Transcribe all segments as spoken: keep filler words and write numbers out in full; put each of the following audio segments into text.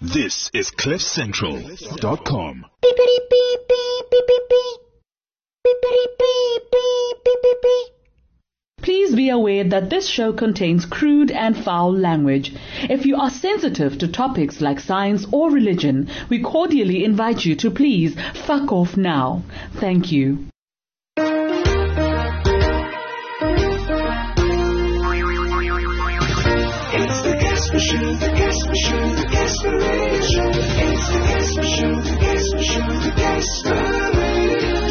This is cliff central dot com. Please be aware that this show contains crude and foul language. If you are sensitive to topics like science or religion, we cordially invite you to please fuck off now. Thank you. It's the Casper Show, the Casper Show, the Casper Radio Show. It's the Casper Show, the Casper Show, the Casper Radio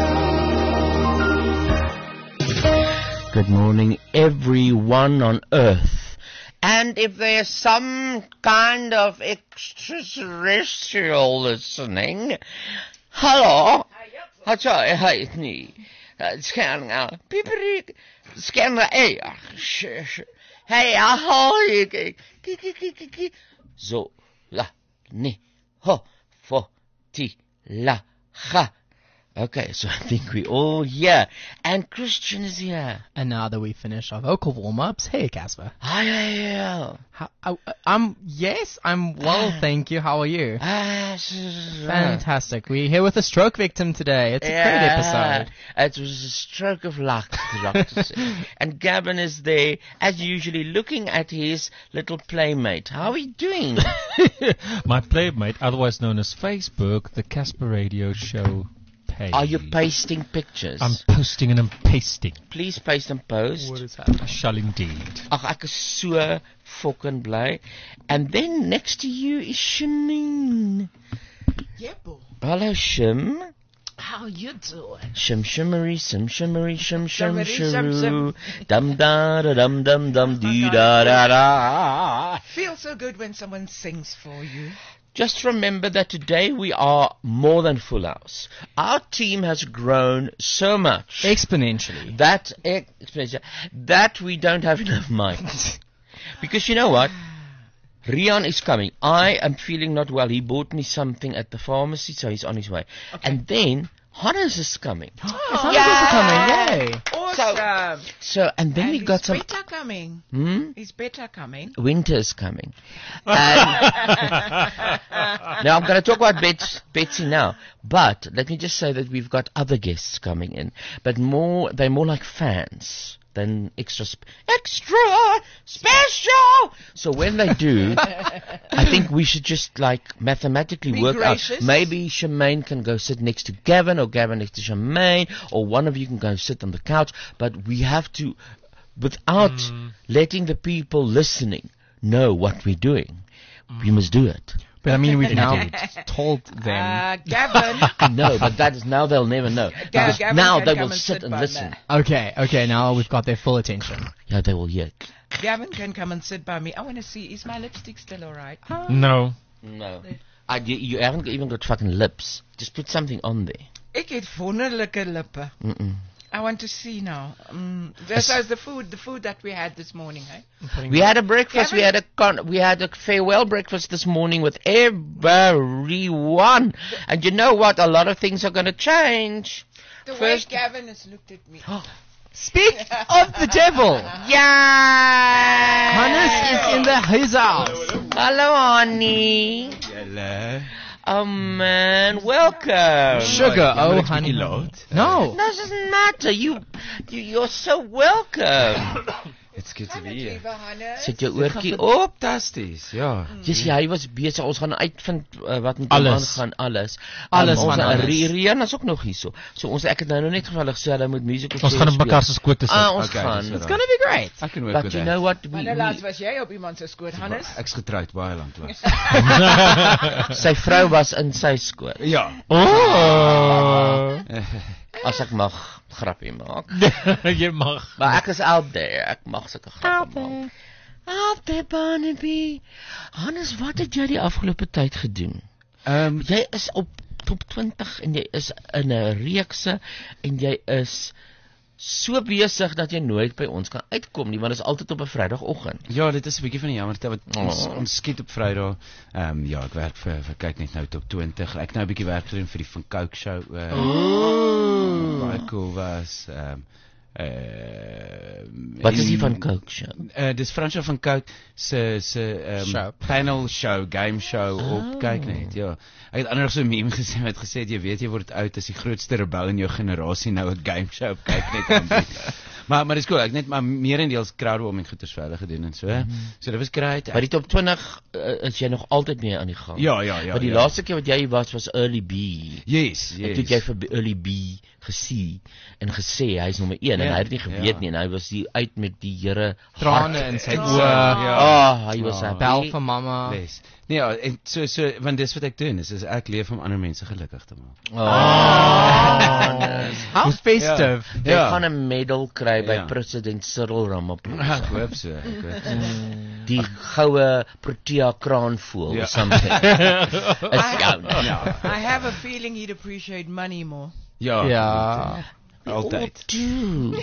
Show. Good morning, everyone on Earth. And if there's some kind of extraterrestrial listening, hello. Hi, hi, nee. Scan out. Piperik. Scan the air. Hey, ahoy. Zo, la, ni, ho, fo, ti, la, ha. Okay, so I think we all here. And Christian is here. And now that we finish our vocal warm-ups, hey, Casper. Hi, yeah. How, I, I'm, yes, I'm well, thank you. How are you? Ah, Fantastic. We're here with a stroke victim today. It's a yeah, great episode. It was a stroke of luck, I'd like to say. And Gavin is there, as usually, looking at his little playmate. How are you doing? My playmate, otherwise known as Facebook, the Casper Radio Show. Page. Are you pasting pictures? I'm posting and I'm pasting. Please paste and post. What is happening? I shall indeed. Ag, ek is so fucking bly. And then next to you is Shanine. Yep. Hello, Shim. How you doing? Shim shimmery, sim shimmery, shim shim Shimmery, shim, shimmery. shim. Dum da da dum dum dum dee da da da. Feels so good when someone sings for you. Just remember that today we are more than full house. Our team has grown so much Exponentially. that exponentially, that we don't have enough mics. Because you know what? Rian is coming. I am feeling not well. He bought me something at the pharmacy, so he's on his way. Okay. And then Hannes is coming. Some yeah. are coming, yay. Awesome. So, and then and we got he's some. better coming. Hmm? He's better coming. Winter is coming. And now I'm going to talk about Bet- Betsy now, but let me just say that we've got other guests coming in, but more they're more like fans than extra sp- extra special. So when they do, I think we should just like mathematically Be work gracious. out. Maybe Shemaine can go sit next to Gavin, or Gavin next to Shemaine, or one of you can go sit on the couch. But we have to, without Mm. letting the people listening know what we're doing, we must do it. But I mean, we've now told them. Uh, Gavin. No, but that is now they'll never know. Because Gavin now can they come will and sit sit and by listen. me. Okay, okay, now we've got their full attention. Yeah, they will hear it. Gavin can come and sit by me. I want to see, is my lipstick still alright? No. No. I, you, you haven't even got fucking lips. Just put something on there. Ek het wonderlike lippe. Mm-mm. I want to see now. Um, this is the food, the food that we had this morning, eh? We had a breakfast. Gavin? We had a con- we had a farewell breakfast this morning with everyone. And you know what? A lot of things are going to change. The First- way Gavin has looked at me. Speak of the devil. Yeah. Hannes is in the his house. Hello, honey. Hello. Oh man, welcome. Sugar, Ja, maar oh ek's honey. bietjie laat. No. Doesn't matter. You, you, you're so welcome. It's good to Hallo, be here. lieve Hannes. Sit jou oortjie op. Fantasties, ja. Dis hy was besig. Ons gaan uitvind uh, wat met hom Alles. aangaan, alles. Alles um, van ons, alles. Ri- Rian is ook nog hierso. So ons ek het nou nog net gevallig sê hulle moet musical Ons gaan op mekaar se skoot te sit. Ah, ons Okay, gaan. dis It's gonna be great. Ek kan ook But met you dit. know what? We, Wanneer laat we, was jy op iemand se skoot, Hannes? Ek's getroud baie lank lank. sy vrou was in sy skoot. Ja. Oh. As ek mag grappie maak. Jy mag. Maar ek is out there. Ek mag sulke grappie maak. Out there, Barnaby. Hannes, wat het jy die afgelope tyd gedoen? Ehm Jy is op top twintig en jy is in 'n reekse en jy is so besig dat jy nooit by ons kan uitkom nie, want dit is altyd op 'n Vrydagoggend. ja, dit is 'n bietjie van die jammerte wat ons Oh. ons skiet op Vrydag. Ehm um, ja, ek werk vir vir kyk net nou tot twintig. Ek nou 'n bietjie werk gedoen vir die Van Coke show. Uh, Ooh. Baie cool was. Ehm um, Uh, Wat is en- die van Coke show? Uh, dis Fransjo van Cout se se um, Show. panel show, game show oh. op kyk net. Ja. Ek het anders so 'n meme gesê wat gesê het jy weet jy word oud as die grootste rebel in jou generasie nou 'n game show op kyk net aanbied. maar maar dis cool. Ek net maar meerendeels crowdwarming goeters verder gedoen en so. Mm. So dit was great. By die top twintig uh, is jy nog altyd mee aan die gang. Ja, ja, ja. Maar die ja. laaste keer wat jy was was Early B. Yes, En yes. toe het jy vir Early B gesien en gesê hy is nommer een Ja, en hy het nie geweet ja. nie en hy was die uit met die Here Trane hart in sy en oë. sy- Ja. Ah, hy was Ja. happy. Bel vir mamma. Les. Nee, ja, en so so want dis wat ek doen, is, is ek leef om ander mense gelukkig te maak. Oh. How festive. Jy Ja. gaan 'n medal kry by Ja. president Cyril Ramaphosa. Ek hoop so, ek hoop so. Die goue Protea kraanvoël Ja. of something. Is jou. I have a feeling he'd appreciate money more. Ja. Ja. Altyd. Do.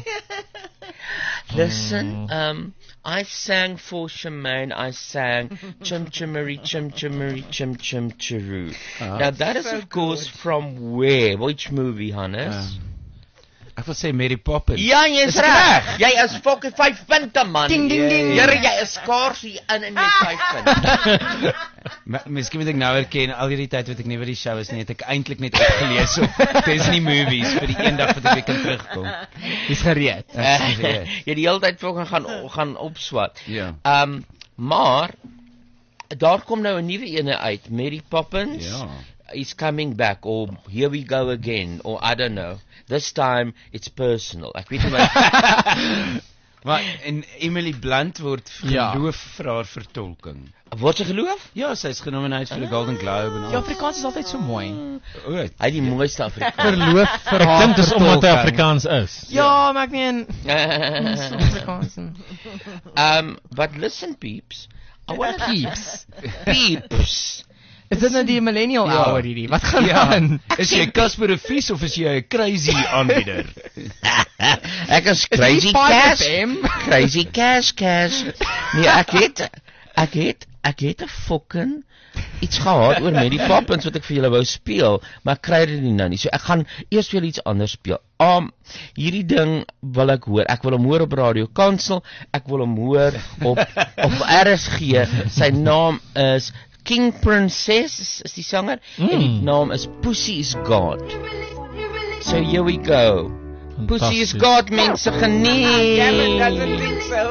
Listen, um, I sang for Shemaine, I sang Chim Chimmery, Chim Chimmery, Chim Chim Chiru. Now that is of course from where? Which movie, Hannes? Um, Ek wil sê Mary Poppins. Ja, jy is reg. Jy is fucking vyf punte man. Ding, ding, ding. Here jy is skaars hier in en met vyf punte. Ma- Miskien moet ek nou herken, al hierdie tyd wat ek nie by die show is nie, het ek eintlik net opgelees op Disney movies vir die eendag wat ek weer kan terugkom. Dis gereed. Ek sê, ja. Jy die hele tyd fucking gaan gaan opswat. Ja. Um maar daar kom nou 'n nuwe ene uit, Mary Poppins. Ja. Is coming back or here we go again or I don't know. This time it's personal. Ek weet nie wat Maar en Emily Blunt word Ja. geloof vir haar vertolking. word sy geloof? Ja, sy is genomineer vir die Golden Globe en al. Ja, Afrikaans is altyd so mooi. O, Hy het die mooiste Afrikaans. Verloof vir Ek haar. dink dis omdat hy vertolking. Afrikaans is. Ja, maar ek meen so Afrikaans. um but listen peeps. I want to Peeps. peeps. Is dit nou die millennial Ja. hour hierdie? Wat gaan Ja, aan? is jy Casper de Vries of is jy 'n crazy aanbieder? Ek is Is crazy die Five cash. F M? Crazy cash cash. Nee, ek het ek het ek het 'n fucking iets gehad oor Mary Poppins wat ek vir julle wou speel, maar ek kry dit nie nou nie. So ek gaan eers weer iets anders speel. Um hierdie ding wil ek hoor. Ek wil hom hoor op Radio Kansel. Ek wil hom hoor op op R S G. Sy naam is King Princess is die sanger mm. en die naam is Pussy is God. So here we go. Pussy is Fantasties. God, mense geniet. Gavin doesn't think so.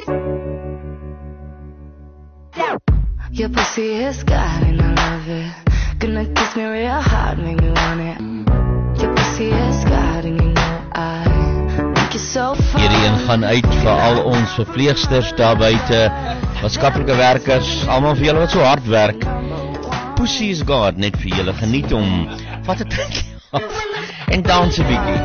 Your pussy is God and I love it. Gonna kiss me real hard, make me want it. Your pussy is God and you know I make you so fine. Hierdie een gaan uit vir al ons verpleegsters daar buite, maatskaplike werkers, almal vir julle wat so hard werk. Pussy is God net vir julle. Geniet hom. Vat 'n drink af en dans 'n bietjie.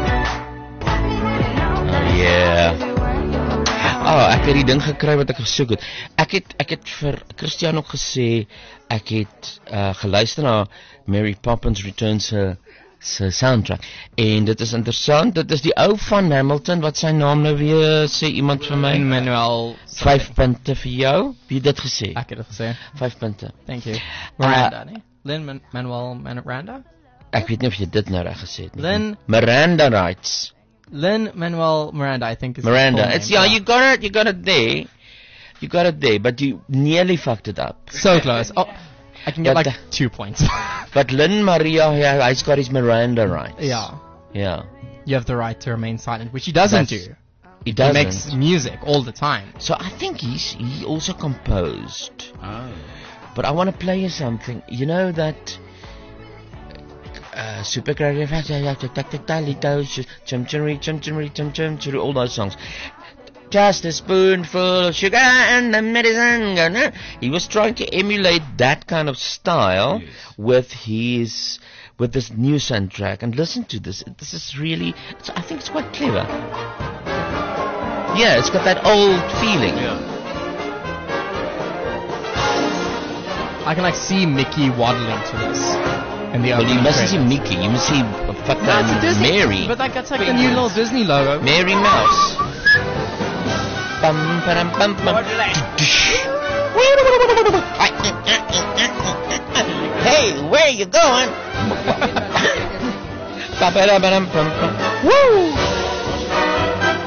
Oh yeah. Ah, ek het die ding gekry wat ek gesoek het. Ek het ek het vir Christian ook gesê ek het uh, geluister na Mary Poppins Returns se se soundtrack. En dit is interessant. Dit is die ou van Hamilton wat sy naam nou weer sê iemand vir my. Manuel. Vyf punte vir jou. Wie het dit gesê? Ek het dit gesê. Vyf punte. Thank you. Miranda, nee? Lin Man Manuel Man Miranda? Ek weet nie of jy dit nou reg gesê het nie. Lin- Miranda Rights. Lin Manuel Miranda, I think is his Miranda. full It's name. yeah, you got it, you got it there. You got it there, but you nearly fucked it up. So close. Oh, I can get But, like uh, two points. But Lynn Maria, yeah, he's got his Miranda rights. Yeah. Yeah. You have the right to remain silent, which he doesn't That's- do. He He doesn't. makes music all the time. So I think he's he also composed. Oh. But I want to play you something. You know that uh, super creative, chum chum chum chum chum chum chum, all those songs. Just a spoonful of sugar and the medicine. Gonna. He was trying to emulate that kind of style Yes. with his with this new soundtrack. And listen to this. This is really. It's, I think it's quite clever. Yeah, it's got that old feeling. Ja. I can like see Mickey waddling to this. In the Well, you opening mustn't see credits. Mickey. You must see No, it's a fucking Disney, Mary. but like that's like the new little Disney logo. Mary Mouse. Bum, ba-dum, bum, bum. Hey, where you going? Ba-ba-da-ba-dum, bum, bum. Woo!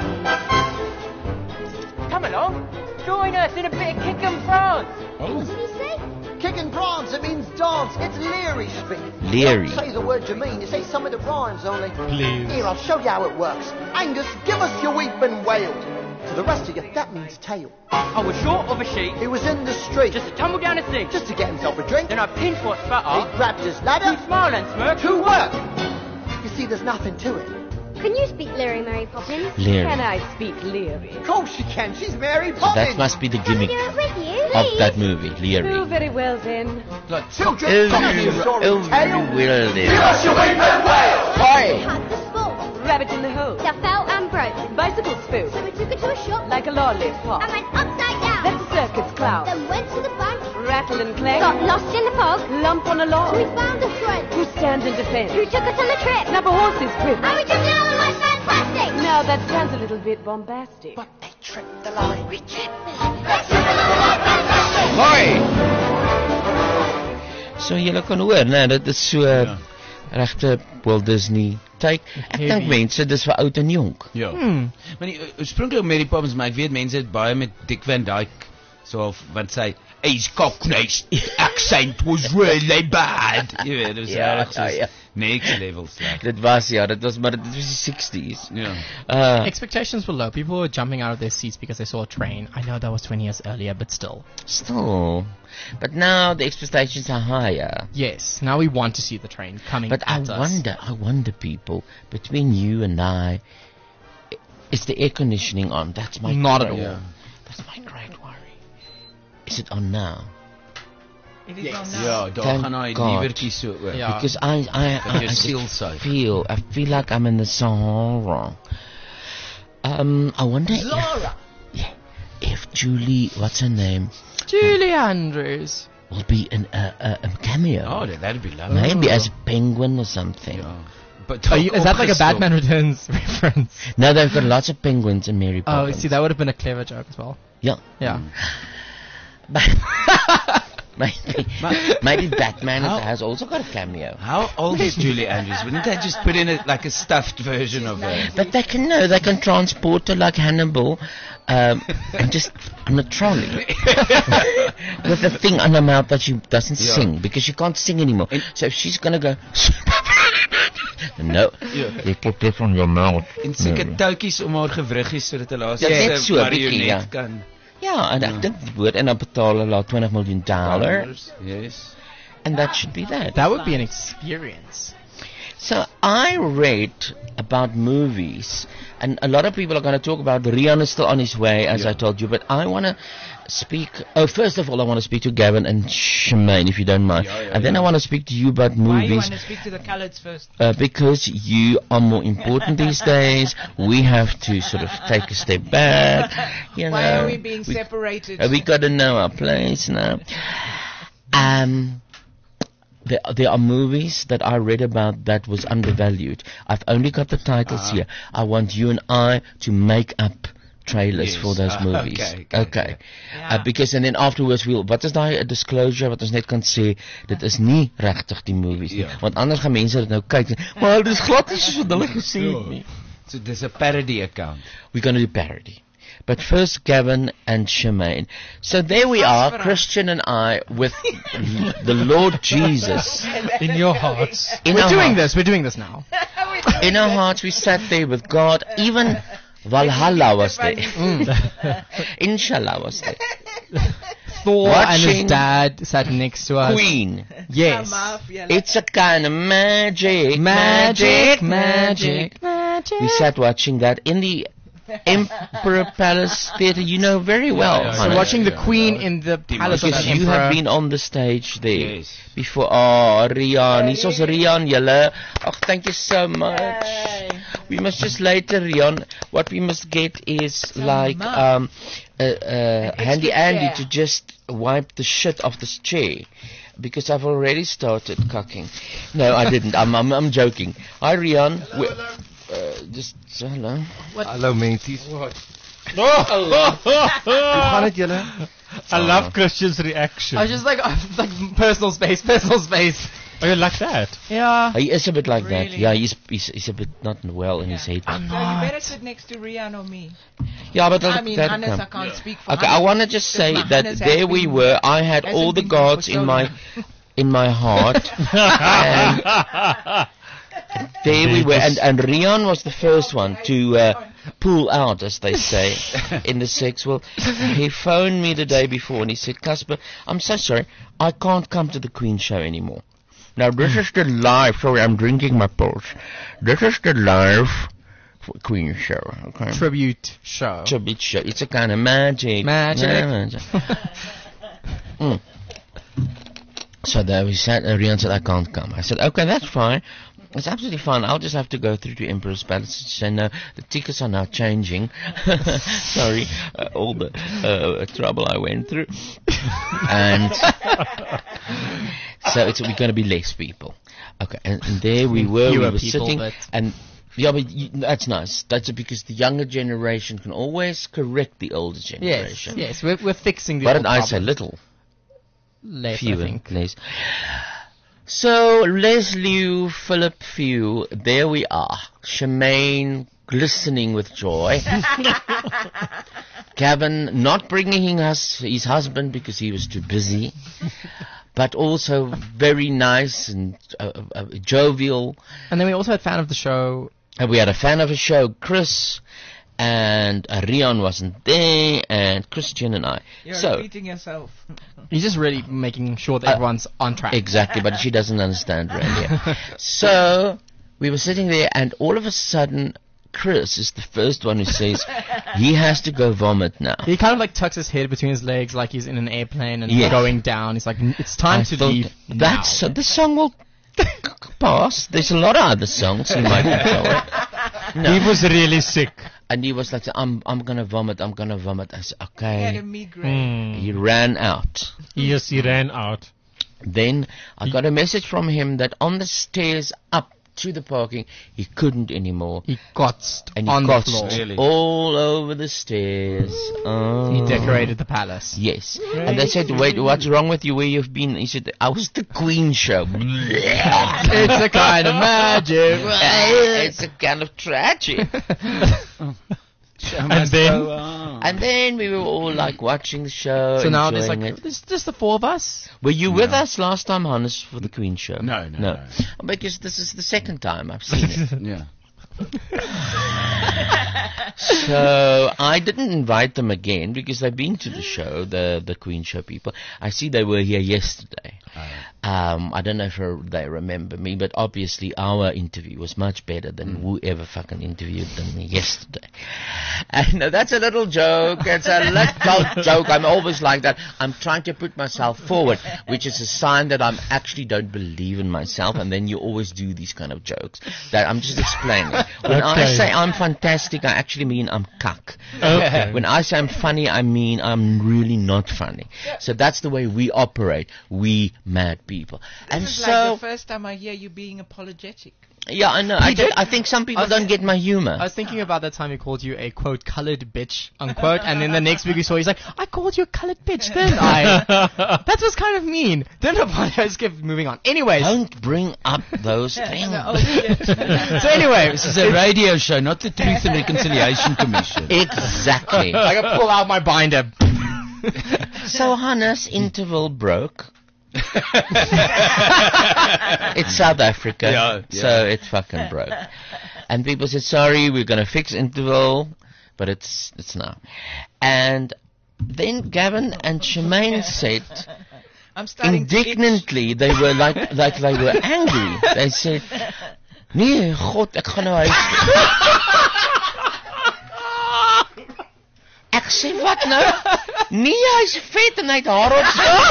earth in a bit of kick and France? What did he say? Kick and prance, it means dance. It's Leary speak. Leary. You don't say the word you mean, you say something that rhymes only. Please. Here, I'll show you how it works. Angus, give us your weeping wail. To the rest of you, that means tail. I was short of a sheet. He was in the street. Just to tumble down a sink. Just to get himself a drink. Then I pinched what's fatter. He grabbed his ladder. To smile and smirk. To work. You see, there's nothing to it. Can you speak Leary, Mary Poppins? Leary. Can I speak Leary? Of course she can. She's Mary So Poppins. that must be the Can we gimmick do it with you? of Please? that movie, Oh, Leary. very well then. Children, come here, Oh, story oh, tale. well Give then. us your weeping wail. Hi. Had the sport. Rabbit in the hole. That fell and broke. Bicycle spook. So we took it to a shop. Like a lollipop. And went upside down. That's a circus clown. Then went to the bank. Rattle and clang. Got lost in the fog. Lump on a log. We found a friend. Who stands in defense? Who took us on a trip. Snap a horse's grip. And we took it all and went fantastic. Now that sounds a little bit bombastic. But they tripped the line. We tripped the line. They tripped the line. Hoi. So julle kan hoor, né, dit is so Ja. regte Walt Disney take. Ek dink mense dis vir oud en jonk. Ja. Hmm. Maar nie, oorspronklik Mary Poppins, maar ek weet mense het baie met Dick Van Dyke so of wat sy his cockney's accent was really bad. Jy weet, dit was Ja, regtig ja, soos ja. next level sleg. Dit was ja, dit was maar dit was die sixties. Ja. Uh Expectations were low. People were jumping out of their seats because they saw a train. I know that was twenty years earlier, but still. still. But now the expectations are higher. Yes, now we want to see the train coming But I at us. wonder, I wonder people, between you and I, i- is the air conditioning on? That's my Not at great- all. That's my great worry. Is it on now? It is on Ja, now. daar Thank gaan hy God. liewertjie so oor. Ja. Because I, I, Dat I, jou I siel just suig. feel, I feel like I'm in the Sahara. Um, I wonder if, Zara. yeah, if Julie, what's her name, Julie Andrews. will be in a, a, a cameo. Oh, that that'd be lovely. Maybe as a penguin or something. Ja. But Are you, is that like a opgestop. Batman Returns reference? No, they've got lots of penguins in Mary Oh, Poppins. see, that would have been a clever joke as well. Yeah. Yeah. maybe, maybe Batman How- has also got a cameo. How old is Julie Andrews? Wouldn't they just put in a, like a stuffed version of her? But they can know, they can transport her like Hannibal, um, and just on a trolley with a thing on her mouth that she doesn't Yeah. sing because she can't sing anymore. So if she's gonna go, no, Yeah. you put this on your mouth. En seker touwtjies om haar gewriggies sodat hulle haar Ja, net soos 'n so, bietjie, marionet ja. kan. Ja, en ek dink die woord en dan betaal hulle haar twenty million dollars, Yes. and that should be that. That would be an experience. So I read about movies, and a lot of people are going to talk about Rian is still on his way, as Yeah. I told you, but I want to speak, oh, first of all, I want to speak to Gavin and Shemaine, if you don't mind. Yeah, yeah, and then yeah. I want to speak to you about Why you movies, want to speak to the coloureds first? uh, because you are more important these days. We have to sort of take a step back, you Why know. are we being separated? Uh, we got to know our place now. Um, there, there are movies that I read about that was undervalued. I've only got the titles Ah. here. I want you and I to make up trailers Yes. for those Ah, movies. okay, okay, Yeah. Uh, because and then afterwards we'll, wat is daai 'n disclosure wat ons net kan sê, dit is nie regtig die movies nie. Ja. Want anders gaan mense dit nou kyk, en, maar dis glad nie soos wat hulle gesê het nie. So dis 'n parody account. We're going to do parody. But first, Gavin and Shemaine. So there we are, Christian and I, with the Lord Jesus In your hearts. in we're our doing hearts. this. We're doing this now. In our hearts, we sat there with God. Even Valhalla was there. Inshallah was there. Thor and his Watching dad sat next to us. Queen. Yes. It's a kind of magic, Magic, magic, magic. We sat watching that in the Emperor Palace Theatre. You know very well. yeah, So Hannah. watching the Queen in the palace of Because the you emperor. have been on the stage there Yes. before. Oh, Rian. Hier is ons Rian, julle. Oh, thank you so much. We must just later, Rian, what we must get is like um, uh, uh, Handy Andy chair. to just wipe the shit off this chair. Because I've already started cucking. No, I didn't. I'm, I'm, I'm joking. Hi, Rian. We, uh, just, hello. Hallo mensies. Hoe gaan dit julle? I love Christian's reaction. I was just like, like personal space, personal space. Oh, you're like that? Yeah. He is a bit like that. Really? Yeah, he's, he's he's a bit not well in his head. So you better sit next to Rian or me. Yeah, but I that, mean, that Hannes, come. I can't speak for Okay, I Hannes, want to just say because that Hannes has there we been- were. I had hasn't all the been here for gods so in my long. in my heart. And there we were, and and Rian was the first one to uh, pull out, as they say, in the sex world. He phoned me the day before and he said, "Casper, I'm so sorry, I can't come to the Queen show anymore. Now this is the live. Sorry, I'm drinking my pulse. This is the live Queen show. Okay, Tribute show. tribute show. It's a kind of magic. Magic. Yeah, magic. Mm. So there we sat, and Rian said, I can't come. I said, okay, that's fine. It's absolutely fine. I'll just have to go through to Emperor's Palace. She said, no, the tickets are now changing. Sorry, uh, all the uh, trouble I went through. And so it's, we're going to be less people. Okay, and, and there we were. Fewer we were people, sitting. but- And yeah, but you, that's nice. That's because the younger generation can always correct the older Yes, generation. yes, we're, we're fixing the What old did I say? problems. Little. Less, I Fewer. think. Less. So, Leslie, Philip, Few, there we are. Shemaine glistening with joy. Gavin not bringing us his husband because he was too busy. But also very nice and uh, uh, jovial. And then we also had fan of the show. And we had a fan of the show, Chris. And uh, Rian wasn't there. And Christian and I. You're so, repeating yourself. He's just really making sure that Uh, everyone's on track. Exactly, but she doesn't understand radio. So we were sitting there, and all of a sudden, Chris is the first one who says he has to go vomit now. He kind of like tucks his head between his legs like he's in an airplane and Yes. going down. He's like, "N- it's time I to thought, leave That's now." uh, the song will pass. There's a lot of other songs he might enjoy. No. He was really sick. And he was like, I'm I'm gonna vomit. I'm gonna vomit. I said, He had a okay. migraine. Mm. He ran out. Yes, he ran out. Then I got a message from him that on the stairs up to the parking, he couldn't anymore. He got And he on the got floor. Really? all over the stairs. Oh. He decorated the palace. Yes. And they said, wait, what's wrong with you? Where you've been? He said, I was the Queen show. It's a kind of magic. It's a kind of tragic. And then, And then we were all like watching the show. So now there's enjoying like, it. there's just the four of us. Were you with us last time, Hannes, for the Queen show? No, no, no. no. Because this is the second time I've seen it. Yeah. So I didn't invite them again because they've been to the show, the the Queen show people. I see they were here yesterday. Um, I don't know if they remember me, but obviously our interview was much better than whoever fucking interviewed them yesterday. And uh, that's a little joke. It's a little joke. I'm always like that. I'm trying to put myself forward, which is a sign that I actually don't believe in myself. And then you always do these kind of jokes. That I'm just explaining. When I Okay. say I'm fantastic, I actually mean I'm cuck. Okay. When I say I'm funny, I mean I'm really not funny. So that's the way we operate, we mad people. And This is so, like the first time I hear you being apologetic. yeah, I know. I, He think- did- I think some people I was- don't get my humor. I was thinking about that time he called you a quote colored bitch unquote, and then the next week we saw he's like, I called you a colored bitch, didn't I? That was kind of mean. Don't apologize. Keep moving on. Anyways, Don't bring up those things. Oh, shit. so anyway, This is a radio show, not the Truth and Reconciliation Commission. Exactly. I gotta pull out my binder. So Hannes, interval broke. It's South Africa, Yeah, yeah. so it fucking broke. And people said, sorry, we're going to fix interval, but it's it's now. And then Gavin and Shemaine said, I'm starting to itch. indignantly, they were like like they were angry. They said, nee, God, ek gaan nou huis toe." Ek sê, wat nou? Nee, hy's vet en hy het hare op sy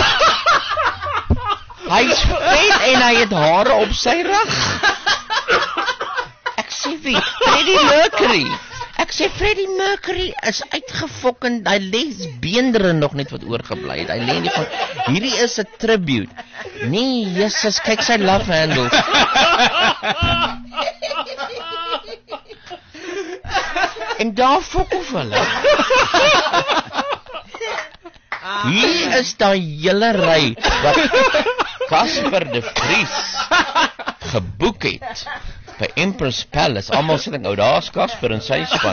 Hy's vet en hy het hare op sy rug. Ek sê wie? Freddie Mercury. Ek sê Freddie Mercury is uitgefokken. Hy lê beendere nog net wat oorgebly het. Hy lê nie van hierdie is 'n tribute. Nee, Jesus, kyk sy love handles. En daar fok of hulle. Hier is daai hele ry wat Casper de Vries geboek het by Empress Palace. Almal sê, "Oh, daar's Casper en sy span."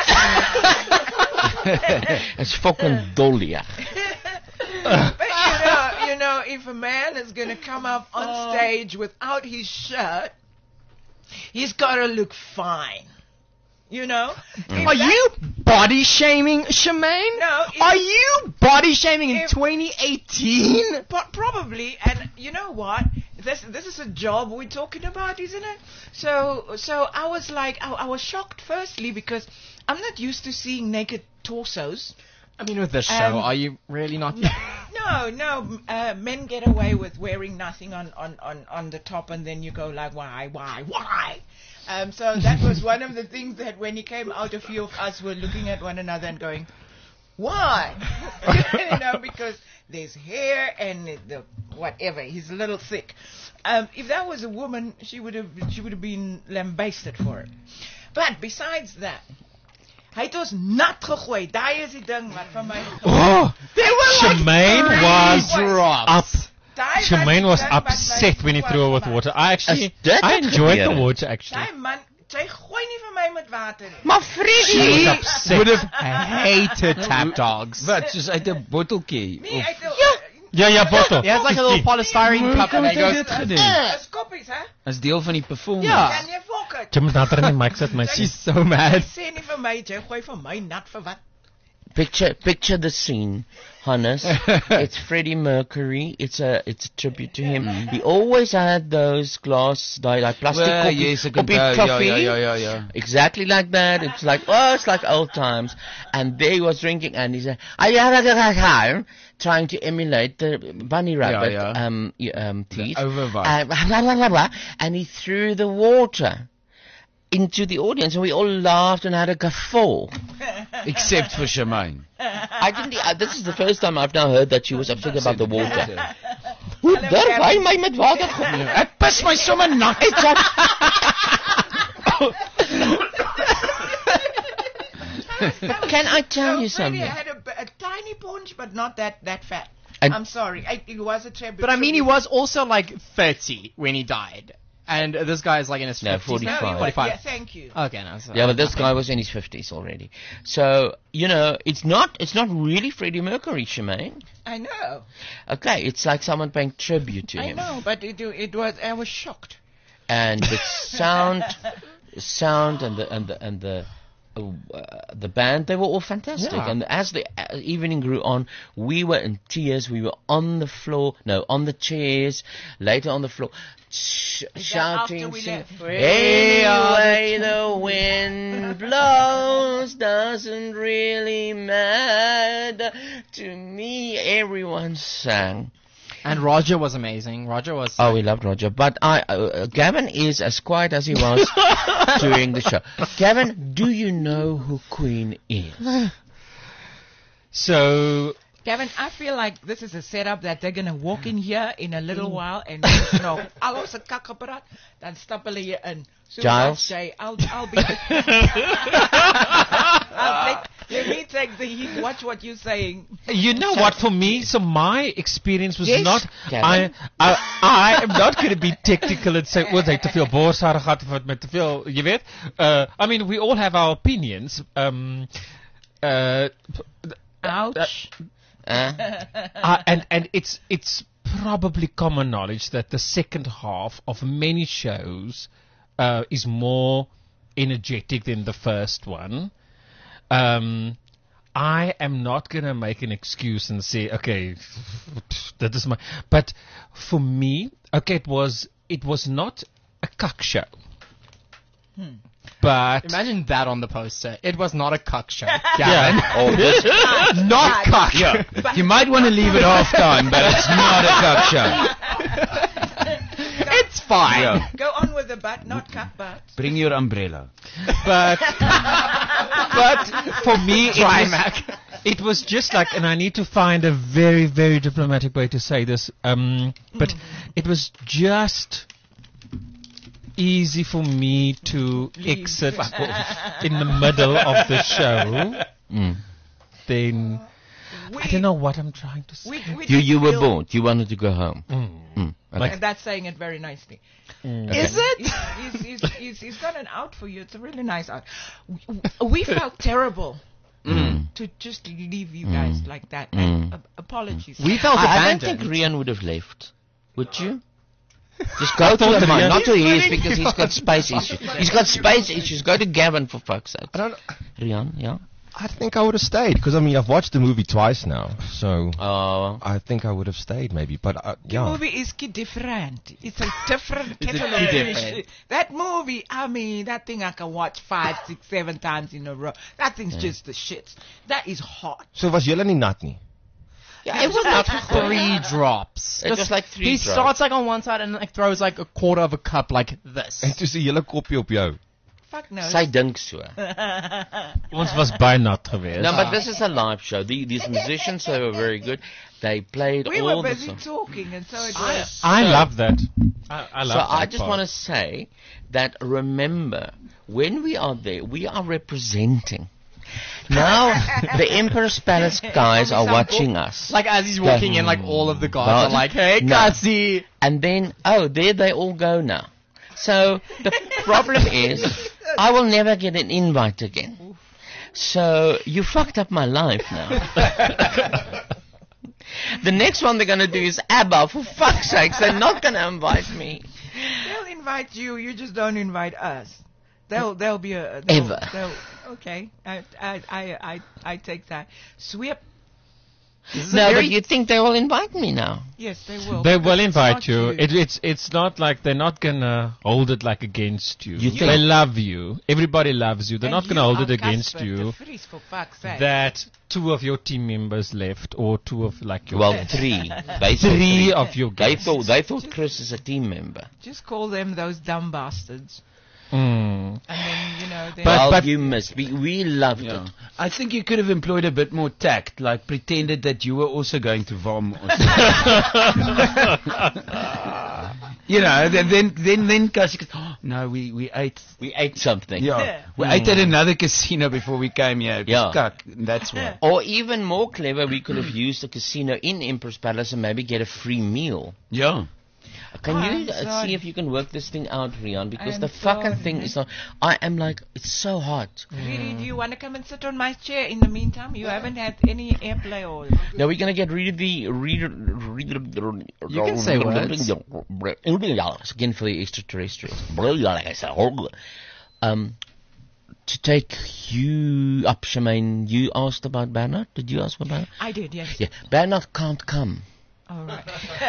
It's fucking dolly. But you know, you know, if a man is going to come up on stage without his shirt, he's got to look fine. You know? If Are that- you body shaming, Shemaine? No. if- Are you body shaming in if- twenty eighteen? Pro- Probably, and you know what? This this is a job we're talking about, isn't it? So so I was like, I, I was shocked. Firstly, because I'm not used to seeing naked torsos. I mean, with this show, Um, are you really not? No, no. m- Uh, men get away with wearing nothing on, on, on, on the top, and then you go like, why, why, why? Um, so that was one of the things that when he came out, a few of us were looking at one another and going, why? You know, because there's hair and it- the whatever. He's a little thick. Um, if that was a woman, she would have she would have been lambasted for it. But besides that. Hy het ons nat gegooi. Daai is die ding wat van my. Oh, They were like Shemaine was drops. up. Daai Shemaine was was die ding wat my upset when he threw her with was water. I actually, Is dit I het enjoyed the gebeur? water actually. Daai man, sy gooi nie vir my met water nie. Maar She Freddie, was upset. Would have hated tap dogs. Wat, soos uit 'n botteltjie? Nee, hy het Ja, ja, bottle. Yeah, it's like a little polystyrene cup, and he goes. dit gedoen? Dis koppies, hè? As deel van die performance. Ja. Kan jy fok dit? Jim's nader in die mic sit my She's so mad. Sê nie vir my, jy gooi vir my nat vir wat? picture picture the scene, Hannes. It's Freddie Mercury. It's a it's a tribute to him. He always had those glass, die like plastic Well, coffee, yes, ek coffee, onthou, ja, coffee. ja, ja, ja, ja. Exactly like that. It's like, oh, it's like old times. And there he was drinking, and he said, "I trying to emulate the bunny rabbit ja. um y- um teeth." overvibe. Uh, blah, blah, blah, blah, and he threw the water into the audience, and we all laughed and had a guffaw. Except for Shemaine. I didn't. Uh, this is the first time I've now heard that she was upset about the water. Hoe durf hy my met water gooi? Ek pis my sommer nat. Can I tell you So Freddie something? had a, b- a tiny punch, but not that that fat. And- I'm sorry, I, it was a tribute. But I mean, he tribute. was also like thirty when he died, and uh, this guy is like in his No, fifties now? forty-five. No, he was- forty-five. Yeah, thank you. Okay, no. So Yeah, but this guy was in his fifties already. So, you know, it's not it's not really Freddie Mercury, Shemaine. I know, Okay, it's like someone paying tribute to I him. know, but it it was I was shocked. And the sound sound and the and the and the uh, the band, they were all fantastic. Yeah. And as the uh, evening grew on, we were in tears. We were on the floor, no, on the chairs, later on the floor, sh- that shouting, after we singing, left? "Anyway the wind blows doesn't really matter to me." Everyone sang. And Roger was amazing. Roger was. Oh, we loved Roger. But I, uh, Gavin is as quiet as he was during the show. Gavin, do you know who Queen is? So, Gavin, I feel like this is a setup that they're gonna walk in here in a little while and you know, al ons se kak gepraat, dan stap hulle hier in. So Giles? Jay, I'll I'll be. I'll let, let me take the heat. Watch what you're saying. you know what? For me, so my experience was Yes, not. I, Gavin. I I am not going to be technical and say, "Oh, hy het te veel borshaar gehad of wat met te veel." Jy weet. Uh, I mean, we all have our opinions. Um. Uh. Ouch. Uh, uh, and and it's it's probably common knowledge that the second half of many shows uh, is more energetic than the first one. Um, I am not gonna make an excuse and say, okay, that is my. But for me, okay, it was it was not a cuck show. Hmm. But Imagine that on the poster. It was not a cuck show. yeah, oh, this, Not cuck. Yeah. You might want to leave it half time, but it's not a cup show. It's fine. Yeah. Go on with the butt, not cut butt. Bring your umbrella. but but for me, it Try, was, Mac. it was just like, and I need to find a very, very diplomatic way to say this, um, but it was just easy for me to exit in the middle of the show. mm. Then We, I don't know what I'm trying to say. We, we You just you were feel- bored. You wanted to go home. Mm. Mm, okay. And that's saying it very nicely. Mm. Is it? He's, he's, he's, he's, he's got an out for you. It's a really nice out. We, we felt terrible Mm. to just leave you guys Mm. like that. Mm. And, uh, apologies. We felt I, I don't abandoned. think Rian would have left. Would you? Just go to him, Rian- not to his, He's because he's got space issues. He's got space issues. Go to Gavin, for fuck's sake. I don't. Rian, yeah? I think I would have stayed because I mean I've watched the movie twice now, so Oh. I think I would have stayed maybe. But uh, The yeah, movie is ki- different. It's a different It's a kettle of ki- fish. different. That movie, I mean, that thing I can watch five, six, seven times in a row. That thing's just the shit. That is hot. so was julle nie nat nie? Yeah, it was not Three drops. It Just- was like three He drops. starts like on one side and like throws like a quarter of a cup like this. En toe se hele koppie op jou. Fuck no. Sy dink so. Ons was by nat geweest. No, but this is a live show. The, these musicians, they were very good. They played We all were the busy songs. talking, and so it was. I So- love that. I, I love So that I just part. want to say that remember, when we are there, we are representing. Now, the Emperor's Palace guys are watching us. Like as he's walking in, like all of the guys But- are like, "Hey, No. Kasi." And then, oh, there they all go now. So the problem is, I will never get an invite again. So you fucked up my life now. The next one they're going to do is ABBA. For fuck's sakes, they're not going to invite me. They'll invite you. You just don't invite us. They'll they'll be a they'll, Ever. They'll, okay, I I I I I take that. Sweep. No, but you think they will invite me now? Yes, they will. They because will it's invite not you. It, it's it's not like they're not gonna hold it like against you. You they think- love you. Everybody loves you. They're And not gonna you hold are it against Casper you. de Vries, for fuck's sake. That two of your team members left, or two of like your Well, three. They thought three of your They guests. thought they thought Chris is a team member. Just call them those dumb bastards. Mm. And then, you know, they well, but- you missed. We we loved Yeah. it. I think you could have employed a bit more tact, like pretended that you were also going to vom. Or you know, then then then then Kasi goes, oh, no, we we ate. We ate something. Yeah, we ate at another casino before we came here. It was Yeah. kak, that's why. Or even more clever, we could have used a casino in Emperor's Palace and maybe get a free meal. Yeah. Can I'm you uh, sorry. see if you can work this thing out, Rian? Because I'm the fucking sorry. thing is not. I am like, it's so hot. Really, do you want to come and sit on my chair in the meantime? You haven't had any airplay or... Now we're gonna get rid of the read. read You can say words. Again for the extraterrestrials. Um, to take you up, Shemaine. You asked about Bernard. Did you ask about Bernard? I did, yes. Yeah, Bernard can't come. All right.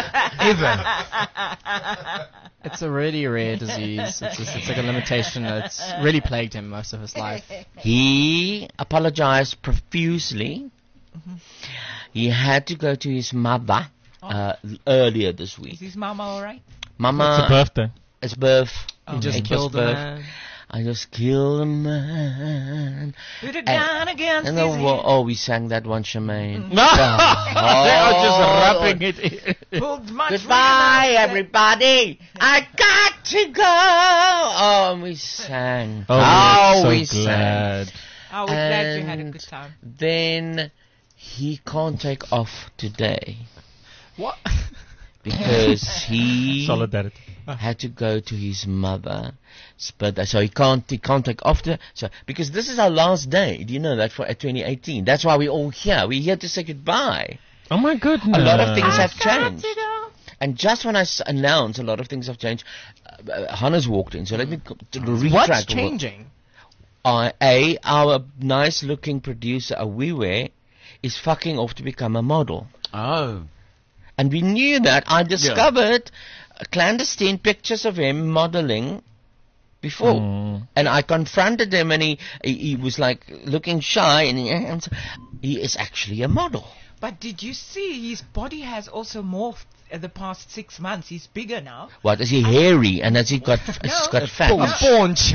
It's a really rare disease. It's, just, it's like a limitation that's really plagued him most of his life. He apologized profusely. He had to go to his mother uh, earlier this Is week. his mama all right? Mama, It's a birthday. It's birth. He just It was killed a birth. man. I just killed a man. Put it And- down against And his the, head. oh, we sang that one, Shemaine. They are just wrapping it in. Pulled much Goodbye, rhythm out of everybody. I got to go. Oh, and we sang. Oh, Oh, we're we so sang. glad. that. I was glad you had a And good time. Then he can't take off today What? because he Solidarity. had to go to his mother's birthday, so he can't he can't take off the so because this is our last day. Do you know that for uh, twenty eighteen? That's why we're all here. We're here to say goodbye. Oh my goodness. A lot of things have changed. And just when I s- announced a lot of things have changed, uh, uh, Hannah's walked in. So let me co- to retrack. What's what- changing? Uh, a, our nice-looking producer, Awiwe, is fucking off to become a model. Oh. And we knew that. I discovered uh, clandestine pictures of him modeling before. Mm. And I confronted him and he, he, he was like looking shy and he, and so- he is actually a model. But did you see his body has also morphed uh, the past six months? He's bigger now. What, is he hairy and has he got, has he got fat? Paunch.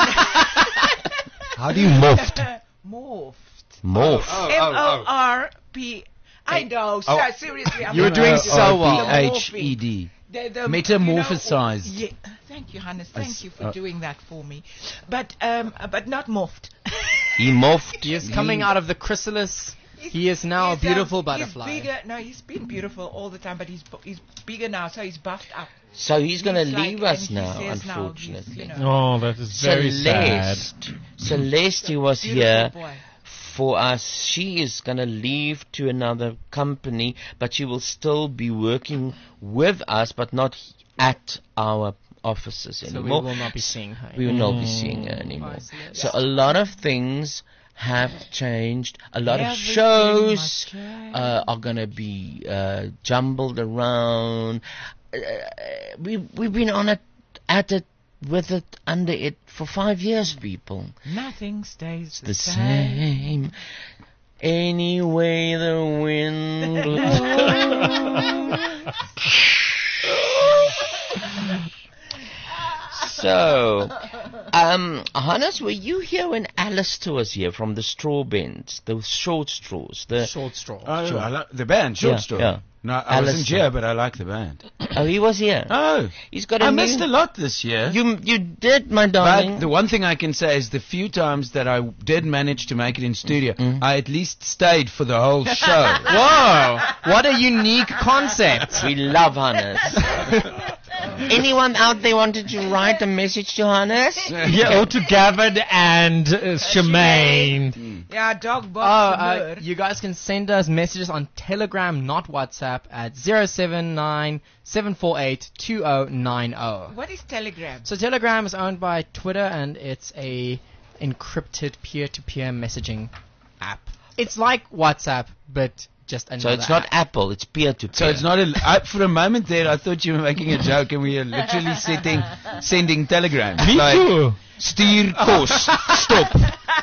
How do you morphed? Morphed. Morph. M O R P. I know. Oh. sir, seriously. I'm You were not- doing The so well. morphing. H E D. The, the, Metamorphosized. You know, yeah, thank you, Hannes. Thank s- you for uh, doing that for me. But um, uh, but not morphed. He morphed. He is coming out of the chrysalis He is now a He's, um, beautiful butterfly. He's bigger. No, he's been beautiful all the time, but he's bu- he's bigger now, so he's buffed up. So he's going to He's like- leave us and he now, says now unfortunately. he's, you know- Oh, that is very sad. Celeste, Celeste, who was Beautiful here boy. for us, she is going to leave to another company, but she will still be working with us, but not at our offices So we anymore. will not be seeing her. We will not be seeing her anymore. Oh, Celeste. So a lot of things have changed. A lot of Everything shows must change. uh, are going to be uh, jumbled around. Uh, we we've been on it, at it, with it, under it for five years, people. Nothing stays the, The same. Anyway, the wind blows. So, um, Hannes, were you here when Alistair was here from the Straw Bends, the short straws? The Short straw. Oh, Sure. I like the band, Short Yeah, Straw. yeah. No, I wasn't Alistair. here, but I like the band. Oh, he was here. Oh, He's got a I new- missed a lot this year. You you did, my darling. But the one thing I can say is the few times that I did manage to make it in studio, Mm. I at least stayed for the whole show. Whoa! What a unique concept. We love Hannes. Anyone out there wanted to write a message to Hannes? Yeah, or to Gavin and uh, Shemaine. Yeah, dog Oh, box. uh, you guys can send us messages on Telegram, not WhatsApp, at zero seven nine seven four eight two zero nine zero. What is Telegram? So Telegram is owned by Twitter, and it's a encrypted peer-to-peer messaging app. It's like WhatsApp, but just another So it's not app. Apple, it's peer to peer. So it's not a. I, for a moment there, I thought you were making a joke, and we are literally sitting, sending telegrams. Me like, too. Stuur kos, stop.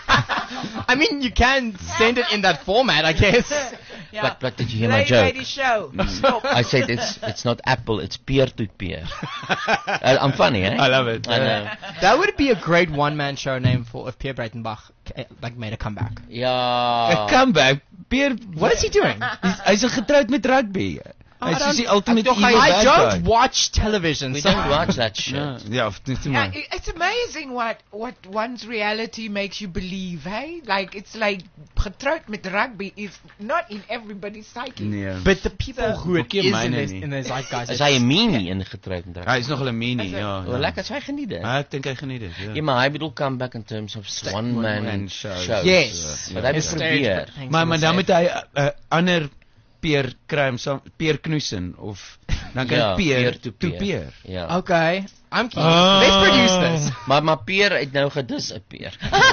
I mean, you can send it in that format, I guess. Yeah. But, but did you hear Play my joke? lady show. I said it's it's not Apple, it's peer to peer. Uh, I'm funny, eh? I love it. I know. That would be a great one-man show name for if Pierre Breitenbach eh, like made a comeback. Yeah. A comeback. Pierre, What is he doing? Hy's hy's getroud met rugby. I Hy's don't- soos die ultimate I evil don't, I bad don't guy. watch television. We so don't watch that shit. Ja, ja, net te Yeah, maar. i- it's amazing what, what one's reality makes you believe, hey? Like, it's like, getrouwd met rugby is not in everybody's psyche. Nee. But the people who it Ook nie is in myne this, nie. in this zeitgeist. Is hy 'n mini in getrouwd en Hy is nog 'n mini, ja. Wel ja. lekker, sy geniet dit. Ah, ek dink hy geniet dit, ja. Ja, maar hy bedoel come back in terms of one man man shows. shows. Yes. Wat hy His stage probeer. things Maar in maar the dan set. moet hy 'n uh, ander peer kry, om saam peer knoesen of dan kan Ja, peer peer to to peer. peer. Ja. Okay, I'm keen. Oh. Let's produce this. Maar maar Peer het nou gedisappear.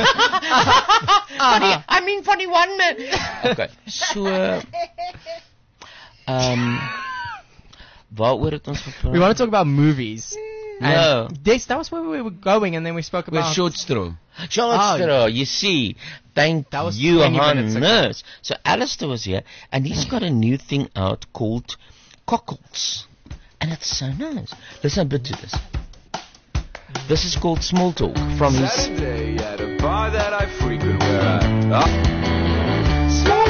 Funny, I mean funny one man. Okay. So um waaroor het ons gepraat? We want to talk about movies. No. And this, that was where we were going, and then we spoke With about... short straw. Charlotte, you see, thank That was you, twenty minutes ago. Hannes. So Alistair was here, and he's got a new thing out called Cockles, and it's so nice. Listen a bit to this. This is called Small Talk from his. Saturday at a bar that I frequent where I oh. Small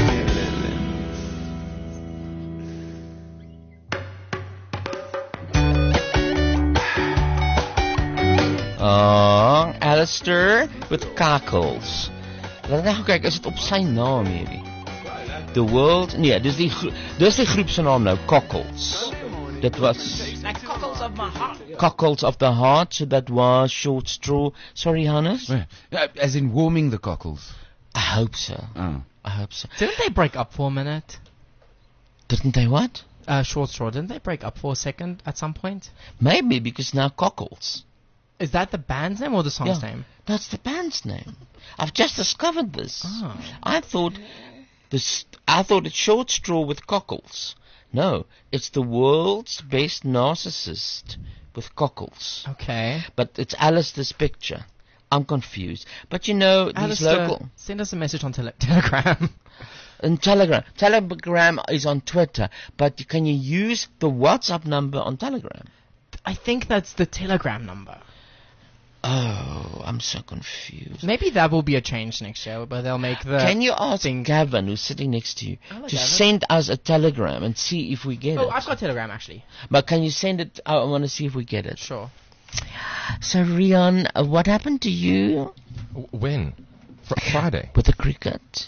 Oh, Alistair with Cockles. Laat ek nou kyk, is dit op sy naam hierdie? The World, nee, dis die gro- dis die groep se naam nou, Cockles. Dit was Like cockles of my heart. Cockles of the Heart, so that was Short Straw. Sorry, Hannes? Yeah, as in warming the cockles. I hope so. Oh. I hope so. Didn't they break up for a minute? Didn't they what? Uh, Short Straw, didn't they break up for a second at some point? Maybe because now Cockles. Is that the band's name or the song's Yeah. name? That's the band's name. I've just discovered this. Oh. I thought this. I thought it's Short Straw with Cockles. No, it's the world's best narcissist with Cockles. Okay. But it's Alistair's picture. I'm confused. But you know, these Alistair, local send us a message on tele- Telegram. and Telegram. Telegram is on Twitter, but can you use the WhatsApp number on Telegram? I think that's the Telegram number. Oh, I'm so confused. Maybe that will be a change next year, but they'll make the... Can you ask thing- Gavin, who's sitting next to you, Hello, to Gavin. send us a telegram and see if we get Oh, it? I've got Telegram, actually. But can you send it? I want to see if we get it. Sure. So, Rian, uh, what happened to you W- When? Fr- Friday. with the cricket?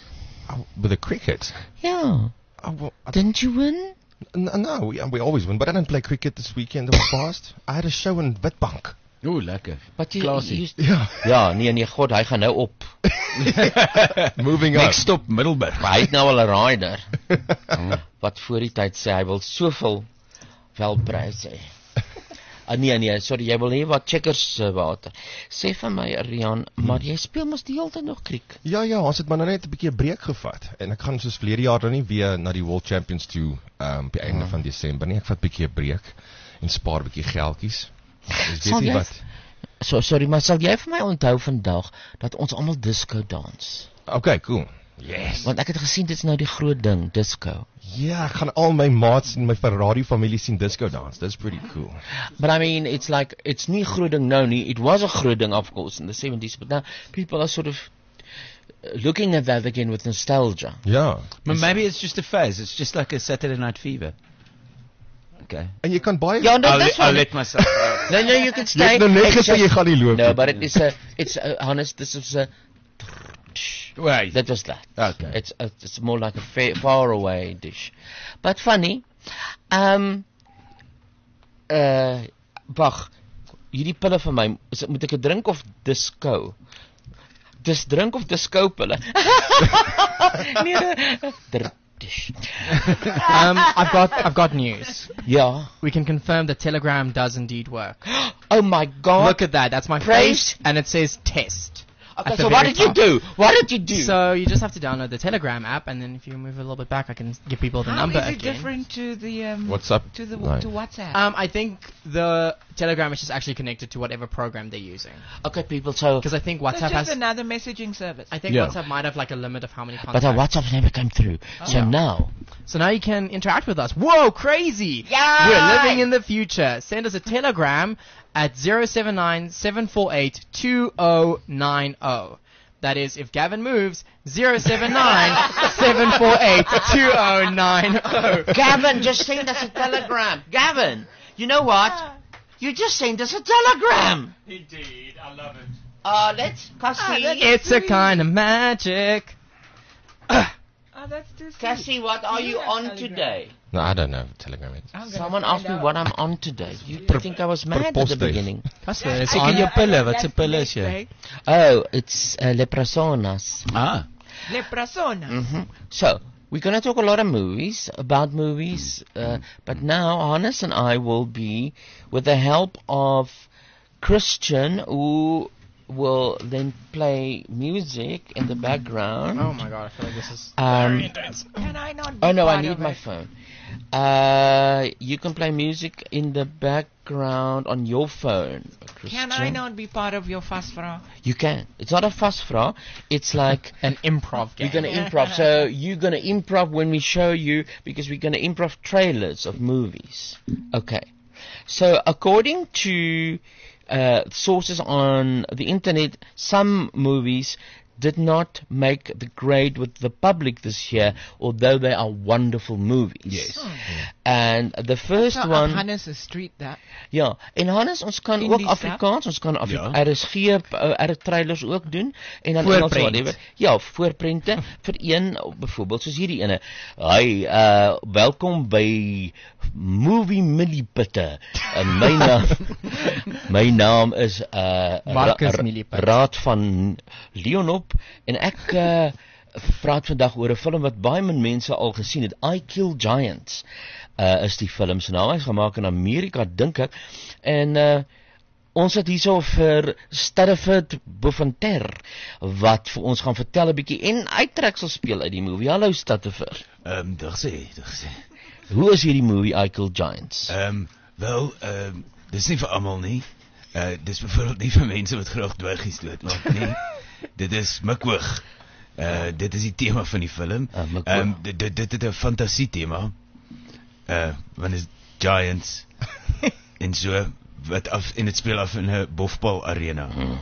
Oh, with the cricket? Yeah. Oh, well, I Didn't you win? N- no, we, we always win, but I didn't play cricket this weekend that was past. I had a show in Witbank. Ooh, lekker. But you, Klasie. you, Ja. ja, nee, nee, god, hy gaan nou op. Moving on. Next stop, Middelburg. Maar hy het nou al 'n rider. Wat voor die tyd sê, hy wil soveel welprys hê. Ah, nee, nee, sorry, jy wil hê wat checkers uh, water. Sê vir my, Rian, maar jy speel mos die hele tyd nog kriek. Ja, ja, ons het maar nou net 'n bietjie 'n breek gevat. En ek gaan soos verlede jaar nou nie weer na die World Champions toe um, op die einde van Desember nie. Ek vat 'n bietjie 'n breek en spaar 'n bietjie geldjies. Dis Sal weet nie jy- wat. So, sorry, maar sal jy vir my onthou vandag dat ons almal disco dans? Okay, cool. Yes. Want ek het gesien dit is nou die groot ding, disco. Ja, ek gaan al my maats en my Ferrari familie sien disco dance. That's pretty cool. But I mean, it's like, it's nie groot ding nou nie. It was a groot ding, of course, in the seventies, but now people are sort of looking at that again with nostalgia. Ja. But maybe it's just a phase. It's just like a Saturday Night Fever. Okay. En jy kan baie Ja, no, I'll, that's let, I'll fine. let myself out. No, no, you can Jy stay. het nou net It's gesê jy just- gaan nie loop No, nie. but it is a, it's a, honest, this is a, Wait. that was that. Okay. It's a, it's more like a fa- far away dish. But funny, um, uh, wag, hierdie pille van my, is het, moet ek 'n drink of disco? Dis drink of disco pille? nee, nee. Dish. um, I've got I've got news. Yeah. We can confirm that Telegram does indeed work. Oh my God! Look at that. That's my Praise. face, and it says test. Okay, at the so what very did you top. do? What did you do? So you just have to download the Telegram app, and then if you move a little bit back, I can give people the How number is it again. different to the um, WhatsApp? to the Right. to WhatsApp? Um, I think the Telegram is just actually connected to whatever program they're using. Okay, people. So Because I think That's WhatsApp just has. another messaging service. I think Yeah. WhatsApp might have like a limit of how many but contacts. our WhatsApp never came through. So Yeah. now, So now you can interact with us. Whoa, crazy! Yeah! We're living in the future. Send us a telegram at zero seven nine seven four eight two zero nine zero. That is, if Gavin moves, zero seven nine seven four eight two zero nine zero. Gavin, just send us a telegram. Gavin, you know what? You just send us a telegram. Indeed, I love it. Uh, let's, Cassie. It's a kind of magic. Oh, that's too sweet. Cassie, what are Do you have on Telegram? today? No, I don't know Telegram is. I'm gonna Someone find asked me out. what I'm on today. You think I was mad at the Preposterig. beginning? Casper, Yes, it's I Seker on. jou know, I pille, know, wat se that's pille the is jy? next day. Oh, it's uh, Leprasonas. Ah. Leprasona. hmm So, we're going to talk a lot of movies, about movies, uh, but now Hannes and I will be, with the help of Christian, who will then play music in the background. Oh my god, I feel like this is Um, very intense. Can I not? Be Oh no, I part need of my it? phone. Uh, you can play music in the background on your phone, Christian. Can I not be part of your fastvra? You can. It's not a fastvra. It's like An improv game. we're gonna improv. So you're gonna improv when we show you, because we're gonna improv trailers of movies. Okay. So according to uh, sources on the internet, some movies did not make the grade with the public this year, although they are wonderful movies. Yes. And the first So one, Hannes' street that. ja, en Hannes, ons kan In ook die Afrikaans, ons kan Afri Ja. R S G uh, R trailers ook doen en dan Engels Voorprent. whatever. Ja, voorprente vir een byvoorbeeld soos hierdie ene. Hi, uh welkom by Movie Millipitte. En my naam my naam is uh Marcus Ra- Ra- Millipitte. Raad van Leonop en ek uh praat vandag oor 'n film wat baie min mense al gesien het. I Kill Giants. Uh is die film se naam. Hy's gemaak in Amerika, dink ek. En uh ons het hierso vir Stadeford Bofanter wat vir ons gaan vertel 'n bietjie en uittreksel speel uit die movie. Hallo Stadeford. Ehm um, dag sê, dag sê. Hoe is hierdie movie I Kill Giants? Ehm um, wel, ehm um, dis nie vir almal nie. Uh dis byvoorbeeld nie vir mense wat graag dwergies doodmaak nie. Dit is mikhoog. Uh dit is die tema van die film. Ah, mikhoog. Ehm um, dit dit dit het 'n fantasie tema. Uh want is giants en so wat af en dit speel af in 'n bofbal arena. Hmm.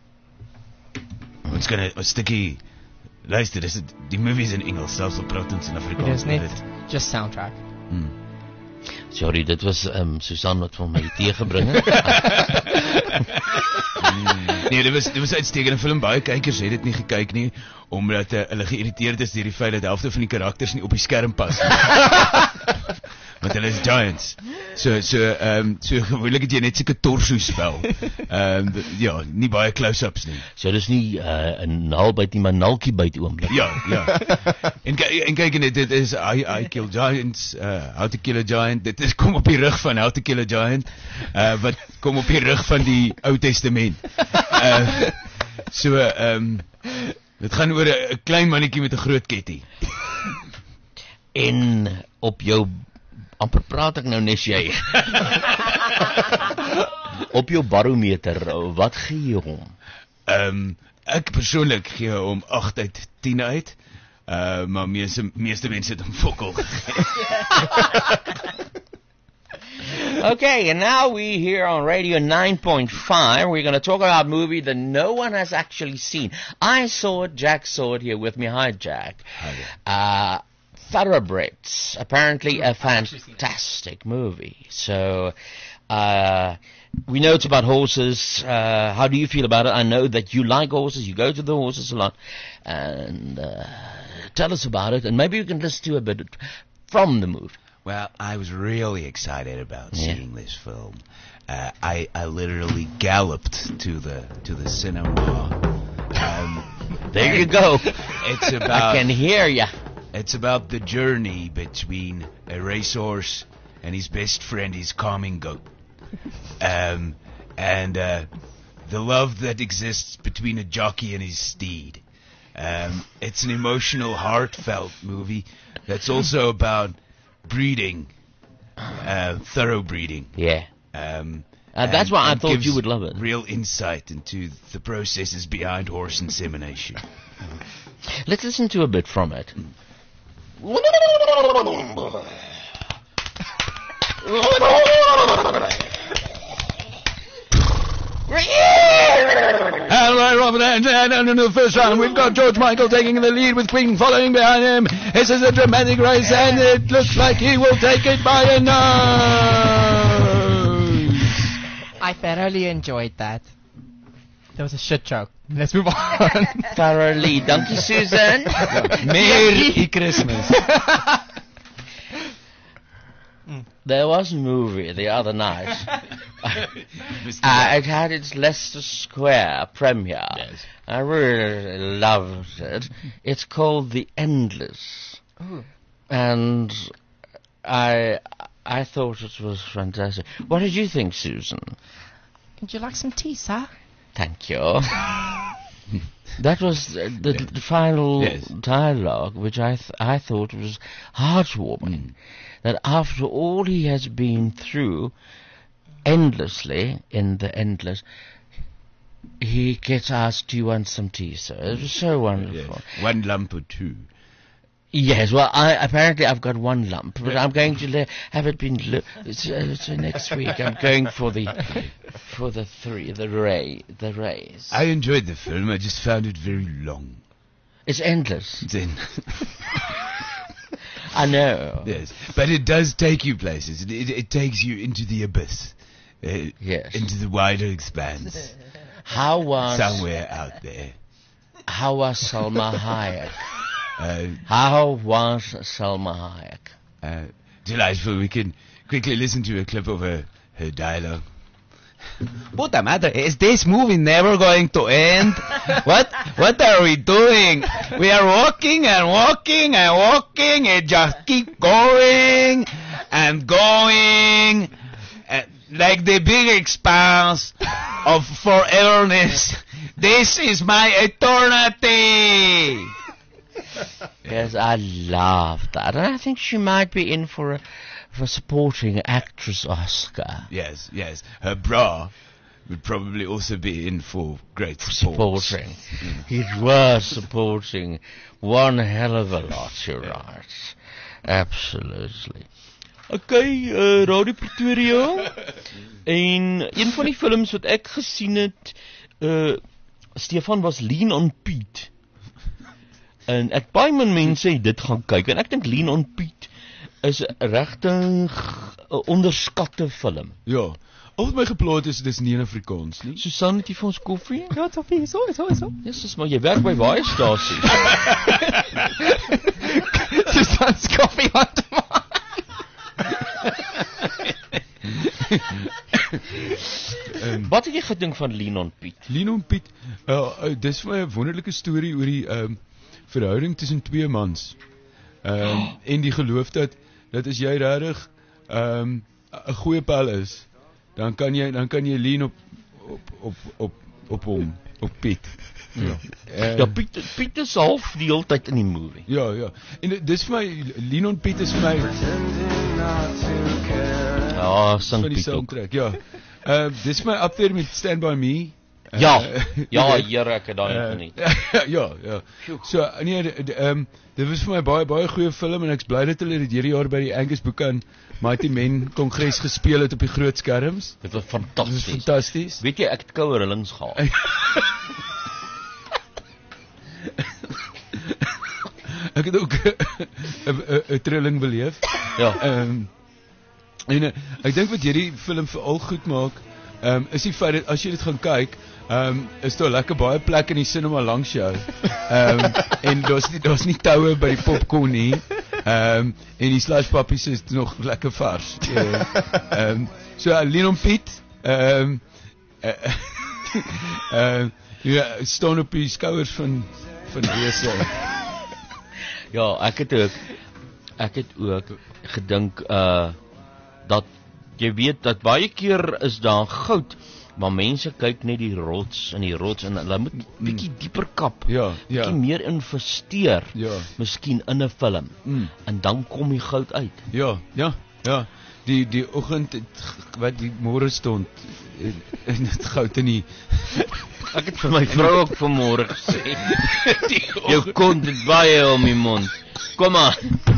Ons kan 'n 'n stukkie luister, dis het- die movie is in Engels, selfs al praat ons in It Afrikaans. is net just soundtrack. Hmm. Sorry, dit was um, Susan wat vir my tee gebring het. Nee, dit was dit was 'n uitstekende film. Baie kykers het dit nie gekyk nie omdat uh, hulle geïrriteerd is deur die feit dat die helfte van die karakters nie op die skerm pas nie. Want hulle is giants. So so ehm um, so gewoonlik het jy net seker torso spel. Ehm um, ja, nie baie close-ups nie. So dis nie 'n uh, nal byt nie, maar naltjie byt oomblik. Ja, ja. En en kyk net dit is I I Kill Giants, uh, How to Kill a Giant. Dit is kom op die rug van How to Kill a Giant. Uh wat kom op die rug van die Ou Testament. Uh so ehm um, dit gaan oor 'n klein mannetjie met 'n groot ketty. En op jou amper praat ek nou nes jy. Op jou barometer, wat gee jy hom? Ehm um, ek persoonlik gee hom agt uit tien uit. Uh maar meeste meeste mense het hom fokol gegee. Okay, and now we here on Radio nine point five, we're going to talk about a movie that no one has actually seen. I saw it, Jack saw it here with me. Hi, Jack. Uh, Thoroughbreds, apparently a fantastic movie. So, uh, we know it's about horses. Uh, how do you feel about it? I know that you like horses, you go to the horses a lot. And uh, tell us about it, and maybe we can listen to a bit from the movie. Well, I was really excited about yeah. seeing this film. Uh, I I literally galloped to the to the cinema. Um, there you go. It's about. I can hear ya. It's about the journey between a racehorse and his best friend, his calming goat, um, and uh, the love that exists between a jockey and his steed. Um, it's an emotional, heartfelt movie that's also about breeding, uh, thorough breeding. Yeah. Um, uh, that's why I thought gives you would love it. Real insight into the processes behind horse insemination. Let's listen to a bit from it. And right, Robert, and, and, and in the first round, we've got George Michael taking the lead with Queen following behind him. This is a dramatic race, and it looks like he will take it by a nose. I thoroughly enjoyed that. That was a shit joke. Let's move on. Thoroughly. Thank you, Susan. Merry Christmas. There was a movie the other night. uh, it had its Leicester Square premiere. Yes. I really loved it. It's called The Endless. Ooh. And I I thought it was fantastic. What did you think, Susan? Would you like some tea, sir? Thank you. That was uh, the, the final yes. dialogue, which I th- I thought was heartwarming. Mm. That after all he has been through, endlessly, in the endless, he gets asked, do you want some tea, sir? It was so wonderful. Yes. One lump or two. Yes, well, I apparently I've got one lump, but I'm going to le- have it been le- so, so next week. I'm going for the for the three, the ray, the rays. I enjoyed the film. I just found it very long. It's endless. It's in. I know. Yes, but it does take you places. It, it, it takes you into the abyss. Uh, yes. Into the wider expanse. How was somewhere out there? How was Salma Hayek? Uh, How was Salma Hayek? Uh, delightful. We can quickly listen to a clip of her, her dialogue. Puta madre, is this movie never going to end? What What are we doing? We are walking and walking and walking and just keep going and going and like the big expanse of foreverness. This is my eternity. Yes, I love that, and I think she might be in for a for supporting actress Oscar. Yes, yes. Her bra would probably also be in for great support. Supporting. Mm. It was supporting one hell of a lot, you're right. Absolutely. Okay, uh, Radio Pretoria. En een van die films wat ek gesien het, uh, Stefan, was Lean on Pete. En ek baie min mense het dit gaan kyk, en ek dink Lean on Pete is regtig 'n onderskatte film. Ja, Al wat my gepla het is, dis nie in Afrikaans nie. Susan, het jy vir ons koffie? Ja, Toppie, so, so, so. Jesus, maar jy werk by baie stasies. Susan's koffie on demand. um, Wat het jy gedink van Leon Piet? Leon Piet, uh, uh, dis vir my 'n wonderlike storie oor die um, verhouding tussen twee mans. Um, oh. En die geloof dat, dat as jy regtig 'n um, goeie pel is, dan kan jy dan kan jy lean op op op op op hom, op Piet. Ja, uh, ja Piet, Piet is half die hele tyd in die movie. Ja, ja. En dis vir my, Leon Piet is vir my ja, sing Piet ook. Ja. Uh, dis vir my up there met Stand By Me. Ja, uh, ja, Here, ek het daai nog geniet. Ja, ja. So, nee, ehm um, dit was vir my baie baie goeie film en ek's bly dat hulle dit hierdie jaar by die Angus Buchan Mighty Men Kongres gespeel het op die groot skerms. Dit was fantasties. Dit was fantasties. Weet jy, ek het koue rillings gehad. Ek het ook 'n trilling beleef. Ja. Ehm um, en uh, ek dink wat hierdie film veral goed maak, ehm um, is die feit dat as jy dit gaan kyk, ehm um, is daar lekker baie plek in die cinema langs jou. Ehm um, en daar's nie daar's nie toue by die popcorn nie. Ehm um, en die slushpappies is nog lekker vars. Ehm uh, um, so uh, Leon Piet, ehm um, ehm uh, ja, staan op die skouers van van wese. Ja, ek het ook ek het ook gedink uh dat jy weet dat baie keer is daar goud, maar mense kyk net die rots en die rots en hulle moet bietjie mm. dieper kap. Ja, ja. Bietjie meer investeer. Ja. Miskien in 'n film. Mm. En dan kom die goud uit. Ja, ja, ja. Die die oggend het, wat die môre stond en, en dit goud in die ek het vir my vrou ook vanmôre gesê. Jou kont het baie om die mond. Kom aan.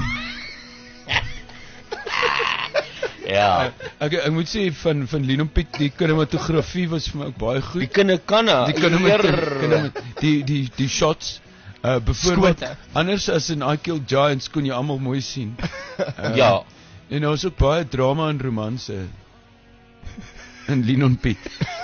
Ja. Ek ek moet sê van van Leon Piet, die kinematografie was vir my ook baie goed. Die kinderkanne. Die kinderkanne. Die die die shots uh byvoorbeeld anders as in I Killed Giants kon jy almal mooi sien. Uh, ja. En daar was ook baie drama en romanse in Leon Piet.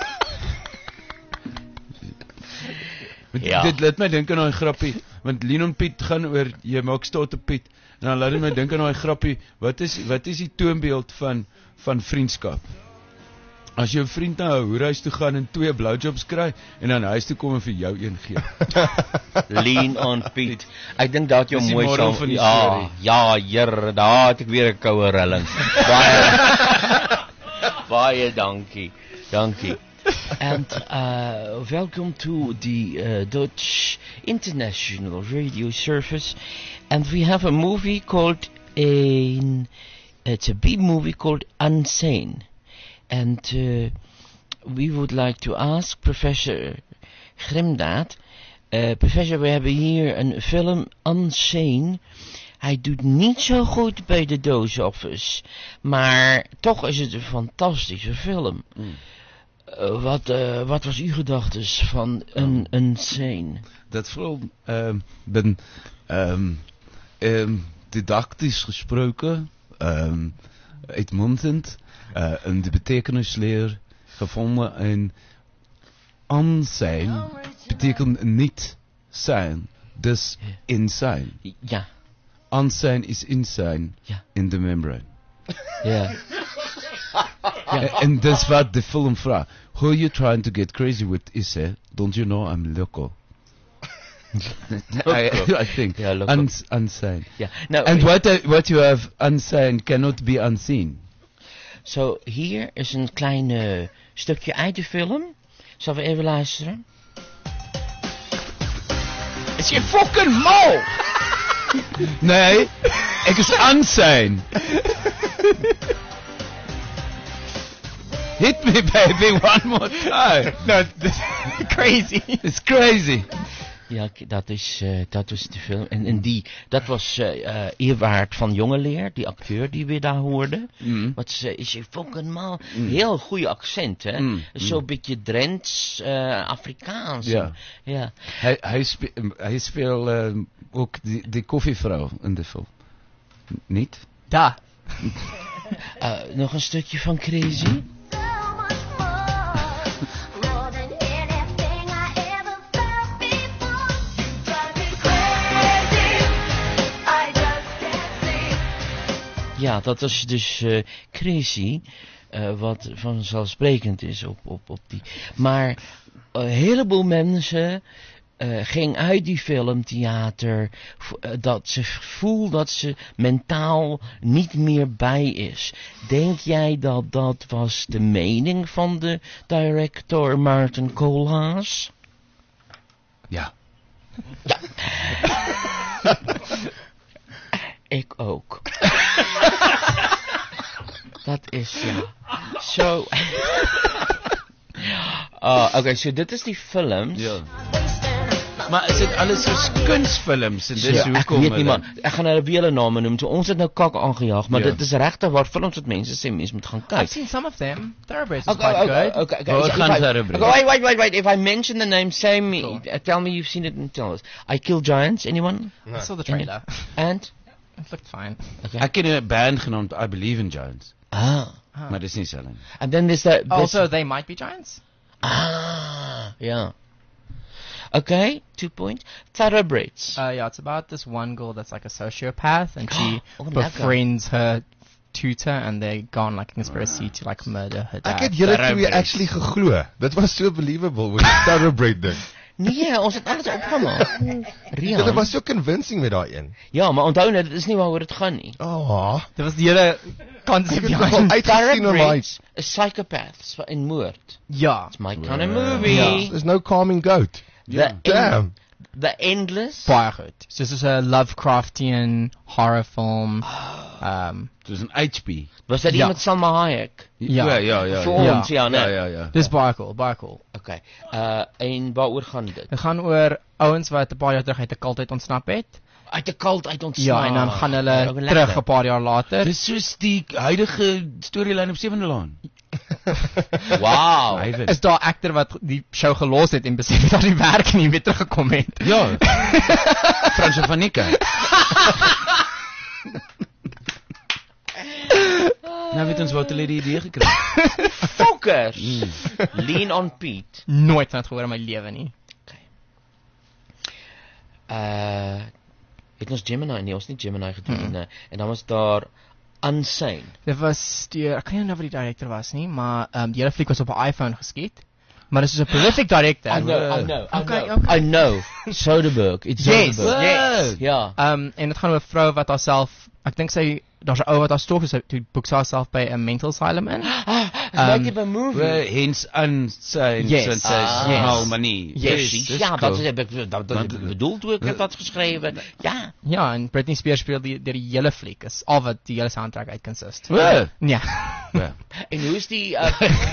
Ja. Dit laat my dink aan daai grappie, want Leon Piet gaan oor jy maak staat op Piet. En dan laat dit my dink aan daai grappie, wat is wat is die toonbeeld van van vriendskap? As jou vriend na 'n hoerhuis toe gaan en twee blowjobs kry en dan huis toe kom en vir jou een gee. Lean on Piet. Ek dink dat jy mooi saam van die ja, ja, Here, daar het ek weer 'n koue rilling. Baie baie dankie. Dankie. And uh, welcome to the uh, Dutch International Radio Service. And we have a movie called a, it's a B-movie called Unsane. And uh, we would like to ask Professor Grimdaad, uh, Professor, we hebben hier een film Unsane. Hij doet niet zo goed bij de Doos Office, maar toch is het een fantastische film. Mm. Uh, wat, uh, wat was uw gedachtes van een, een scene? Dat vooral um, ben um, um, didactisch gesproken, um, uitmuntend, uh, en de betekenisleer gevonden. En aan zijn betekent niet zijn, dus in zijn. Ja. Aan zijn is in zijn, ja. In de membrane. Ja. Ja. En dat is wat de film vraagt. Who are you trying to get crazy with, Isse? Don't you know I'm loco? I, I think. Yeah, loco. Uns, unseen. Yeah. Now, and what, uh, what you have unseen cannot be unseen. So, hier is een klein uh, stukje uit de film. Zullen we even luisteren? Is je fucking mal? Nee, ik is unseen. Hit me, baby, one more time. No, this is crazy. It's crazy. Ja, dat is, uh, dat is de film. En, en die, dat was uh, uh, Ewout van Jongeleer, die acteur die we daar hoorden. Mm. Wat uh, is je fucking mal. Mm. Heel goede accent, hè. Mm. Zo'n mm. beetje Drents, uh, Afrikaans. Ja. Ja. Hij, hij, spe, hij speelt uh, ook die, die koffievrouw in de film. Niet? Da. uh, nog een stukje van Crazy. Ja, dat is dus uh, crazy. Uh, wat vanzelfsprekend is op, op, op die. Maar een heleboel mensen uh, ging uit die filmtheater uh, dat ze voelt dat ze mentaal niet meer bij is. Denk jij dat dat was de mening van de director Maarten Koolhaas? Ja. Ja. Ik ook. Dat is ja. Zo. Oh, oké, okay, so dit is die films. Ja. Maar is dit alles soos kunstfilms en dis ja, hoekom? Ek weet nie man, ek gaan hulle weer name noem. So, ons het nou kak aangejaag, maar ja. dit is regtig waar films wat mense sê mense moet gaan kyk. I've seen some of them. Thoroughbreds is okay, quite okay, good. Okay, okay, Waar okay. gaan Thoroughbreds? Okay, wait, wait, wait, wait. If I mention the name, say me. Cool. Tell me you've seen it and tell us. I Kill Giants. Anyone? No. I saw the trailer. And? It looked fine. Okay. Ek ken 'n band genaamd I Believe in Giants. Ah. ah. Maar dis nie selling. And then there's that. Also, they might be giants. Ah, yeah. Okay, two points. Thoroughbreds. Uh, yeah, it's about this one girl that's like a sociopath, and she oh, befriends her tutor, and they go on like a conspiracy uh. to like murder her dad. Ek het julle twee actually geglo. Dit was so believable with the Thoroughbred ding. Nee, ons het alles opgemaak. Rian. Dit was so convincing met daai een. Ja, maar onthou net, dit is nie waaroor dit gaan nie. Oh. Dit was die hele konsep behind Thoroughbreds, a psychopaths in moord. Ja. It's my kind of movie. Yeah. There's no calming goat. The yeah. Damn. The Endless. Baie goed. So this is a Lovecraftian horror film. Um, dit is 'n H P. Was dit ja. met Salma Hayek? Ja, ja, ja. ja Vir ja. ons, ja, ja, ja, ja. Dis baie cool, baie cool. Okay. Uh en waaroor gaan dit? Dit gaan oor ouens wat 'n paar jaar terug uit 'n cult uit ontsnap het. Uit 'n cult uit ontsnap. Ja, en dan gaan hulle oh, terug 'n paar jaar later. Dis soos die huidige storielyn op Sewende Laan. Wow. Is daar 'n akter wat die show gelos het en besef het dat hy werk nie weer teruggekom het? Ja. Fransjo van Nicke. Nou weet ons wat hulle die idee gekry het. Fokkers. Mm. Lean on Pete. Nooit van het gehoor in my lewe nie. Okay. Uh het ons Gemini nie, ons het nie Gemini gedoen mm. nie. En dan was daar Unsane. Dit was die, ek kan nie nou wat die director was nie, maar um, die hele fliek was op 'n iPhone geskiet. Maar dit is 'n prolific director. I know, I know, I okay, know. Okay. I know. Soderbergh. It's yes, Soderbergh. Yes. Ja. Um en dit gaan oor 'n vrou wat haarself, ek dink sy daar's 'n ou wat haar stalk, so toe boek sy haarself by 'n mental asylum in. Ah, um, like a movie. Well, hence Unsane. Yes. Ah, money. Yes. yes. Ja, dat is ek dat dat bedoel toe ek het dat geskrywe. Ja. Ja, en Britney Spears speel die die, die hele fliek. Is al wat die hele soundtrack uit consist. Ja. Ja. En hoe is die uh,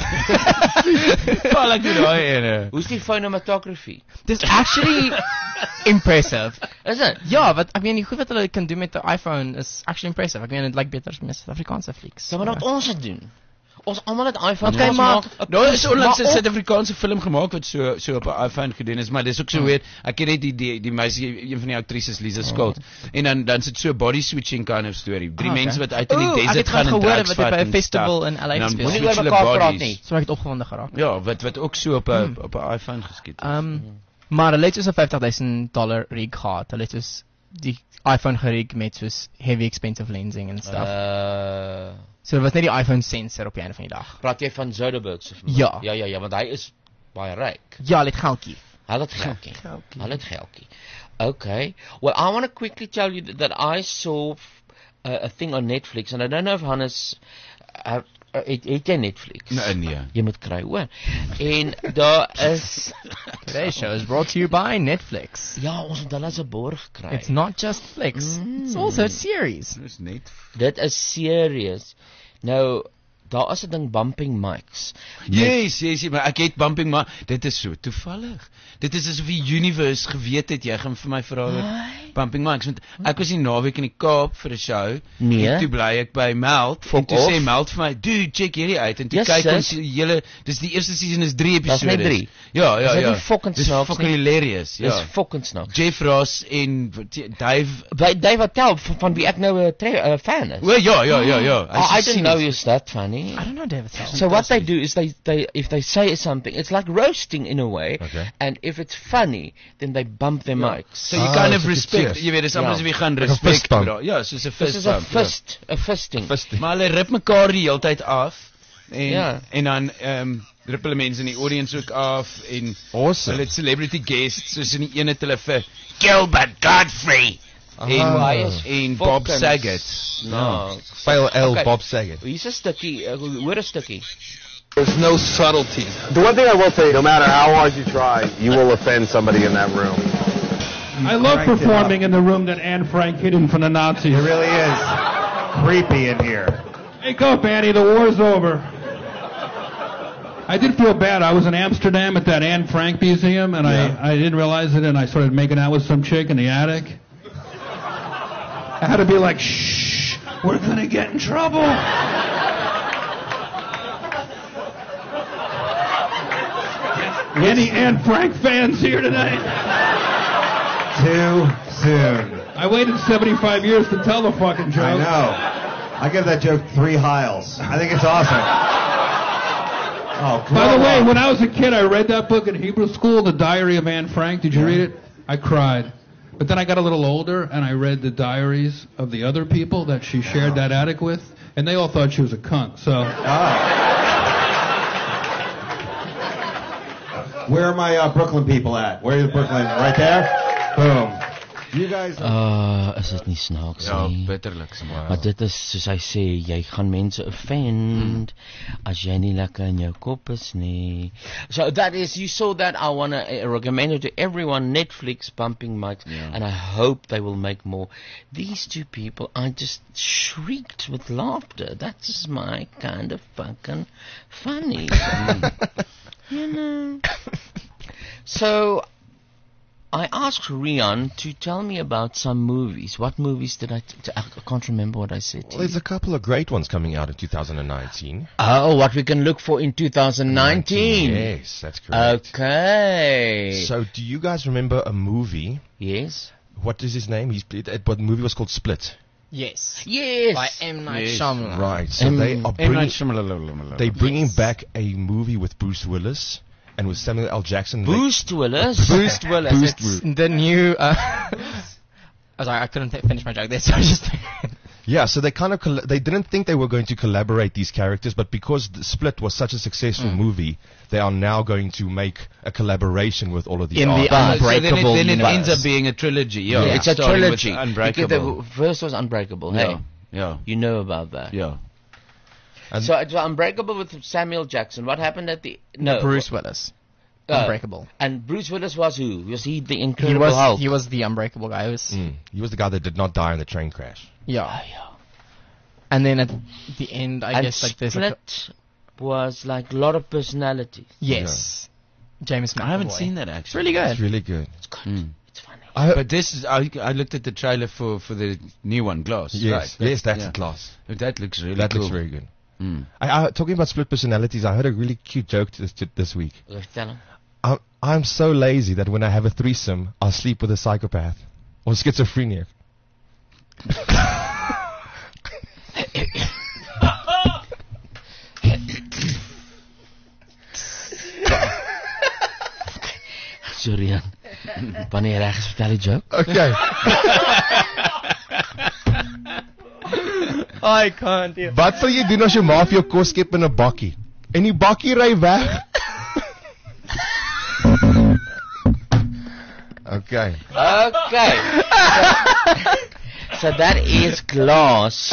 Val ek die daai ene. Hoe is die phonomatography? This actually impressive. Is it? Ja, wat ek meen die goed wat hulle kan doen met 'n iPhone is actually impressive. Ek meen dit lyk beter as met Suid-Afrikaanse flieks. So maar wat ons het doen. Ons almal het iPhone. Okay, maar daar is onlangs 'n Suid-Afrikaanse film gemaak wat so so op 'n iPhone gedoen is, maar dis ook so weer. Ek ken net die die die meisie, een van die aktrises, Lisa Skolt. En dan dan sit so body switching kind of story. Drie okay. mense wat uit in die desert gaan en drugs vat by 'n festival in L A speel. Moenie oor mekaar praat nie. So ek het opgewonde geraak. Ja, wat wat ook so op 'n hmm. op 'n iPhone geskiet het. Um maar hulle het so 'n vyftig duisend dollar rig gehad. Hulle het so die iPhone gerig met so heavy expensive lensing en stuff. Uh So dit was net die iPhone sensor op die einde van die dag. Praat jy van Soderbergh se film? Ja. Ja, ja, ja, want hy is baie ryk. Ja, hy het geldjie. Hy het geldjie. Hy het geldjie. Okay. Well, I want to quickly tell you that, that I saw uh, a thing on Netflix and I don't know if Hannes uh, het, het jy Netflix? Nee, nee. Jy moet kry, hoor. En daar is Today's show is brought to you by Netflix. Ja, ons het hulle as 'n borg kry. It's not just flicks. Mm. It's also a series. Dis net. Dit is serious. Nou, daar is 'n ding bumping mics. Yes, yes, yes, maar ek het bumping maar dit is so toevallig. Dit is asof die universe geweet het jy gaan vir my vra oor bumping mics want ek was die naweek in die Kaap vir 'n show. Nee. En toe bly ek by Meld. En toe sê Meld vir my, "Dude, check hierdie uit." En toe yes, kyk ons die hele dis die eerste season is drie episodes. Dis net drie. Ja, ja, ja. Dis fucking snaaks. Dis fucking hilarious. Ja. Dis fucking snaaks. Jeff Ross en Dave by Dave Attell van, van wie ek nou 'n uh, fan is. O ja, ja, ja, ja. Oh, I didn't know you're that funny. I don't know David Attell. So what they do is they, they if they say something, it's like roasting in a way. Okay. And if it's funny, then they bump their yeah. mics. So you ah, kind of respect Respek, jy weet, dis amper Ja. asof jy gaan Like 'n respek fistbump. dra. Ja, soos 'n This is a fistbump. ja. fist, a fisting. Fisting. Maar hulle rip mekaar die hele tyd af en Ja. en dan ehm um, rip hulle mense in die audience ook af en Awesome. hulle het celebrity guests soos in die ene het hulle vir Gilbert Godfrey en Ah. en Bob Fuckins. Saget. No. Pale L Okay. Bob Saget. Hier's 'n stukkie, uh, hoor 'n stukkie. There's no subtlety. The one thing I will say, no matter how hard you try, you will offend somebody in that room. I love performing in the room that Anne Frank hid in from the Nazis. It really is creepy in here. Wake up, Annie, the war's over. I did feel bad. I was in Amsterdam at that Anne Frank museum, and Yeah. I, I didn't realize it, and I started making out with some chick in the attic. I had to be like, shh, we're going to get in trouble. Any Anne Frank fans here tonight? Too soon. I waited seventy-five years to tell the fucking joke. I know. I give that joke three Hiles. I think it's awesome. Oh, By the grow way, up. when I was a kid, I read that book in Hebrew school, The Diary of Anne Frank. Did you read it? I cried. But then I got a little older, and I read the diaries of the other people that she shared that attic with, and they all thought she was a cunt. So. Where are my uh, Brooklyn people at? Where are the Brooklyn? Right there? Boom. You guys. Uh, is dit nie snaaks Ja, nie? bitterlik snaaks. Maar dit is soos hy sê, jy gaan mense offend as jy nie lekker in jou kop is nie. So that is, you saw that. I want to recommend it to everyone. Netflix bumping mics, Yeah. and I hope they will make more. These two people, I just shrieked with laughter. That's my kind of fucking funny. You know. So I asked Rian to tell me about some movies. What movies did I? T- I can't remember what I said. To Well, there's you. a couple of great ones coming out in two thousand nineteen. Oh, what we can look for in two thousand nineteen. Yes, that's correct. Okay. So, do you guys remember a movie? Yes. What is his name? He's played. uh, But the movie was called Split. Yes. Yes. By M. Night Yes. Shyamalan. Right. So Um, they are En bringing, Night Shyamalan. they bringing Yes. back a movie with Bruce Willis and with Samuel L. Jackson. They- Boost Willis. Boost Willis. Boost It's Wi- the new. Uh, I was like, I couldn't t- finish my joke there, so I just. Yeah, so they kind of coll- they didn't think they were going to collaborate these characters, but because the Split was such a successful Mm. movie, they are now going to make a collaboration with all of these In the artists. So then it, Unbreakable then it universe. ends up being a trilogy. Yeah, Yeah, it's a starting with trilogy. Unbreakable. The first was Unbreakable. Hey, Yeah, yeah, you know about that. yeah. And- So it was Unbreakable with Samuel Jackson. What happened at the no Bruce Willis. uh, Unbreakable. And Bruce Willis was who? Was he the He Incredible was Hulk? he was the Unbreakable guy. He was, Mm. He was the guy that did not die in the train crash. yeah. And then at the end, I and guess like there's like a, Split was like a lot of personalities. yes, James McAvoy. I haven't seen that actually. It's really good. It's really good. It's good. Mm. It's funny. I, But this is I, I looked at the trailer for, for the new one, Glass. yes, right? yes, that's yeah. a class. That looks really That cool. looks very good. Mm. I, I, talking about split personalities, I heard a really cute joke this, this week. Okay, tell him. I'm, I'm so lazy that when I have a threesome, I'll sleep with a psychopath or schizophrenic. Sorry, Jan. Wanneer jy reg is, vertel die joke. Okay. I can't. Yeah. Wat sal jy doen as jou ma vir jou kos skep in 'n bakkie? En die bakkie ry weg? Okay. Okay. So, so that is Glass.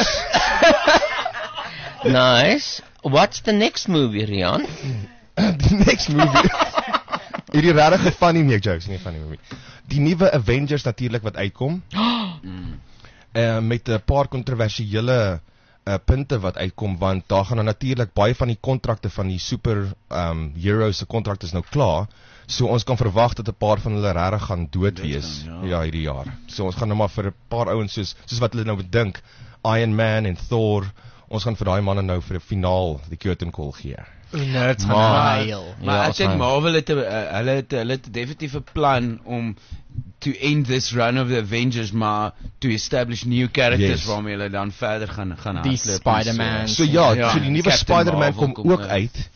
Nice. What's the next movie, Rian? Die next movie. Hierdie regtig 'n funny nee jokes, nie 'n funny movie. Die nuwe Avengers natuurlik wat uitkom. Uh, met 'n paar kontroversiële uh, punte wat uitkom, want daar gaan dan natuurlik baie van die kontrakte van die super um, heroes se kontrakte is nou klaar. So ons kan verwag dat 'n paar van hulle regtig gaan dood wees gaan, ja. ja hierdie jaar. So ons gaan nou maar vir 'n paar ouens soos soos wat hulle nou dink, Iron Man en Thor, ons gaan vir daai manne nou vir 'n finaal die curtain call gee. Nerds Maar, gaan huil. maar Ja, ek dink gaan. Marvel het 'n uh, hulle het hulle het definitief 'n plan om to end this run of the Avengers, maar to establish new characters Yes. waarmee hulle dan verder gaan gaan Die hardloop. Spider-Man. So ja, Ja, so die nuwe Captain Spider-Man Marvel kom kom ook uit. uit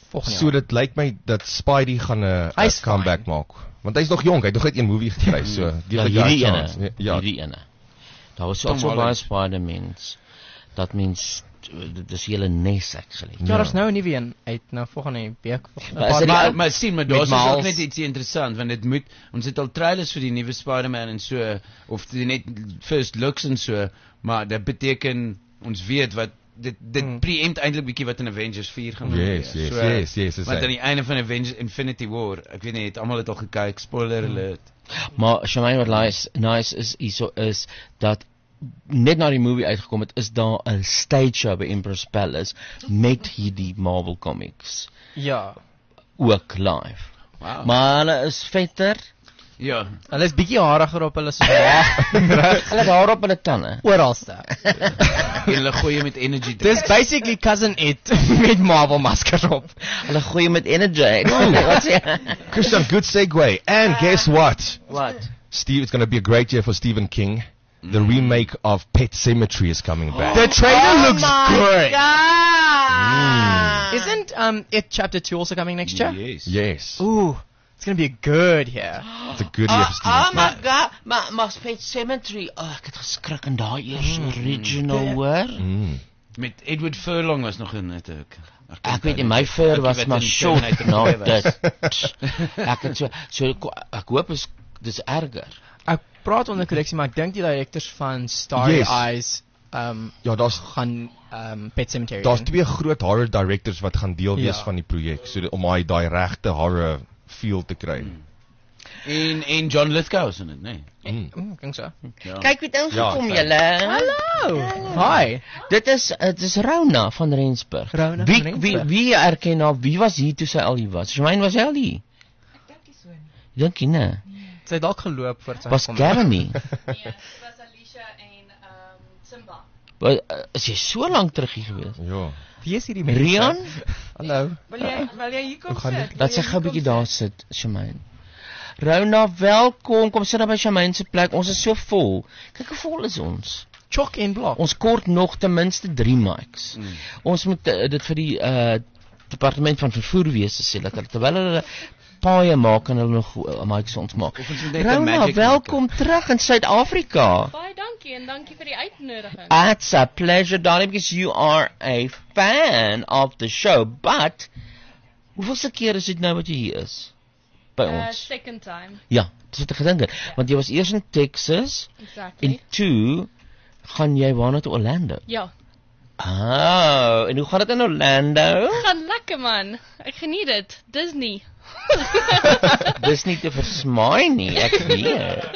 Volgende So dit lyk my dat Spidey gaan 'n Hy is comeback maak. Want hy's nog jonk, hy het nog net een movie gekry, so Ja, give the guy hierdie a ene. chance. Ja. Hierdie ene. Daar was Tom ook so baie Holland. Spider-Mans. Dat means dit is hele nes actually. Ja, daar's nou 'n nuwe een uit nou volgende week. volgende Maar is paar dit die Maar, dae. maar sien, maar Met daar's is ook Miles. net iets interessant, want dit moet, ons het al trailers vir die nuwe Spider-Man en so, of die net first looks en so, maar dit beteken, ons weet wat, dit, dit Hmm. preempt eintlik bietjie wat in Avengers vier gaan Yes, yes, so, yes, yes, is Want hy. aan die einde van Avengers Infinity War, ek weet nie, het almal dit al gekyk, spoiler alert. Maar Shamaine, wat nice, nice is hierso is dat net na die movie uitgekom het, is daar 'n stage show by Emperor's Palace met hierdie Marvel Comics Ja. ook live. Wow. Maar hulle is vetter. Ja. Hulle is bietjie hariger op hulle soos maag. Hulle het haar op hulle tande. Oralste. En hulle gooi met energy Dis drinks. basically Cousin It met Marvel maskers op. Hulle gooi met energy. Wat sê jy? Christian, good segue. And guess what? Wat? Steve, it's going to be a great year for Stephen King. The remake of Pet Sematary is coming back. The trailer Oh looks my great. God. Isn't um It Chapter two also coming next year? Yes. Yes. Ooh, it's gonna be a good year. It's a good year for Stephen Oh King. my god, maar maar Pet Cemetery, oh, ek het geskrik in daai eerste original, hoor. Mm. Met Edward Furlong was nog in dit ook. Ek weet nie, my fur was maar short na nou dit. Ek het so so ek hoop is dis erger. Ek praat onder korreksie, maar ek dink die directors van Starry Yes. Eyes um Ja, daar's gaan um Pet Sematary. daar's doen. twee groot horror directors wat gaan deel wees Ja. van die projek, so die- om hy daai regte horror feel te kry. En en John Lithgow is in dit, nee. Mm. Mm, ek dink so. Ja. Kyk wie het ingekom Ja, julle. Hallo. Hi. Dit is dit is Rona van Rensburg. Rona wie, van wie Rensburg. wie erken haar? Wie was hier toe sy al hier was? Shamaine was hy al hier? Dink jy nee? Sy het dalk geloop voor sy Was gekom Gavin nie? Nee, dit was Alicia en um, Simba. Wa- uh, Is jy so lank terug hier gewees? Ja. Wie is hierdie mense? Rian? Hallo. Wil jy, wil jy hier kom Hoe gaan sit? dit? Wil Laat jy sy hier gou kom 'n bietjie sit? daar sit, Shamaine. Rona, welkom. Kom sit daar by Shamaine se plek. Ons is so vol. Kyk hoe vol is ons. Chok en blok. Ons kort nog ten minste drie mics. Mm. Ons moet uh, dit vir die uh, departement van vervoerwese sê dat hulle terwyl hulle paaie maak kan hulle nog uh, mics ons maak. Of ons moet net 'n Rona, magic welkom terug in Suid-Afrika. Baie dankie en dankie vir die uitnodiging. It's a pleasure, darling, because you are a fan of the show. But hoeveelste keer is dit nou wat jy hier is by Uh, ons? second time, Ja, dis wat ek gedink het. Want jy was eers in Texas exactly. en toe gaan jy waarna toe Orlando. Ja, Oh, en hoe gaan dit in Orlando? gaan lekker man. Ek geniet dit. Disney. Dis nie te versmaai nie, ek weet.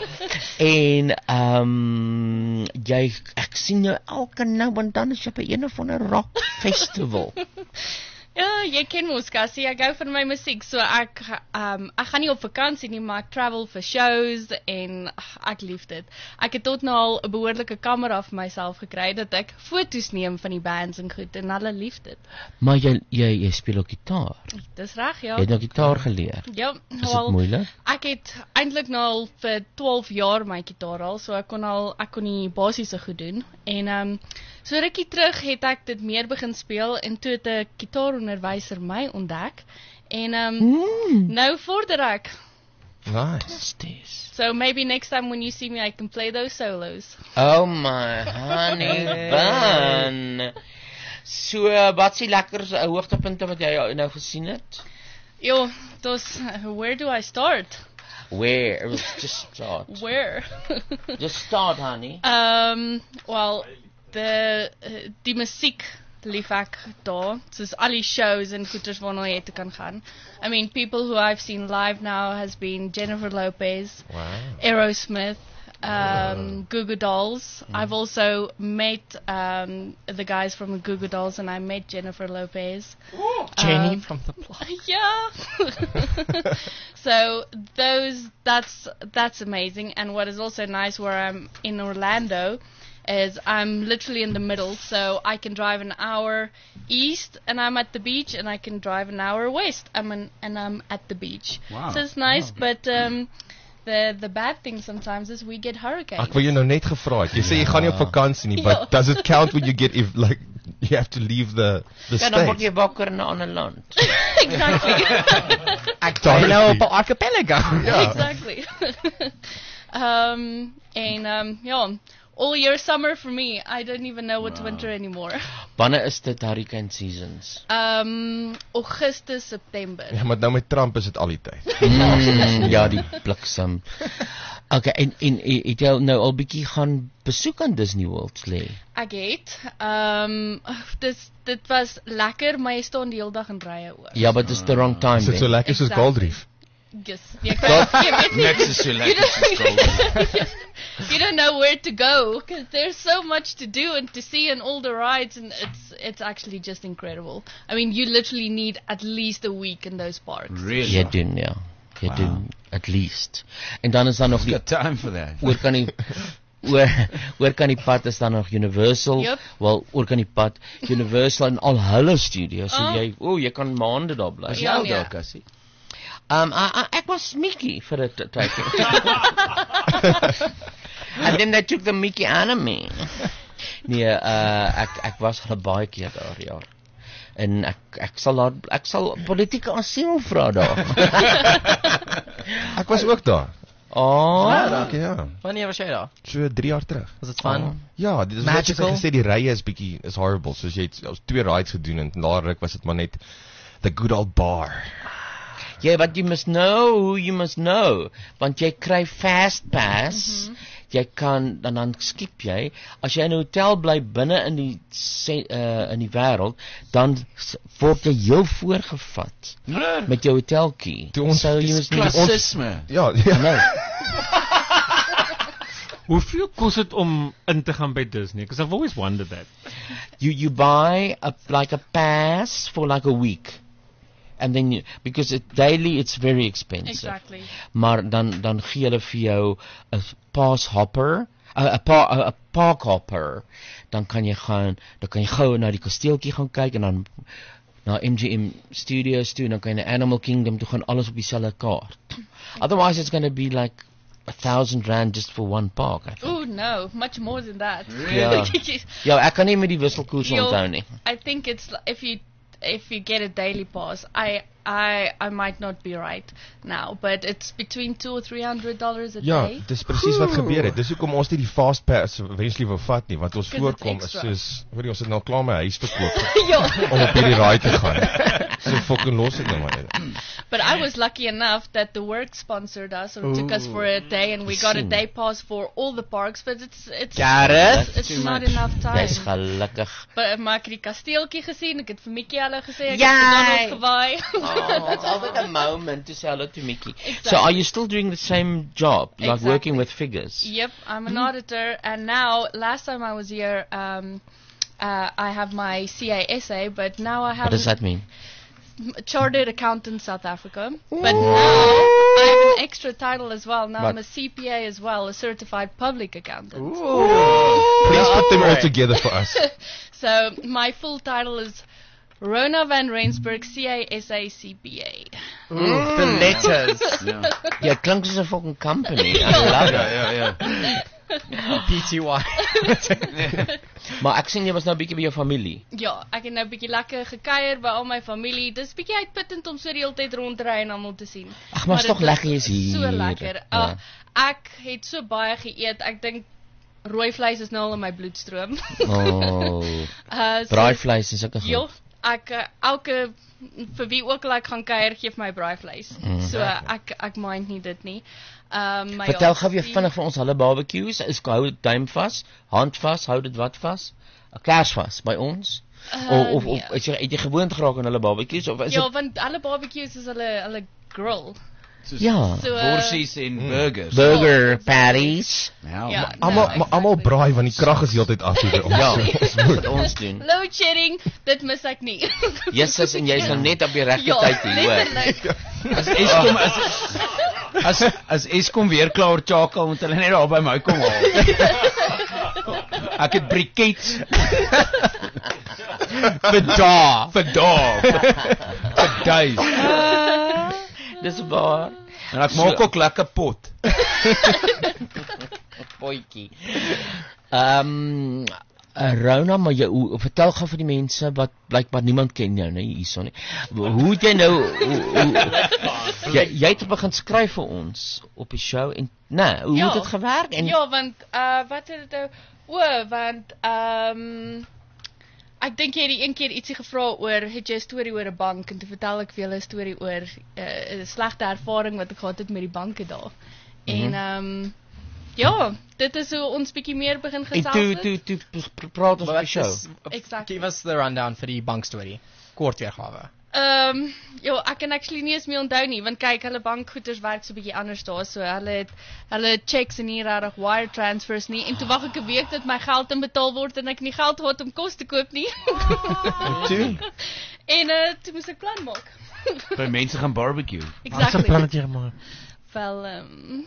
En ehm um, jy ek sien jou elke nou en dan is jy by een of ander rock festival. Ja, jy ken mos Cassie, ek hou van my musiek, so ek um, ek gaan nie op vakansie nie, maar ek travel vir shows en ag, ek lief dit. Ek het tot nou al 'n behoorlike kamera vir myself gekry dat ek foto's neem van die bands en goed en hulle lief dit. Maar jy jy jy speel ook gitaar. Dis reg, ja. Jy het nou gitaar geleer. Ja, Is dit wel, moeilik? Ek het eintlik nou al vir twaalf jaar my gitaar al, so ek kon al ek kon die basiese goed doen. En ehm um, so rukkie terug het ek dit meer begin speel en toe het 'n gitaaronderwyser my ontdek. En ehm um, Mm. nou vorder ek. Nice. So maybe next time when you see me I can play those solos. Oh my honey bun. So wat is die lekkerste uh, hoogtepunte wat jy nou gesien het? Yo, those where do I start? Where? Just start. Where? Just start, honey. Um, well, the uh, die musiek lief ek daar. Soos al die shows en goeters waarna jy te kan gaan. I mean, people who I've seen live now has been Jennifer Lopez, Wow. Aerosmith, um, Goo Goo Dolls. I've also met um, the guys from Goo Goo Dolls and I met Jennifer Lopez. Jenny Um, from the block. Yeah. So those that's that's amazing. And what is also nice where I'm in Orlando is I'm literally in the middle, so I can drive an hour east and I'm at the beach, and I can drive an hour west I'm in, and I'm at the beach. Wow. So it's nice, but um, the the bad thing sometimes is we get hurricanes. Ek wou jou nou net gevra het. Jy sê jy gaan nie op vakansie nie, Ja. but does it count when you get if like you have to leave the the Ja, dan word state. jy wakker in 'n ander land. Exactly. Jy nou op 'n archipelago. Ja. Exactly. um, and um, yeah, all year summer for me. I don't even know what's winter anymore. Wanneer is dit hurricane seasons? Um, Augustus, September. Ja, maar nou met Trump is dit al die tyd. Mm, ja, die bliksem. Okay, en en het jy nou al bietjie gaan besoek aan Disney World lê? Ek het. Um, dis dit was lekker, maar jy staan die hele dag in rye ook. Ja, but it's the wrong time. Is dit so lekker soos Exactly. Gold Reef? Yes. Jy kan jy weet nie. Niks is so You lekker soos don't- Gold You don't know where to go because there's so much to do and to see and all the rides, and it's it's actually just incredible. I mean, you literally need at least a week in those parks. Really? Jy doen, ja. Jy Wow. doen at least. En dan is daar nog Who's die got time for that? oor kan die oor oor kan die pad is dan nog Universal. Yep. Wel, oor kan die pad Universal en al hulle studios. So Oh. jy, o, oh, jy kan maande daar bly. Is Ja, jou nee. daar, Cassie? Um, I, I, ek was Mickey vir 'n t- tydjie. And then they took the Mickey anime. Nee, uh, ek ek was al baie keer daar, ja. En ek ek sal daar ek sal politieke asiel vra daar. Ek was ook daar. Oh, Ja, dankie, ja. Wanneer was jy daar? So drie jaar terug. Was dit fun? Ja, dit is Magical? net gesê die rye is bietjie is horrible. Soos jy het ons twee rides gedoen en na ruk was dit maar net the good old bar. yeah, but you must know who you must know, want jy kry fast pass. Mm-hmm. Jy kan dan dan skip jy as jy in 'n hotel bly binne in die se, uh, in die wêreld, dan s- word jy heel voorgevat Nee. met jou hotelkie. Toe ons- so, dis jy must Klassisme. Ja, ja. Nou, Hoeveel kos dit om in te gaan by Disney? Because I've always wondered that. you you buy a like a pass for like a week. And then you, because it, daily it's very expensive. Exactly. Maar dan dan gee hulle vir jou 'n pass hopper, 'n 'n pa, 'n 'n park hopper. Dan kan jy gaan, dan kan jy gou na die kasteeltjie gaan kyk en dan na M G M Studios toe en dan kan jy na Animal Kingdom toe gaan, alles op dieselfde kaart. Otherwise it's going to be like a thousand rand just for one park, I think. Oh no, much more than that. Ja. Ja, ek kan nie met die wisselkoers You'll- onthou nie. I think it's li- if you if you get a daily pass, I I I might not be right now, but it's between two or three hundred dollars a Ja, day. dis presies wat gebeur het. Dis hoekom ons nie die fast pass eventually wou vat nie, want ons 'Cause voorkom it's is extra. soos, hoor jy, ons het nou klaar my huis verkoop Ja. om op hierdie ride te gaan. So fucking los dit nou maar net. But I was lucky enough that the work sponsored us or took us for a day, and we got a Sien. day pass for all the parks. But it's it's Gareth? it's, it's Too not much. enough Jy's time. gelukkig. But maar ek het die kasteeltjie gesien. Ek het vir Mickey hulle gesê. Ek Yay! het vir Donald gewaai. Oh, that's always a moment to say hello to Mickey. Exactly. So are you still doing the same job, like Exactly. working with figures? Yep, I'm an auditor, and now last time I was here, um, uh, I have my C A S A, but now I have What does that mean? Chartered Accountant South Africa. But now I have an extra title as well. Now I'm What? a C P A as well, a Certified Public Accountant. Please put them all together for us. So my full title is Rona van Rensburg C A S A C P A. Ooh, the letters. Ja. Yeah, klink soos 'n fucking company. I love Ja, it. ja, ja. P T Y. Maar ek sien jy was nou 'n bietjie by jou familie. Ja, ek het nou bietjie lekker gekuier by al my familie. Dis bietjie uitputtend om so die hele tyd rond te ry en almal te sien. Ag, maar is dit tog lekker jy's hier. So lekker. Ja. Ag, ek het so baie geëet. Ek dink rooi vleis is nou al in my bloedstroom. Oh. uh, so- Braaivleis is ook 'n Jo, goed. ek uh, elke vir wie ook al ek gaan kuier, gee vir my braaivleis. Mm. So uh, ek ek mind nie dit nie. Um my Vertel gou weer die- vinnig vir ons hulle barbecues. Is hou dit duim vas, hand vas, hou dit wat vas? 'n Kers vas by ons? Uh, of of, nee. of is jy het jy gewoond geraak aan hulle barbecues of is Ja, dit want alle barbecues is hulle hulle grill. Soos Ja. So, uh, Worsies en burgers. burger patties? Ja. Ja. maar- Almal Nou, maar almal braai want die krag is heeltyd af hier by ons. Ja, Ons moet. wat ons doen. Load shedding, dit mis ek nie. Jesus, en jy's nou net op die regte Ja, tyd hier, hoor. letterlik. As Eskom as as as Eskom weer klaar oor Chaka moet hulle net daar by my kom haal. Ek het briquettes vir daar. vir daar. Vir days. Dis waar. En ek maak ook lekker pot. Potjie. Ehm Uh, Rona, maar jy, hoe, vertel gou vir die mense wat blykbaar niemand ken jou nie hierso nie. Hoe het jy nou hoe, hoe, jy, jy het begin skryf vir ons op die show en nee, hoe Ja. het dit gewerk en Ja, want uh, wat het dit nou? O, want ehm um, ek dink jy het die een keer ietsie gevra oor het jy 'n storie oor 'n bank en toe vertel ek vir julle 'n storie oor 'n uh, slegte ervaring wat ek gehad het met die banke daar. En Mhm. ehm um, ja, dit is hoe ons bietjie meer begin en gesels toe het. toe toe p- praat ons op die show. Exactly. Give us the rundown vir die bankstorie. Kort weergawe. Ehm um, ja, ek kan actually nie eens meer onthou nie, want kyk, hulle bankgoeders werk so 'n bietjie anders daar. So hulle het hulle het checks en nie regtig wire transfers nie. En toe wag ek 'n week dat my geld inbetaal word en ek nie geld gehad om kos te koop nie. En toe? En uh, toe moes ek plan maak. By mense gaan barbecue. Exactly. plan het jy gemaak? Wel, ehm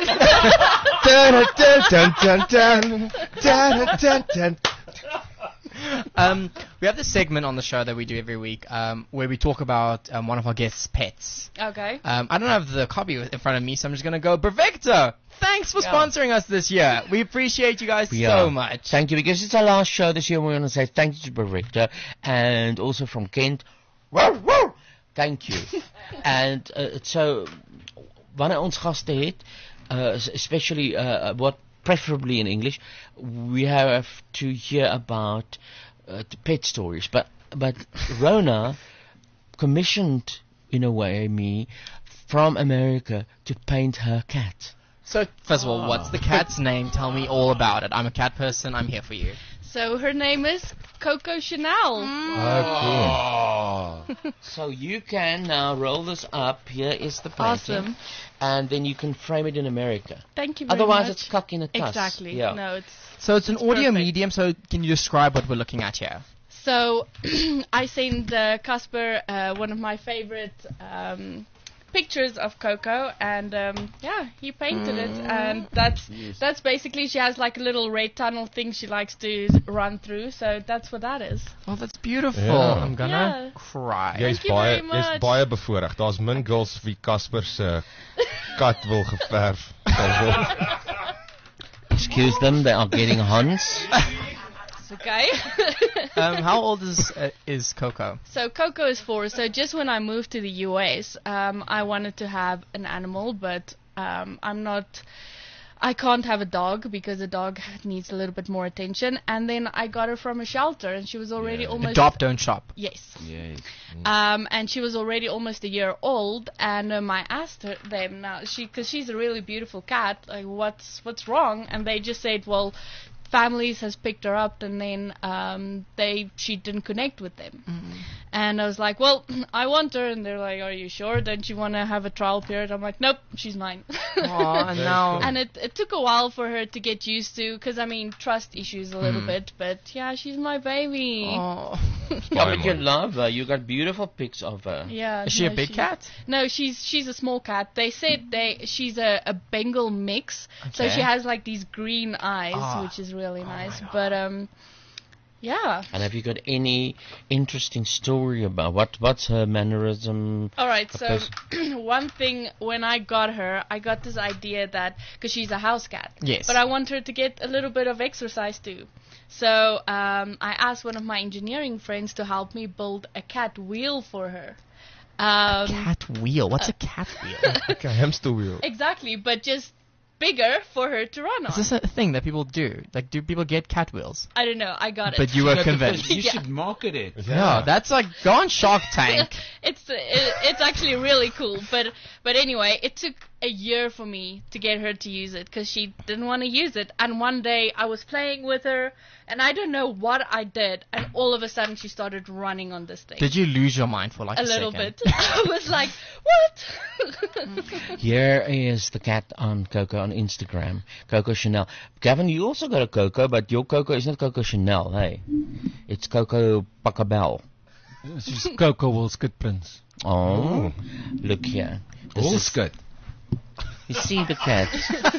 Um, we have this segment on the show that we do every week um, where we talk about um, one of our guests' pets. Okay. Um, I don't have the copy in front of me, so I'm just going to go, Perfecto! Thanks for Yeah. sponsoring us this year. We appreciate you guys Yeah. so much. Thank you, because it's our last show this year. We want to say thank you to Bericta and also from Kent. Thank you. And uh, so, wanneer ons gaste het, uh, especially uh, what preferably in English, we have to hear about uh, the pet stories. But but Rona commissioned, in a way, me from America to paint her cat. So, first of all, what's the cat's name? Tell me all about it. I'm a cat person. I'm here for you. So her name is Coco Chanel. Oh, cool. So you can now roll this up. Here is the painting. Awesome. And then you can frame it in America. Thank you very Otherwise, much. it's cock in a tuss. Exactly. Yeah. No, it's So it's an It's audio perfect. medium, so can you describe what we're looking at here? So I sent uh, Casper uh, one of my favorite um, pictures of Coco, and um, yeah, he painted it, and that's Yes. that's basically she has like a little red tunnel thing she likes to run through. So that's what that is. Oh, that's beautiful. Yeah. I'm gonna Yeah. cry. Jy's you baie very jy's much. baie bevoorreg. Daar's min girls wie Casper se kat wil geverf sal word. Excuse them, they are getting Hans. It's okay. um, how old is uh, is Coco? So Coco is four. So just when I moved to the U S, um, I wanted to have an animal, but um, I'm not. I can't have a dog because a dog needs a little bit more attention. And then I got her from a shelter, and she was already almost. Adopt, don't shop. Yes. Yes. Um, and she was already almost a year old, and um, I asked her them now, she because she's a really beautiful cat, like what's what's wrong? And they just said, well, families has picked her up, and then um, they she didn't connect with them. And I was like, well, I want her, and they're like, are you sure? Don't you want to have a trial period? I'm like, nope, she's mine. Aw, and now And it, it took a while for her to get used to, because I mean, trust issues a little Mm. bit, but yeah, she's my baby. Oh. Yeah, but you love her. You got beautiful pics of her. Yeah. Is she a no, big cat? No, she's she's a small cat. They said they she's a, a Bengal mix, so Okay. she has like these green eyes, Ah. which is really nice. But um, yeah. And have you got any interesting story about what what's her mannerism? All right, her so pers- one thing when I got her, I got this idea that because she's a house cat, Yes. but I want her to get a little bit of exercise too. So um, I asked one of my engineering friends to help me build a cat wheel for her. Um, Cat wheel. What's a cat wheel? Like a hamster wheel. Exactly, but just bigger for her to run on. Is this a thing that people do? Like, do people get cat wheels? I don't know. I got it. But you were Yeah, because convinced. You Yeah. should market it. Yeah, that's like go on Shark Tank. it's it, it's actually really cool. But but anyway, it took a year for me to get her to use it because she didn't want to use it. And one day I was playing with her, and I don't know what I did, and all of a sudden she started running on this thing. Did you lose your mind for like a, a little second? bit. I was like, what? Here is the cat on Coco on Instagram, Coco Chanel. Gavin, you also got a Coco, but your Coco is not Coco Chanel, hey? It's Coco Pacabelle. She's Coco Wolskut Prince. Oh, look here. This is Wolskut. You see the cat.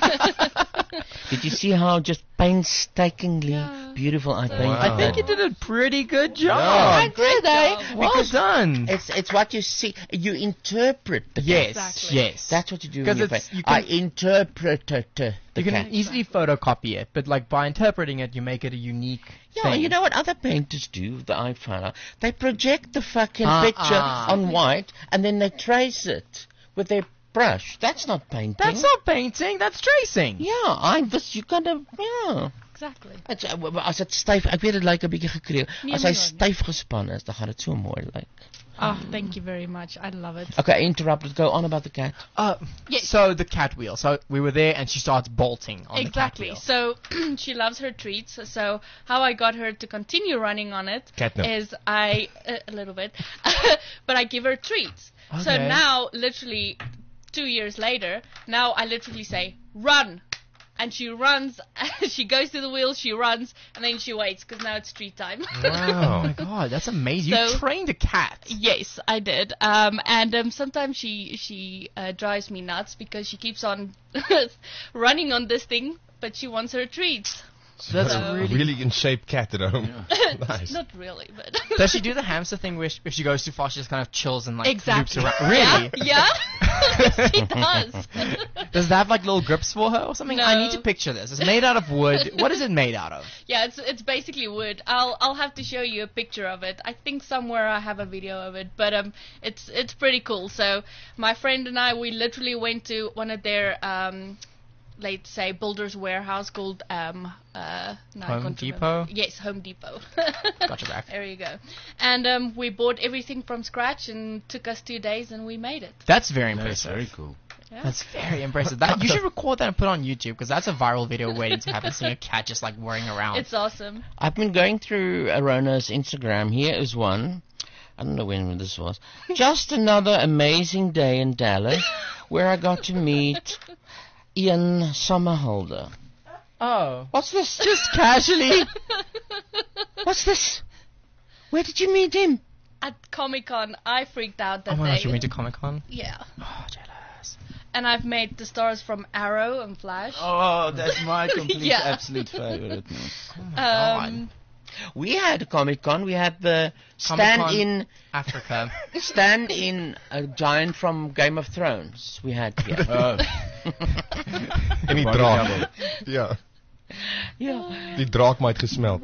Did you see how just painstakingly beautiful I painted I think that? you did a pretty good job. I did, eh? Well Because done. It's it's what you see. You interpret the Yes, cat. Exactly. yes. That's what you do. 'Cause When you it's- paint. you can- I interpreted the You can cat. easily photocopy it, but like by interpreting it, you make it a unique Yeah, thing. you know what other painters do that I found out? They project the fucking Uh-uh. picture on white and then they trace it with their brush. That's not painting. That's not painting, that's tracing. Ja, I was you gotta ja. Exactly. As, as dit styf, ek weet dit lyk 'n bietjie gekreeu. Nee, As hy nee, styf gespan is, dan gaan dit so mooi lyk. Oh, thank you very much. I love it. Okay, I interrupted. Go on about the cat. Uh, So the cat wheel. So we were there, and she starts bolting on Exactly. the cat wheel. So she loves her treats. So how I got her to continue running on it Catnip. is I uh, a little bit, but I give her treats. So Okay. now, literally, two years later, now I literally say run, and she runs. She goes to the wheel, she runs, and then she waits because now it's treat time. Oh my god, that's amazing! You So- trained a cat. Yes, I did. Um, and um, sometimes she she uh, drives me nuts because she keeps on running on this thing, but she wants her treats. That's So- a really, in shape cat at home. Nice. Not really, but Does she do the hamster thing where she, if she goes too far, she just kind of chills and like exactly. loops around? Really? Yeah. yeah? She does. Does that have like little grips for her or something? I need to No. picture this. It's made out of wood. What is it made out of? Yeah, it's it's basically wood. I'll I'll have to show you a picture of it. I think somewhere I have a video of it, but um, it's it's pretty cool. So my friend and I, we literally went to one of their um, let's say builders warehouse called um uh no, I Home can't Depot? remember. Yes, Home Depot. Gotcha back. There you go. And um, we bought everything from scratch, and took us two days, and we made it. That's very That's impressive. very cool. Yeah. That's very impressive. That you should record that and put it on YouTube because that's a viral video waiting to happen. Seeing a cat just like whirring around. It's awesome. I've been going through Arona's Instagram. Here is one. I don't know when this was. Just another amazing day in Dallas where I got to meet Ian Somerhalder. Oh. What's this? Just casually. What's this? Where did you meet him? At Comic Con, I freaked out that Oh my day. gosh, you went to Comic Con? Yeah. Oh, jealous. And I've met the stars from Arrow and Flash. Oh, that's my complete Yeah. absolute favorite. Um, We had Comic Con. We had the stand Comic-Con in Africa. stand in a giant from Game of Thrones. We had here. Oh. En die Body draak. double. Ja. Yeah. Die draak my het gesmeld.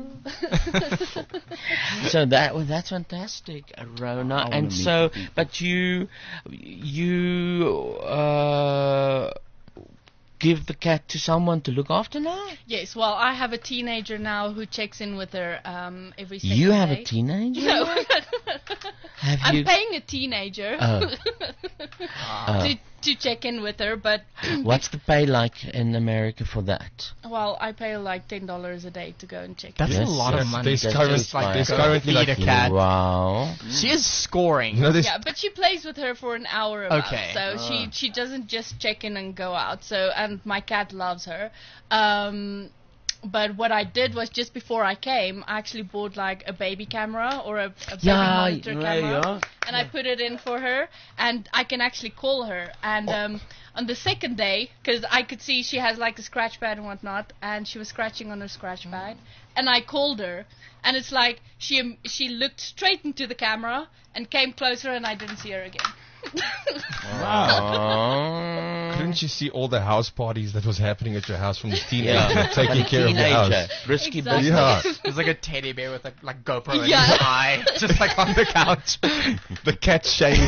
So that well, that's fantastic, Rona. wanna And meet so, the people. but you, you uh, give the cat to someone to look after now. yes, well, I have a teenager now who checks in with her um, every second You have day. a teenager. No. Have I'm you? paying a teenager Oh. Oh. to, to check in with her, but What's the pay like in America for that? well, I pay like ten dollars a day to go and check. That's in. a lot of There's- money. there's Just current- like there's go currently feed like- a cat. Wow. She is scoring. You know this? Yeah, but she plays with her for an hour a month, Okay. so Ah. she she doesn't just check in and go out. So and my cat loves her. Um, but what I did was just before I came, I actually bought like a baby camera or a, a baby Yeah, monitor yeah, camera, yeah. and I put it in for her, and I can actually call her. And um, on the second day, because I could see she has like a scratch pad and whatnot, and she was scratching on her scratch pad, and I called her, and it's like she she looked straight into the camera and came closer, and I didn't see her again. Wow. Couldn't you see all the house parties that was happening at your house from the teenager Yeah. taking From care of the house? teenager. Risky Exactly. business. Yeah. There's like a teddy bear with a like GoPro in Yeah. his eye, just like on the couch. The cat shame.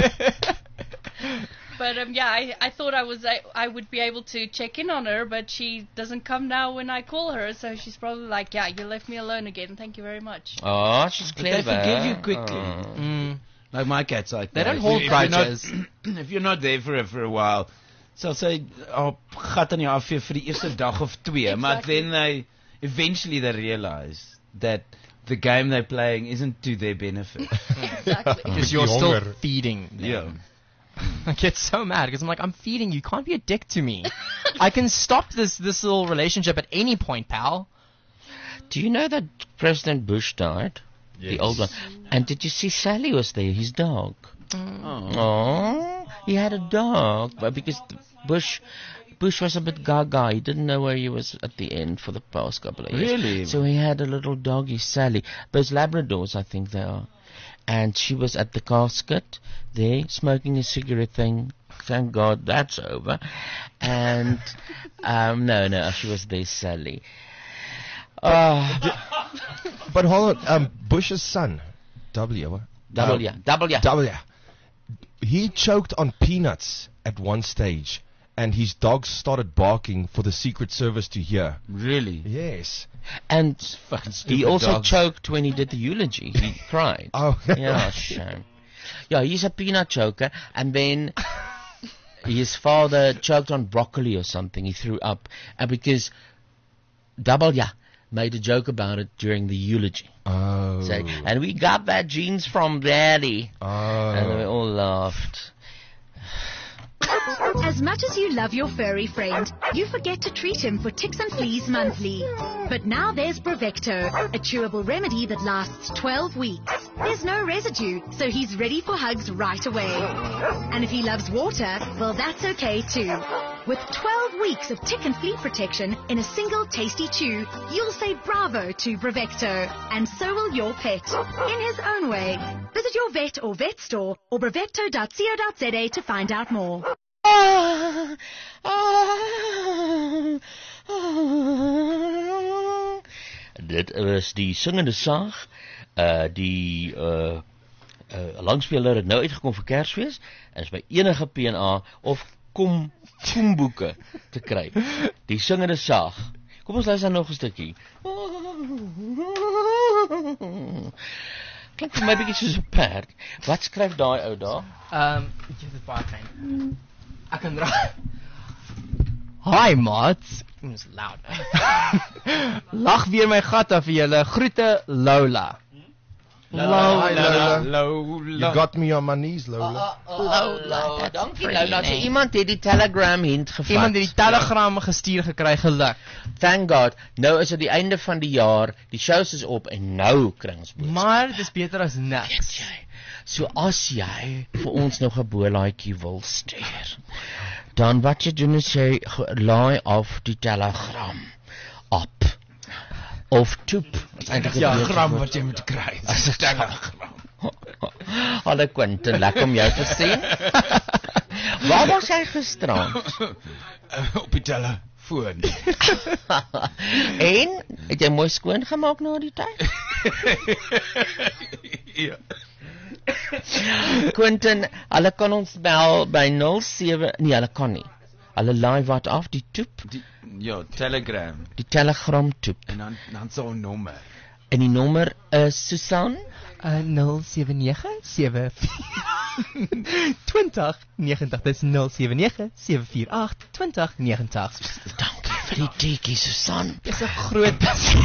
But um, yeah, I, I thought I was I, I would be able to check in on her, but she doesn't come now when I call her, so she's probably like, yeah, you left me alone again. Thank you very much. Oh, she's But clever. they forgive you quickly. Oh. Mm. Like my cat's like They that. don't If hold you- if you're not- grudges. If you're not there for for a while, sal sy op gat in jou afvee vir die eerste dag of twee, maar Exactly. then they eventually they realize that the game they're playing isn't to their benefit. Exactly. Because you're Die still honger. feeding them. Yeah. I get so mad because I'm like, I'm feeding you. You can't be a dick to me. I can stop this this little relationship at any point, pal. Do you know that President Bush died? The Yes. old one. And did you see Sally was there, his dog? Oh. Oh. he had a dog, but because Bush, Bush was a bit gaga. He didn't know where he was at the end for the past couple of years. Really? So he had a little doggy, Sally. Those Labradors, I think they are. And she was at the casket there, smoking a cigarette thing. Thank God that's over. And, um, no, no, she was there, Sally. Uh, But hold on, um, Bush's son, W. what? W, Um, W. W. He choked on peanuts at one stage, and his dogs started barking for the Secret Service to hear. Really? Yes. And fucking he stupid also dogs. choked when he did the eulogy. He cried. Oh. Yeah, shame. Yeah, he's a peanut choker, and then his father choked on broccoli or something. He threw up, and because W made a joke about it during the eulogy. Oh. So, and we got that genes from Daddy. Oh. And we all laughed. As much as you love your furry friend, you forget to treat him for ticks and fleas monthly. But now there's Bravecto, a chewable remedy that lasts twelve weeks. There's no residue, so he's ready for hugs right away. And if he loves water, well, that's okay too. With twelve weeks of tick and flea protection in a single tasty chew, you'll say bravo to Bravecto, and so will your pet, in his own way. Visit your vet or vet store or bravecto dot co dot za to find out more. Ah, ah, ah. Dit is die singende saag. Uh, die uh, uh, langspeler het nou uitgekom vir Kersfees en is by enige P N A of kom komboeke te kry. Die singende saag. Kom ons luister nog 'n stukkie. Klink vir my bietjie soos 'n perd. Wat skryf daai ou daar? Ehm, um, jy het baie klein. Ek kan dra. Hi maats. It's loud. Lag weer my gat af vir julle. Groete Lola. Lola. Lola. Lola. You got me on my knees, Lola. Lola, dankie Lola. So iemand het die Telegram hint gevat. Iemand het die Telegram gestuur gekry, geluk. Thank God. Nou is dit die einde van die jaar. Die shows is op en nou kry ons boodskap. Maar dis beter as niks. So as jy vir ons nog 'n boelaaitjie wil stuur, dan wat jy doen is jy ge- laai af die Telegram op of toep. Ja, gram wat jy moet kry. As 'n Telegram. Hallo Quentin, lekker om jou te sien. Waar was jy gisterand? Op die telefoon. En het jy mooi skoon gemaak na die tyd? Ja. Quentin, hulle kan ons bel by nul sewe, nee, hulle kan nie. Hulle laai wat af, die toep. Die, ja, Telegram. Die Telegram toep. En dan dan so 'n nommer. En die nommer is Susan uh, nul sewe nege sewe vier twintig negentig. Dis nul sewe nege sewe vier agt twintig negentig. Dankie vir die teekie, Susan. Dis 'n groot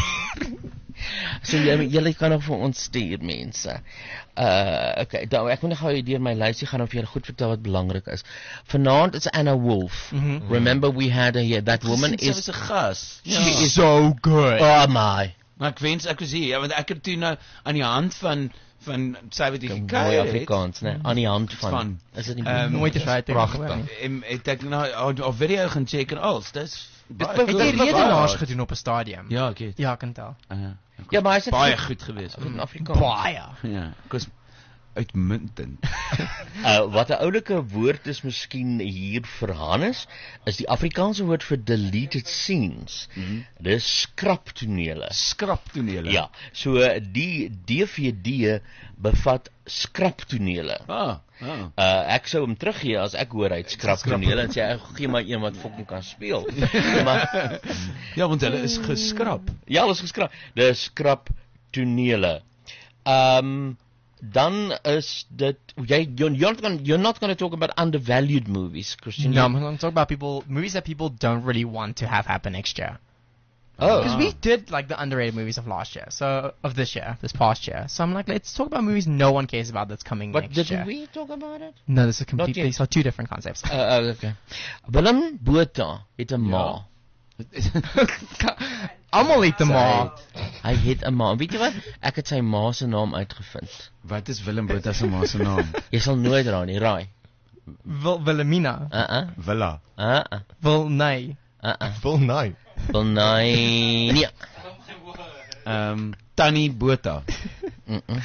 So julle julle kan nog vir ons stuur mense. Uh okay, dan ek moet nog gou deur my lysie gaan om vir julle goed vertel wat belangrik is. Vanaand is Anna Wolf. Mm-hmm. Remember we had her here. That woman Sy is was 'n gas. She Ja. is so good. Oh my. Maar ek wens ek was hier, ja, want ek het toe nou aan die hand van van sy wat die Mooi Afrikaans, né? Aan die hand van. van Is dit nie um, nooit eens uit pragtig. En het ek nou haar- haar video gaan check en alles. Dis baie Het jy goed. redenaars gedoen op 'n stadium? Ja, ek het. Ja, ek kan tel. Uh, Ja, maar hy sê baie goed geweest. in Afrikaans. Baie. Ja, ek was uitmuntend. Uh, wat 'n oulike woord is miskien hier vir Hannes, is die Afrikaanse woord vir deleted scenes. Mhm. Dis skraptonele. Skraptonele. Ja, so uh, die D V D bevat skraptonele. Ah, ah. Uh, ek sou hom teruggee as ek hoor hy het skraptonele en sê ek gee my een wat fucking kan speel. maar Ja, want hulle is geskrap. Ja, hulle is geskrap. Dis skraptonele. Ehm um, dan is dit jy you're, you're not gonna, you're not going to talk about undervalued movies, Christian. No, I'm going to talk about people movies that people don't really want to have happen next year. Oh. Because we did like the underrated movies of last year, so of this year, this past year. So I'm like, let's talk about movies no one cares about that's coming But next didn't year. we talk about it? No, this is completely yet. these are two different concepts. Uh, uh, okay. Willem Botha het 'n ma. Almal het 'n ma. Hy het 'n ma. Weet jy wat? Ek het sy ma se naam uitgevind. Wat is Willem Botha se ma se naam? Jy sal nooit raai nie, raai. Wil Wilhelmina. Uh-uh. Villa. Uh-uh. Wilnay. Uh-uh. Wilnay. Wilnay. Nee. Ehm Tannie Botha. Mm-mm.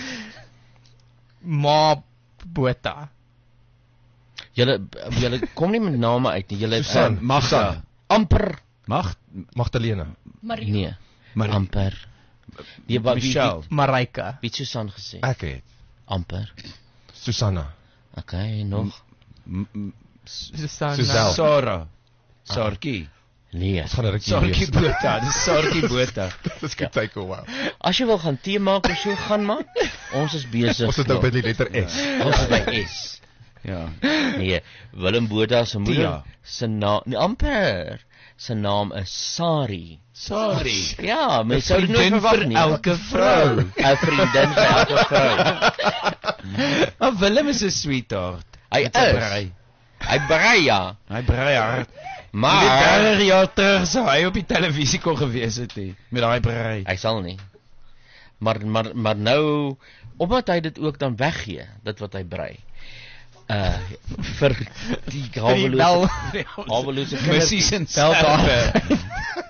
Ma Botha. Julle julle kom nie met name uit nie. Julle Susan, uh, Magda. amper Mag Magdalena. Marie. nee. Mar Amper. Die wat wie Michelle. Mareike. wie het Susan gesê? Ek het Amper. Susanna. Okay, nog. M- m- Susanna. Suzel. Sarah. Sarkie. Nee. Ons gaan 'n rukkie Sarkie wees. Botha. Dis Sarkie Botha. Dis gonna take a while. As jy wil gaan tee maak of so gaan maak, ons is besig. Ons het nou by die letter S. Ons is by S. Ja. Nee, Willem Botha se moeder Tia. se naam, nee, amper. Sy naam is Sari. Sorry. Ja, Een mens sou dit nooit vriendin verwag vir nie. elke vrou. 'n Vriendin vir elke vrou. Maar Willem is 'n sweetheart. Hy Met sy is. brei. Hy brei ja, Hy brei hard. maar Maar dertig jaar terug sou hy op die televisie kon gewees het he, met daai brei. hy sal nie. Maar maar maar nou omdat hy dit ook dan weggee, dit wat hy brei. Uh vir die hawelose hawelose Missies en Beldaar. selfe.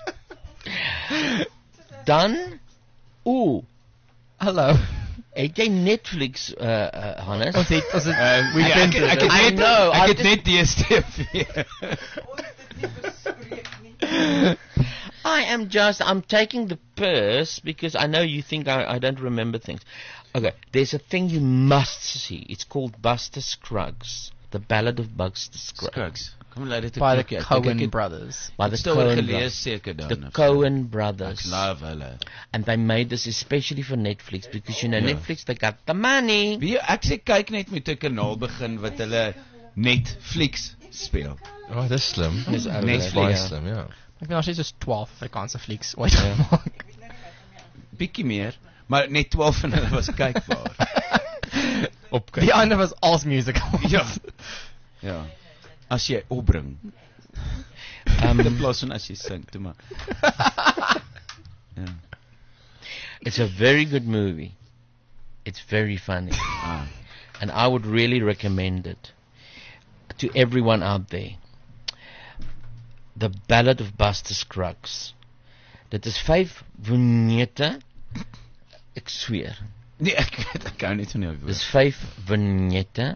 Dan o, Hallo. het jy Netflix uh, uh Hannes? Ons het ons het Uh, we ja, ek, printed ek, it. ek, I het net, know, ek I het just- net D S T V. I am just, I'm taking the purse because I know you think I, I don't remember things. Okay, there's a thing you must see. It's called Buster Scruggs. The Ballad of Buster Scruggs. Scruggs. Kom laat dit By the ek Coen ek het brothers. By the stil Coen gelees brothers. seker dan. The of so. Coen Ek brothers. love hulle. And they made this especially for Netflix because you know Ja. Netflix, they got the money. Wie ek sê kyk net met 'n kanaal begin wat hulle Netflix speel. Oh, dis slim. Dis ou, Netflix, baie ja. slim, ja. Ek weet nog steeds soos twaalf Afrikaanse flieks ooit gemaak. Bietjie meer, maar net twaalf van hulle was kykbaar. Op Die ander was als musicals. Ja. Ja. As jy opbring. Um, In plaas van as jy sing, toe maar. Ja. It's a very good movie. It's very funny. Ah. And I would really recommend it to everyone out there. The Ballad of Buster Scruggs. Dit is vyf vignette. Ek sweer. Nee, ek weet ek hou net van jou woord. Dis vyf vignette.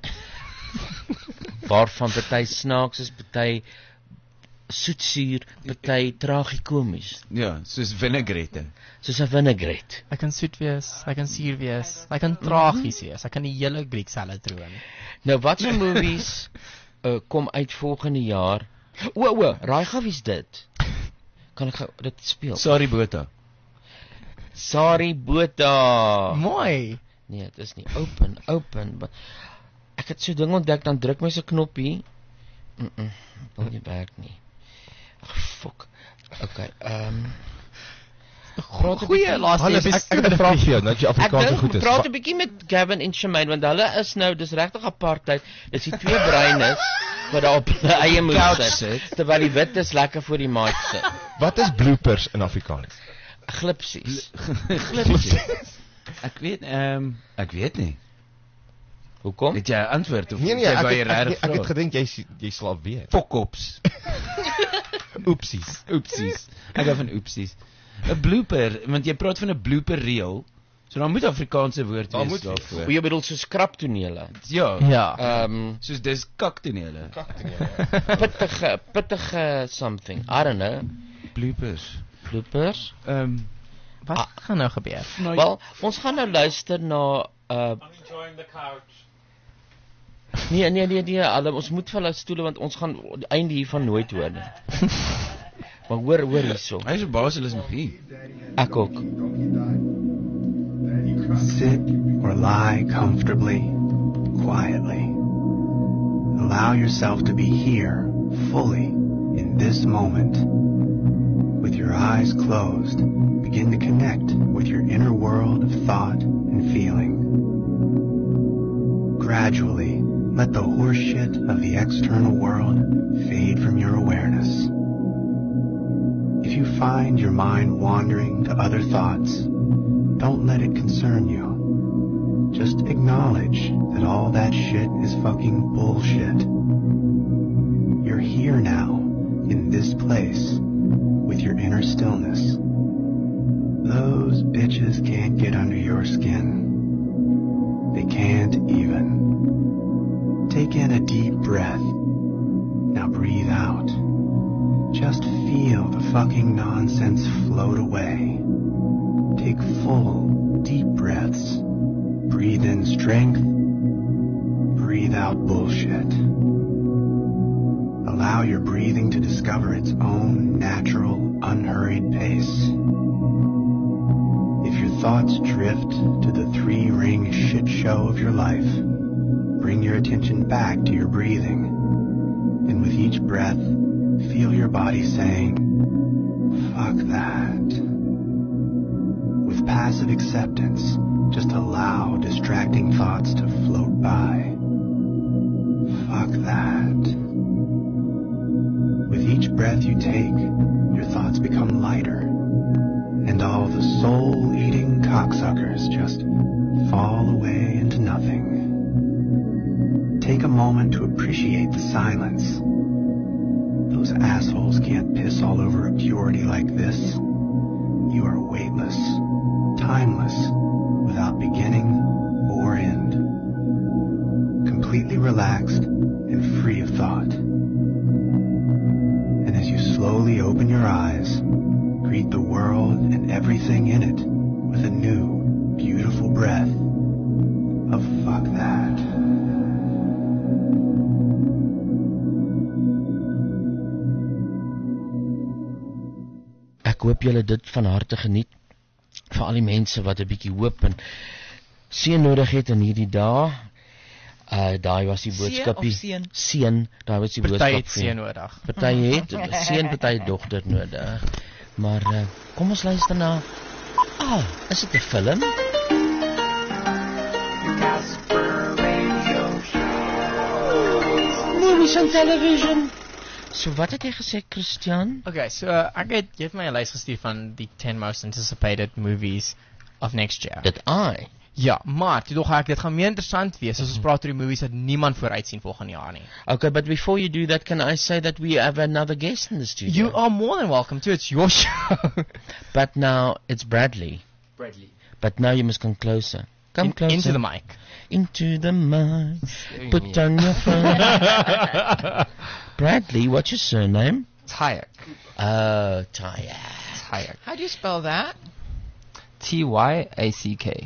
Waarvan party snaaks is, party soetsuur, party tragikomies. Ja, soos vinaigrette. Soos 'n vinaigrette. Hy kan soet wees, hy kan suur wees, hy kan tragies wees, hy kan die hele Greek salad room. Nou wat se movies uh, kom uit volgende jaar? O o, raai gou wie's dit? Kan ek gou dit speel? Sorry Botha. Sari Botha. Mooi. Nee, dit is nie open, open. But ek het so ding ontdek, dan druk my se knoppie. Mm, -mm wil nie werk nie. Ag fok. Okay, ehm um, Goeie laaste Hannes, ek, ek het 'n vraag vir jou, nou dat jy Ek Afrikaans goed dink is. praat 'n bietjie met Gavin en Shemaine want hulle is nou dis regtig apartheid. Dis die twee breines wat daar op hulle eie moet Couch sit sit. terwyl die wit is lekker voor die mic sit. Wat is bloopers in Afrikaans? Glipsies. Glipsie. Ek weet ehm um, ek weet nie. Hoekom? Het jy 'n antwoord of Nee nee, jy ek wou jy het, ek, regtig ek, ek het vra? gedink jy s- jy sal weet. Fokkops. Oepsies. Oepsies. Ek hou van oepsies. 'n Blooper, want jy praat van 'n blooper reel. So dan moet Afrikaanse woord Daar wees moet wees. daarvoor. Jy bedoel so skraptonele. Ja. Ja. Ehm um, Soos dis kaktonele. pittige pittige something. I don't know. Bloopers. Bloopers. Ehm um, Wat ah, gaan nou gebeur? nou, Wel, ons gaan nou luister na uh Enjoying the couch. nee nee nee nee, alle, ons moet vir hulle stoele want ons gaan die einde hiervan nooit hoor nie. Maar hoor hoor hierso. hy is 'n basilis nog hier. Ek ook. Sit or lie comfortably, quietly. Allow yourself to be here, fully, in this moment. With your eyes closed, begin to connect with your inner world of thought and feeling. Gradually, let the horseshit of the external world fade from your awareness. If you find your mind wandering to other thoughts, don't let it concern you. just acknowledge that all that shit is fucking bullshit. You're here now, in this place, with your inner stillness. Those bitches can't get under your skin. They can't even. Take in a deep breath. Now breathe out. Just feel the fucking nonsense float away. Take full, deep breaths. Breathe in strength. Breathe out bullshit. Allow your breathing to discover its own natural, unhurried pace. If your thoughts drift to the three-ring shit show of your life, bring your attention back to your breathing. And with each breath, feel your body saying, fuck that. With passive acceptance, just allow distracting thoughts to float by. Fuck that. With each breath you take, your thoughts become lighter, and all the soul-eating cocksuckers just fall away into nothing. Take a moment to appreciate the silence. Those assholes can't piss all over a purity like this. You are weightless, timeless, without beginning or end. Completely relaxed and free of thought. And as you slowly open your eyes, greet the world and everything in it with a new, beautiful breath of fuck that. Ek hoop julle dit van harte geniet, vir al die mense wat 'n bietjie hoop en seën nodig het in hierdie dae. Uh, daai was die boodskapie. Seën of seën? Seën, daai was die boodskap. Party het seën nodig. Party het seën, party dogter nodig. Maar uh, kom ons luister na. Ah, is dit 'n film? Movies on television. So wat het jy gesê, Christian? Okay, so uh, ek het jy het my 'n lys gestuur van die ten most anticipated movies of next year. Dit I. Ja, maar toe dog ek dit gaan meer interessant wees as ons praat oor die movies wat niemand vooruit sien volgende jaar nie. Okay, but before you do that, can I say that we have another guest in the studio? You are more than welcome to. It's your show. But now it's Bradley. Bradley. But now you must come closer. Come In, closer. into the mic. Into the mic. Put on your phone. Bradley, what's your surname? Tyack. Oh, Tyack. Tyack. How do you spell that? T Y A C K.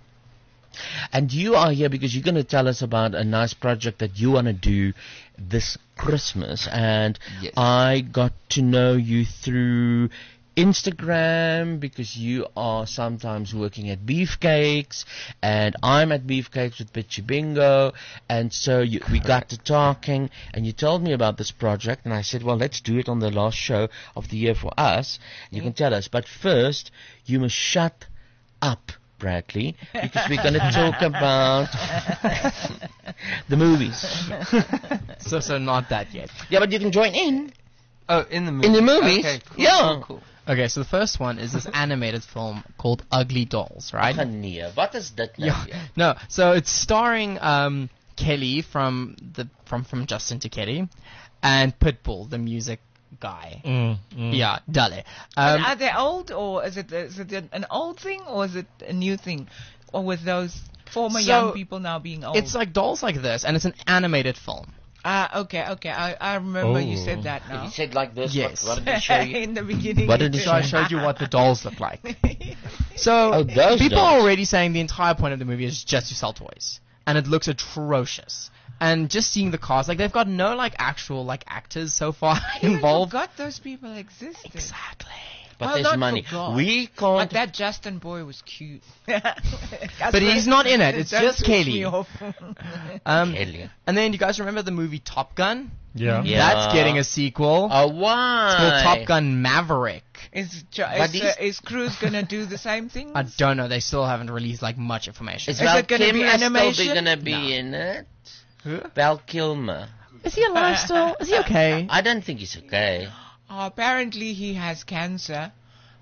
And you are here because you're going to tell us about a nice project that you want to do this Christmas. And Yes. I got to know you through Instagram because you are sometimes working at Beefcakes, and I'm at Beefcakes with Bitchy Bingo. And so you, we got to talking, and you told me about this project, and I said, well, let's do it on the last show of the year for us. You can tell us. But first, you must shut up, Bradley, because we're going to talk about the movies. So, so not that yet. Yeah, but you can join in. Oh, in the movie. In the movies? Okay, cool, Yeah. cool, cool. Okay, so the first one is this animated film called Ugly Dolls, right? Ach, nee, wat is dit nou Yeah. weer? No, so it's starring um, Kelly from the from from Justin to Kelly, and Pitbull, the music guy. Mm, mm. Yeah, Dale. But Um, are they old, or is it is it an old thing, or is it a new thing, or with those former So, young people now being old? it's like dolls like this, and it's an animated film. Ah, okay, okay. I I remember you said that now. He said like this. Yes. What, what did he show you? In the beginning. What did he So I show? showed you what the dolls look like. So Oh, those people dolls. are already saying the entire point of the movie is just to sell toys, and it looks atrocious. And just seeing the cast, like they've got no like actual like actors so far involved. I forgot those people existed. Exactly. But Well, there's not money. forgot. We But can't. that Justin boy was cute. But he's not in it. It's Don't just switch Kelly. me off. Um, Kelly. and then you guys remember the movie Top Gun? Yeah. Yeah. That's getting a sequel. Oh, why? It's called Top Gun Maverick. Is, Jo- But is, these- uh, is Cruz gonna do the same thing? I don't know. They still haven't released like much information. Is Is Val it gonna be Kilmer still animation? be gonna be No. in it? Who? Val Kilmer. Is he alive still? Is he okay? I don't think he's okay. Oh, apparently he has cancer,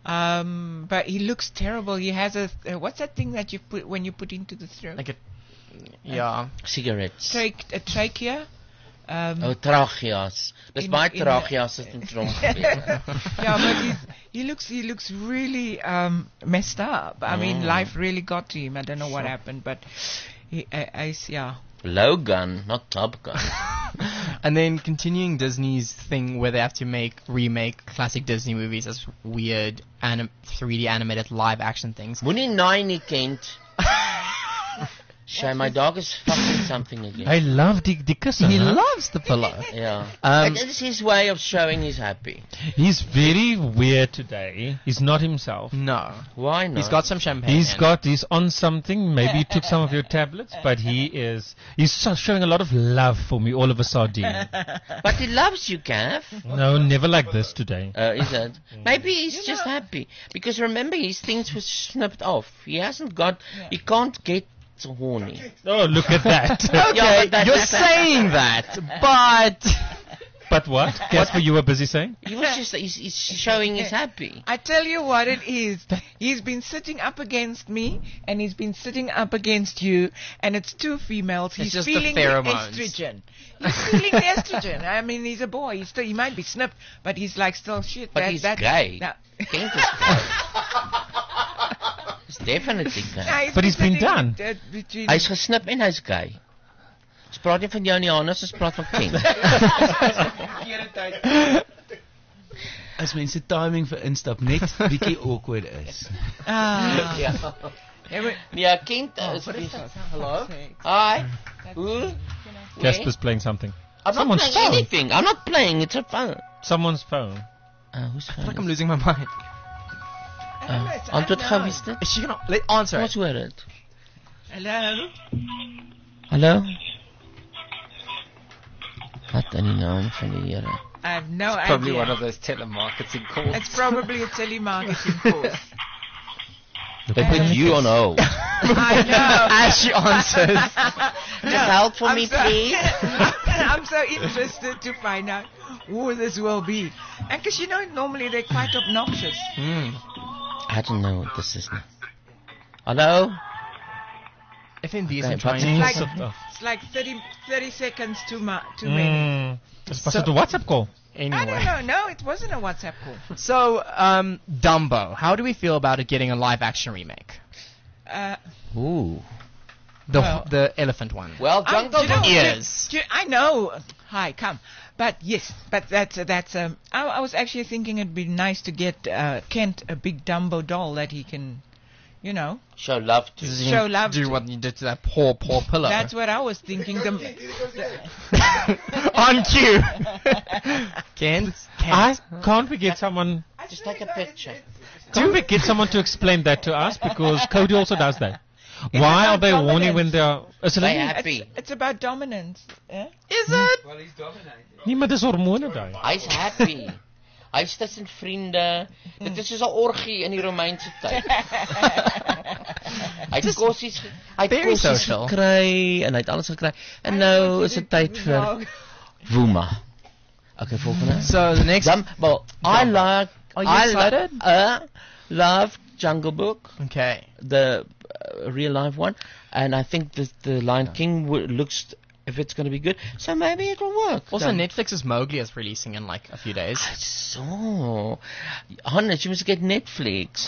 Um, but he looks terrible. He has a uh, what's that thing that you put when you put into the throat? Like a yeah, cigarettes. Trach- a trachea. Um, Oh, tracheas. Dis in- baie in- tracheas het in trom gebeur. yeah, but he's, he looks he looks really um, messed up. I mean, Mm. life really got to him. I don't know what Sure. happened, but he, I, I yeah. Logan, not Top Gun. And then continuing Disney's thing where they have to make remake classic Disney movies as weird anim- three D animated live action things. Moenie naai nie kind. Shay, my dog is fucking something again. I love the the kussen. He huh? loves the pillow. Yeah. Um, it is his way of showing he's happy. He's very weird today. He's not himself. No. Why not? He's got some champagne. He's in. got, he's on something. Maybe he took some of your tablets, but he is, he's so- showing a lot of love for me all of a sudden. But he loves you, Gav. No, never like this today. Uh, is it? Maybe he's just happy. Because remember, his things were snipped off. He hasn't got, he can't get horny. Oh, look at that. Okay, Yeah, but that- you're that- saying that, but But what? Casper, you were busy saying? He was just, he's, he's showing he's happy. I tell you what it is. He's been sitting up against me, and he's been sitting up against you, and it's two females. It's He's just the feeling the, pheromones. estrogen. He's feeling the estrogen. I mean, he's a boy. He's still, he might be snipped, but he's like still shit. But that, he's that, gay. that- Kent is gay. He's definitely Nah, gay. he's But he's been sitting done. with, uh, between- Hy's gesnip en hy's gay. Ons praat nie van jou nie, Hannes, ons praat van Kent. As mense timing vir instap net bietjie awkward is. Ah. Ja. Ja, Kent Oh, is what is besig. that? Hello? Sakes. Hi. Who? Casper's playing something. I'm not Someone's playing phone. anything. I'm not playing. It's a phone. Someone's phone. Uh, whose phone? I feel like I'm losing my mind. Uh, antwoord gou, wie is dit? Is she gonna let answer? Ons hoor dit. Hello? Hallo? Wat in die naam van die Here? I have no It's probably idea. one of those telemarketing calls. It's probably a telemarketing course. They put you on hold. I know. As she answers. Just help for I'm me, so- please. I'm so interested to find out who this will be. And because, you know, normally they're quite obnoxious. Hmm. I don't know what this is now. Hallo? F N B is Okay, in trying but- to Like, Stuff. it's like thirty, thirty seconds too, mu- too many. Mm. Was So- it a WhatsApp call? I Anyway. don't know. No, it wasn't a WhatsApp call. So, um, Dumbo. How do we feel about it getting a live action remake? Uh, Ooh. The Well- the elephant one. Well, Um, Jungle do you know- Book Ears. do you- I know. Hi, come. But yes, but that's uh, that's. Um, I, I was actually thinking it'd be nice to get uh, Kent a big Dumbo doll that he can, you know, show love to. Does he show love Do to. what you did to that poor, poor pillow. That's what I was thinking. The, On cue. Kent. I, can't we get someone, Just take a picture. can't we get someone to explain that to us? Because Cody also does that. Why are they about warning when dominance. they are... Is it They nie? happy. it's, it's about dominance. Yeah? Is it? Nie, maar dis hormone daai. Hy's happy. Hy's tussen vriende. Dit is soos 'n orgie in die Romeinse tyd. Hy het kossies, ge- hy het very kossies social. gekry en hy het alles gekry. En nou is dit tyd vir Woema. Okay, volgende. So the next. Dum, well, I Dumbo. like Are you I lo- excited? uh, love Jungle Book, Okay. the uh, real life one, and I think the the Lion King w- looks if it's going to be good. So maybe it'll work. Also, Dum. Netflix's Mowgli is releasing in like a few days. So, Hannes, you must get Netflix.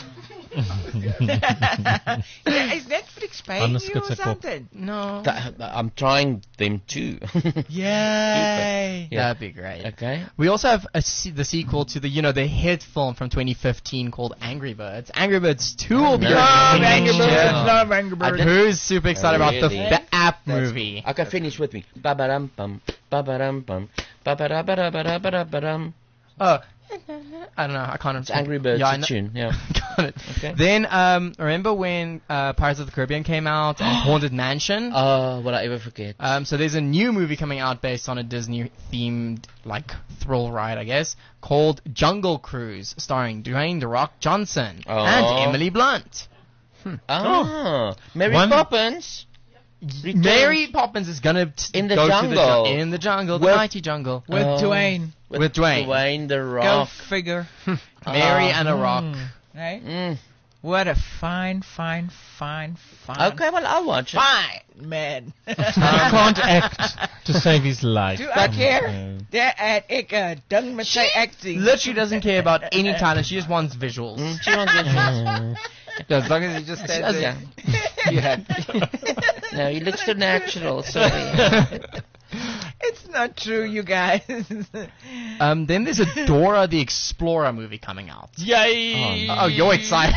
yeah, is Netflix paying Anders you gets or it for- something? No. Th- I'm trying them too. Yay! Yeah. That'd be great. Okay. We also have a se- the sequel to the, you know, the hit film from twenty fifteen called Angry Birds. Angry Birds two will be No. releasing Love Angry next Birds, year. love Angry I Birds. did- Who's super excited about the, Really? the app movie? Okay, finish with me. Ba-ba-dum bum, ba-ba-dum bum, ba-ba-da-ba-da-ba-da-ba-da-ba-dum. Oh, I don't know. I can't. It's Angry Birds, Yeah, I the know- tune. Yeah. Got it. Okay. Then, um, remember when uh, Pirates of the Caribbean came out and Haunted Mansion? Oh, will I ever forget? Um, so there's a new movie coming out based on a Disney-themed, like, thrill ride, I guess, called Jungle Cruise, starring Dwayne The Rock Johnson Oh. and Emily Blunt. Ah, Mary One- Poppins. Returns. Mary Poppins is gonna t- In the go jungle. to the ju- in the jungle, the With- mighty jungle, With Oh. Dwayne. with Dwayne. Dwayne the Go Rock. figure. Mary Ah. and a rock. Right? Mm. What a fine, fine, fine, fine. Okay, well, I'll watch it. Fine, man. He can't act to save his life. Do I care? Uh, Daar en ik uh, ding met sy acting. Literally doesn't care about any talent. She just wants visuals. Mm, she wants visuals. Yeah, as long as he just She stands does, there. yeah. You happy. No, he looks too natural. Sorry. It's not true, you guys. Um, then there's a Dora the Explorer movie coming out. Yay! Oh, oh you're excited.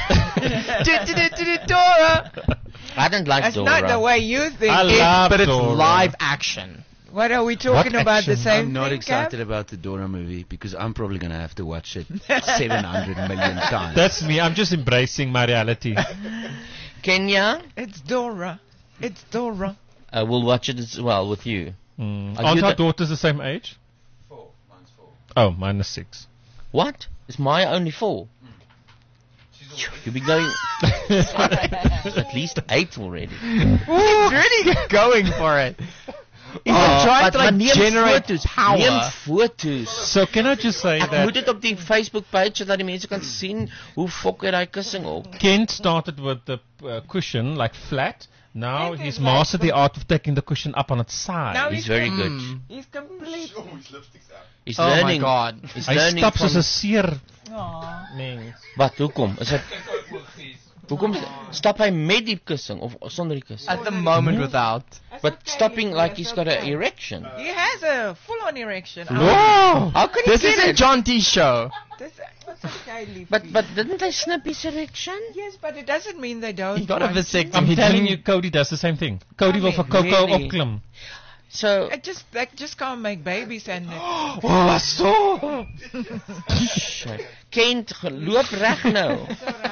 Dora! I didn't like That's Dora. not the way you think. I it. love But it's Dora. live action. What are we talking What about? The action? same I'm not thing, excited Gav? about the Dora movie because I'm probably going to have to watch it seven hundred million times. That's me. I'm just embracing my reality. Kenya, It's Dora. It's Dora. uh, we'll watch it as well with you. Mm. Are Aren't you our the- daughters the same age? Four. Mine's four. Oh, mine is six. What? Is Maya only four? You'll be going at least eight already. He's really going for it. He's Oh, trying but to like maar neem generate foto's, power. Neem foto's. So can I just say Ek that moet dit op die Facebook page sodat die mense kan sien hoe fok hy daai kussing op. Kent started with the uh, cushion like flat. Now Kent he's is like mastered the art of taking the cushion up on its side. Now He's very good. He's complete. He's Oh my learning. God. He's Hy learning stap soos from 'n seer Aw. mens. Wat? Hoekom? Is dit Hoekom stap hy met die kussing of sonder die kussing? At the moment without. But stopping like he's got an erection. He has a full-on erection. Whoa! How can he This get isn't it? John T's show. This, it's okay, Leafy. But but didn't they snip his erection? Yes, but it doesn't mean they don't. He got a want to. vasectomy. I'm He telling didn't- you, Cody does the same thing. Cody wil Really? vir Coco Really? opklim. So I just, they just can't make babies and. oh, so. Shit. Kent, loop reg nou.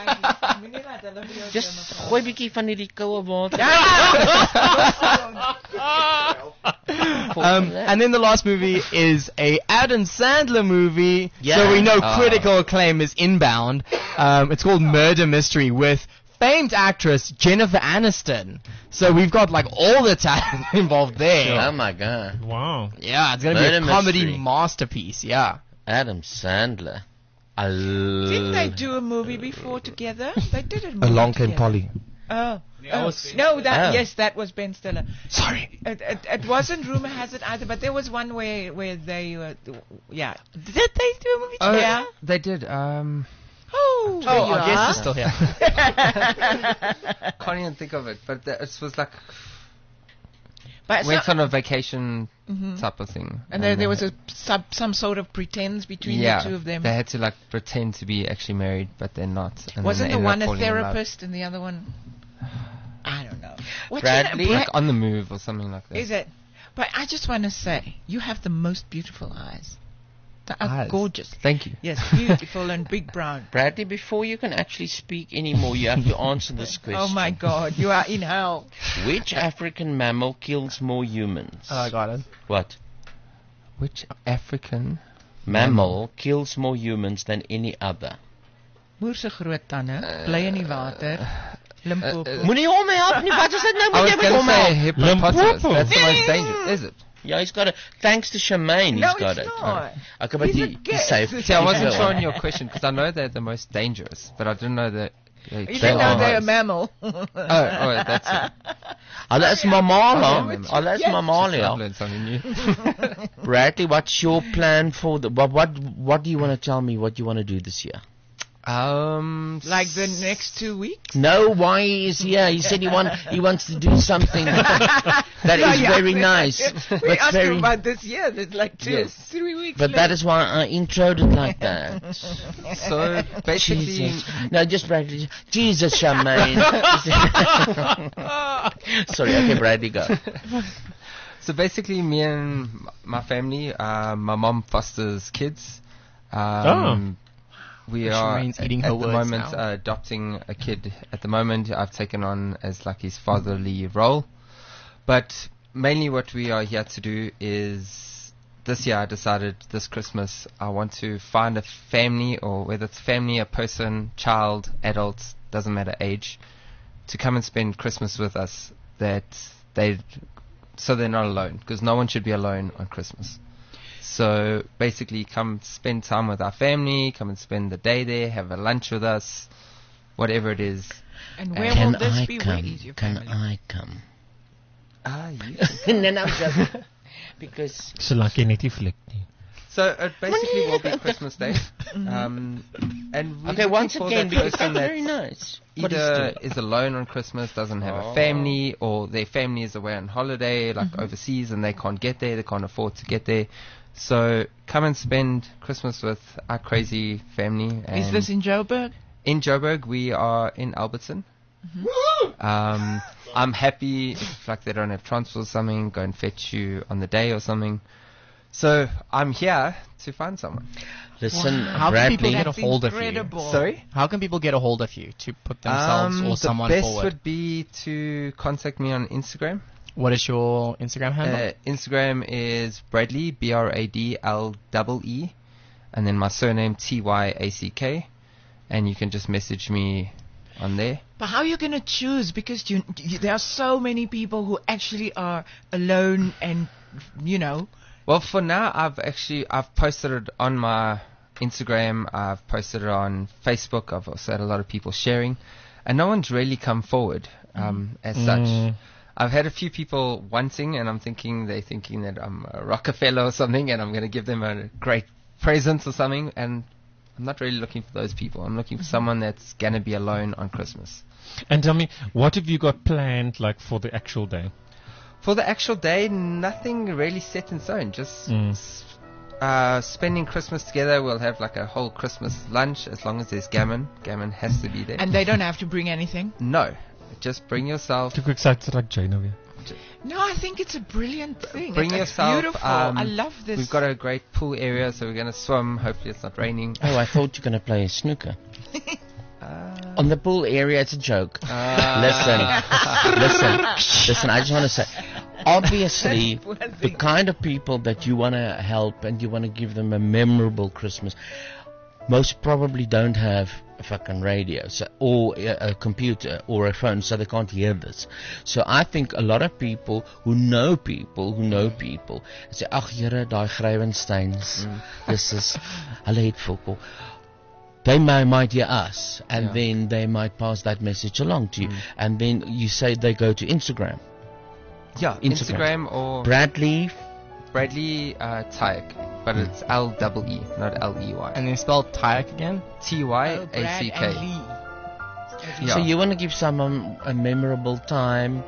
Just gooi bietjie van hierdie koue water. Um, and then the last movie is a Adam Sandler movie. Yeah. So we know Oh. critical acclaim is inbound. Um, it's called Murder Mystery with famed actress Jennifer Aniston. So we've got like all the talent involved there. Oh my god. Wow. Yeah, it's gonna Murder be a comedy Mystery. masterpiece. Yeah. Adam Sandler. I Didn't they l- do a movie before together? They did a movie Along Came together. Polly. Oh, That oh. was- no, that Oh. yes, that was Ben Stiller. Sorry. It, it, it wasn't rumor has it either, but there was one where where they uh, yeah. Did they do a movie Oh, together? Yeah. they did. Um, Oh, there Oh, you I guess are. it's still here. can't even think of it, but the, it was like But went so- on a vacation Mhm. type of thing. and there, there uh, was a sub, some sort of pretense between yeah, the two of them. they had to like pretend to be actually married, but they're not. And then Wasn't they the ended up one a falling in love. therapist and the other one? I don't know. What's Bradley? your- Bra- Like on the move or something like that. Is it? But I just want to say, you have the most beautiful eyes. They are Eyes. gorgeous. Thank you. Yes, beautiful and big brown. Bradley, before you can actually speak anymore, you have to answer this question. Oh my God, you are in hell. Which African mammal kills more humans? Oh, I got it. What? Which African Mammal kills more humans than any other. Moerse groot tande, bly in die water. Limpopo. Moenie hom help nie, wat is dit nou? I Moet was jy met going to hom say help? hippopotamus. Limpopo. That's the most dangerous, is it? Yeah, he's got it. Thanks to Shemaine, he's No, got it's it. not. Okay, but He's a he, he's guest. safe. See, I wasn't Keep sure going. on your question because I know they're the most dangerous, but I didn't know that. They You kill didn't know they're a others. mammal. Oh, oh, that's it. Hulle is Oh, mammalia. yeah. Hulle is I've mammalia. learned something new. Bradley, what's your plan for the what what what do you want to tell me what you want to do this year? Um, Like the next two weeks? No, why is he here? He said he want he wants to do something that No, is yeah, very we- nice. We But asked very him about this year. There's like two, Yes. three weeks But left. that is why I introed it like that. So basically, Jesus. No, just Bradley. Jesus, Charmaine. Sorry, okay, Bradley, go. so basically, me and m- my family, uh, my mom fosters kids. Um, We She are remains at, eating at her the words moment now. uh, adopting a kid. At the moment, I've taken on as like his fatherly role. But mainly, what we are here to do is this year I decided this Christmas I want to find a family, or whether it's family, a person, child, adult, doesn't matter age, to come and spend Christmas with us. That they, so they're not alone, because no one should be alone on Christmas. So basically, come spend time with our family, come and spend the day there, have a lunch with us, whatever it is. And where Can will this I be? come? Where is your Can family? I come? Ah, you. no, no, just because. So like net flick nie. So it basically will be Christmas Day. Um, and we're Okay, looking once for again, that because person that's very that nice. What is either it? is alone on Christmas, doesn't have Oh. a family, or their family is away on holiday, like Mhm. overseas, and they can't get there, they can't afford to get there. So come and spend Christmas with our crazy family. Is and this in Joburg? in Joburg? We are in Alberton. Um, I'm happy if like they don't have transport or something, go and fetch you on the day or something. So I'm here to find someone. Listen, How Bradley. can people get a That's hold of you? incredible. Sorry? How can people get a hold of you to put themselves Um, or someone the best forward? would be to contact me on Instagram. What is your Instagram handle? Uh, Instagram is Bradley, B R A D L E E, and then my surname T Y A C K, and you can just message me on there. But how are you going to choose? Because you, you, there are so many people who actually are alone and, you know. Well, for now, I've actually I've posted it on my Instagram. I've posted it on Facebook. I've also had a lot of people sharing, and no one's really come forward um, as Mm. such. I've had a few people wanting, and I'm thinking they're thinking that I'm a Rockefeller or something, and I'm going to give them a great present or something. And I'm not really looking for those people. I'm looking for someone that's going to be alone on Christmas. And tell me, what have you got planned like for the actual day? For the actual day, nothing really set in stone. Just Mm. s- uh, spending Christmas together. We'll have like a whole Christmas lunch as long as there's gammon. Gammon has to be there. And they don't have to bring anything? No, just bring yourself. Ek excited raak jy nou weer. No, I think it's a brilliant thing. Bring it's yourself. beautiful. um, I love this. We've got a great pool area, so we're going to swim. Hopefully, it's not raining. Oh, I thought you were going to play snooker. Uh, On the pool area, it's a joke. Ah. Listen, listen, listen, I just want to say, obviously, the kind of people that you want to help and you want to give them a memorable Christmas, most probably don't have a fucking radio so, or a, a computer or a phone, so they can't hear this. So I think a lot of people who know people who know people say, ag Here, daai Grywensteins, this is, hulle het volk. They may, might hear us, and Yeah. then they might pass that message along to you. And then you say they go to Instagram. yeah, Instagram, or Bradley. Bradley uh, Tyek, but it's L E E, not L E Y. And then spell Tyek again? T Y Oh, A Brad C and K. Lee. Yeah. So you want to give someone a memorable time,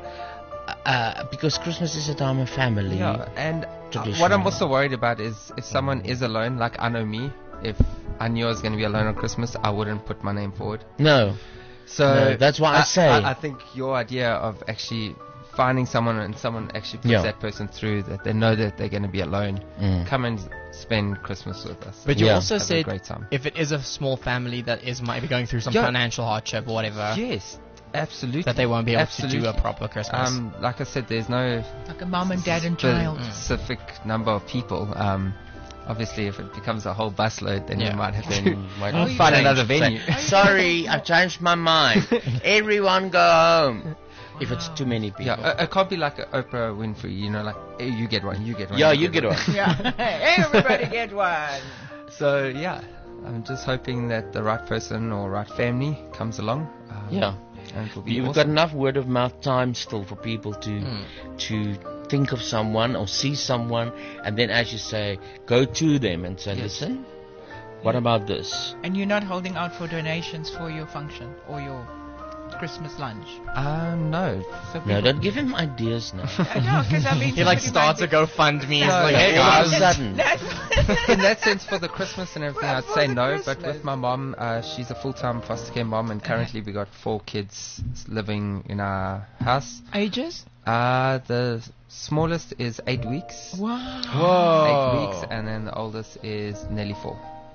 uh, because Christmas is a time of family. Yeah, and uh, tradition. what I'm also worried about is if someone is alone, like I know me, if I knew I was going to be alone on Christmas, I wouldn't put my name forward. No. So No, that's why I say. I, I think your idea of actually finding someone and someone actually puts Yeah. that person through, that they know that they're going to be alone, Mm. come and spend Christmas with us. But you Yeah. also Have a said great time. if it is a small family that is maybe going through some Yeah. financial hardship or whatever, Yes, absolutely. that they won't be able Absolutely. to do a proper Christmas. Um, like I said, there's no Like a mom and dad and spe- child. specific number of people. Um, obviously, if it becomes a whole busload, then Yeah. you might have Then to might Oh, you find changed. another venue. Say, Sorry, I've changed my mind. Everyone go home. If it's too many people. Yeah, it, it can't be like a Oprah Winfrey, you know, like hey, you get one, you get one. Yeah, you get one. Yeah. Hey, everybody get one. So yeah, I'm just hoping that the right person or right family comes along. Um, Yeah. and it'll be You've got awesome. enough word of mouth time still for people to Mm. to think of someone or see someone, and then as you say, go to them and say, Yes. listen, what about this? And you're not holding out for donations for your function or your Christmas lunch. Uh, no. So No, people- don't give him ideas now. I know, because I mean, he like somebody starts might a GoFundMe. He's No, like, yeah, hey all guys. of a sudden. That's in that sense, for the Christmas and everything, Well, I'd for say the no. But Christmas. with my mom, uh, she's a full-time foster care mom, and currently we got four kids living in our house. ages. Uh, the smallest is eight weeks. Wow. Eight weeks, and then the oldest is nearly four.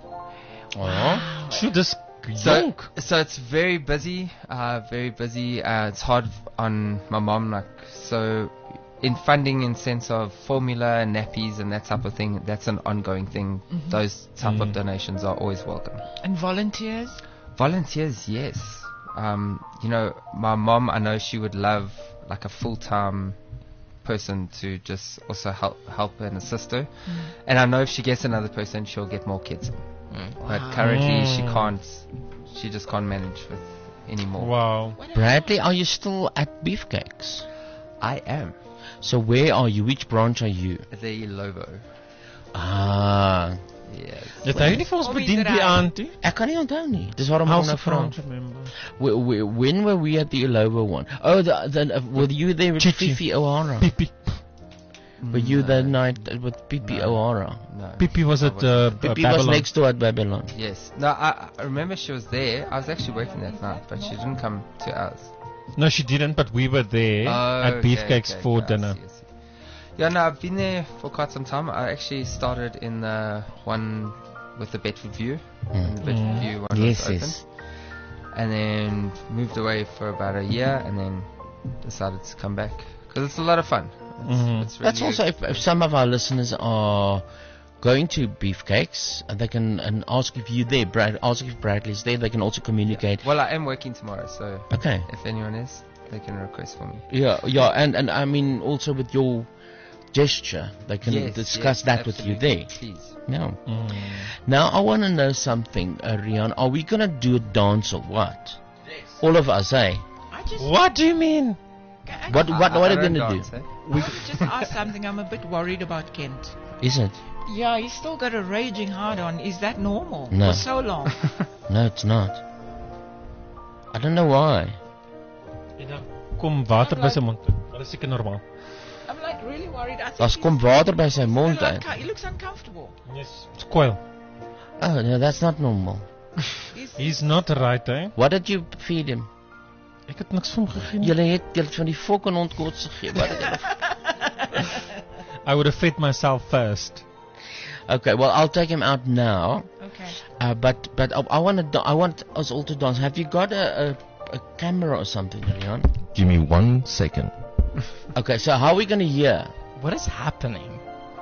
Oh. So dis So, jonk. so it's very busy, uh, very busy. Uh, it's hard on my mom, like, so in funding in sense of formula and nappies and that type of thing, that's an ongoing thing. Mhm. Those type of Mm. donations are always welcome. And volunteers. Volunteers, yes. Um, you know, my mom, I know she would love like a full-time person to just also help help her and assist her. And I know if she gets another person, she'll get more kids. But currently, she Mm. can't. She just can't manage with any more. Wow. Bradley, are you still at Beefcakes? I am. So where are you? Which branch are you? The Lovo. Ah. Yes. Het hy nie vir ons bedien die aand nie? Ek kan nie onthou nie. Dis waarom How's ek nou the vra. branch, remember? We- we- When were we at the Ilovo one? Oh, the, the, uh, were you there with Chichi. Fifi O'Hara? Pipi. Were you that night with Pipi O'Hara? No. Pipi was at uh, Pipi Babylon. was next door at Babylon. Yes. No, I, I remember she was there. I was actually working that night, but she didn't come to ours. No, she didn't, but we were there Oh, at okay, Beefcakes okay, for okay, I dinner. see, I see. Yeah, no, I've been there for quite some time. I actually started in the one with the Bedford View. When the Bedford Mm. View one Yes, was yes. open. And then moved away for about a year, and then decided to come back because it's a lot of fun. It's, Mhm. it's really That's also if, if some of our listeners are going to Beefcakes, and they can and ask if you there, Brad. Ask if Bradley's there. They can also communicate. Well, I am working tomorrow, so Okay. if anyone is, they can request for me. Yeah, yeah, and and I mean also with your gesture, they can Yes, discuss yes, that with you absolutely. there. Please. Yeah. Mm. Now I want to know something, uh, Rian. Are we gonna do a dance or what? All of us, eh? I just, What do you mean? What what I- what I are we don't gonna dance, do? eh? I just ask something. I'm a bit worried about Kent. Is it? Yeah, he's still got a raging hard on. Is that normal? No. For so long. No, it's not. I don't know why. Kom water by sy mond toe. Dat is seker normaal. I'm like really worried. I think Daar's he's kom water by sy mond still uit. unco- he looks uncomfortable. Yes. Squirrel. Oh no, that's not normal. He's not right, eh? What did you feed him? Ek het niks vir hom gegee nie. Julle het julle het van die fucking hondkots gegee. Wat het julle? I would have fed myself first. Okay, well I'll take him out now. Okay. Uh, but but I, I want to I want us all to dance. Have you got a a, a camera or something, Rian? Give me one second. Okay, so how are we going to hear? What is happening?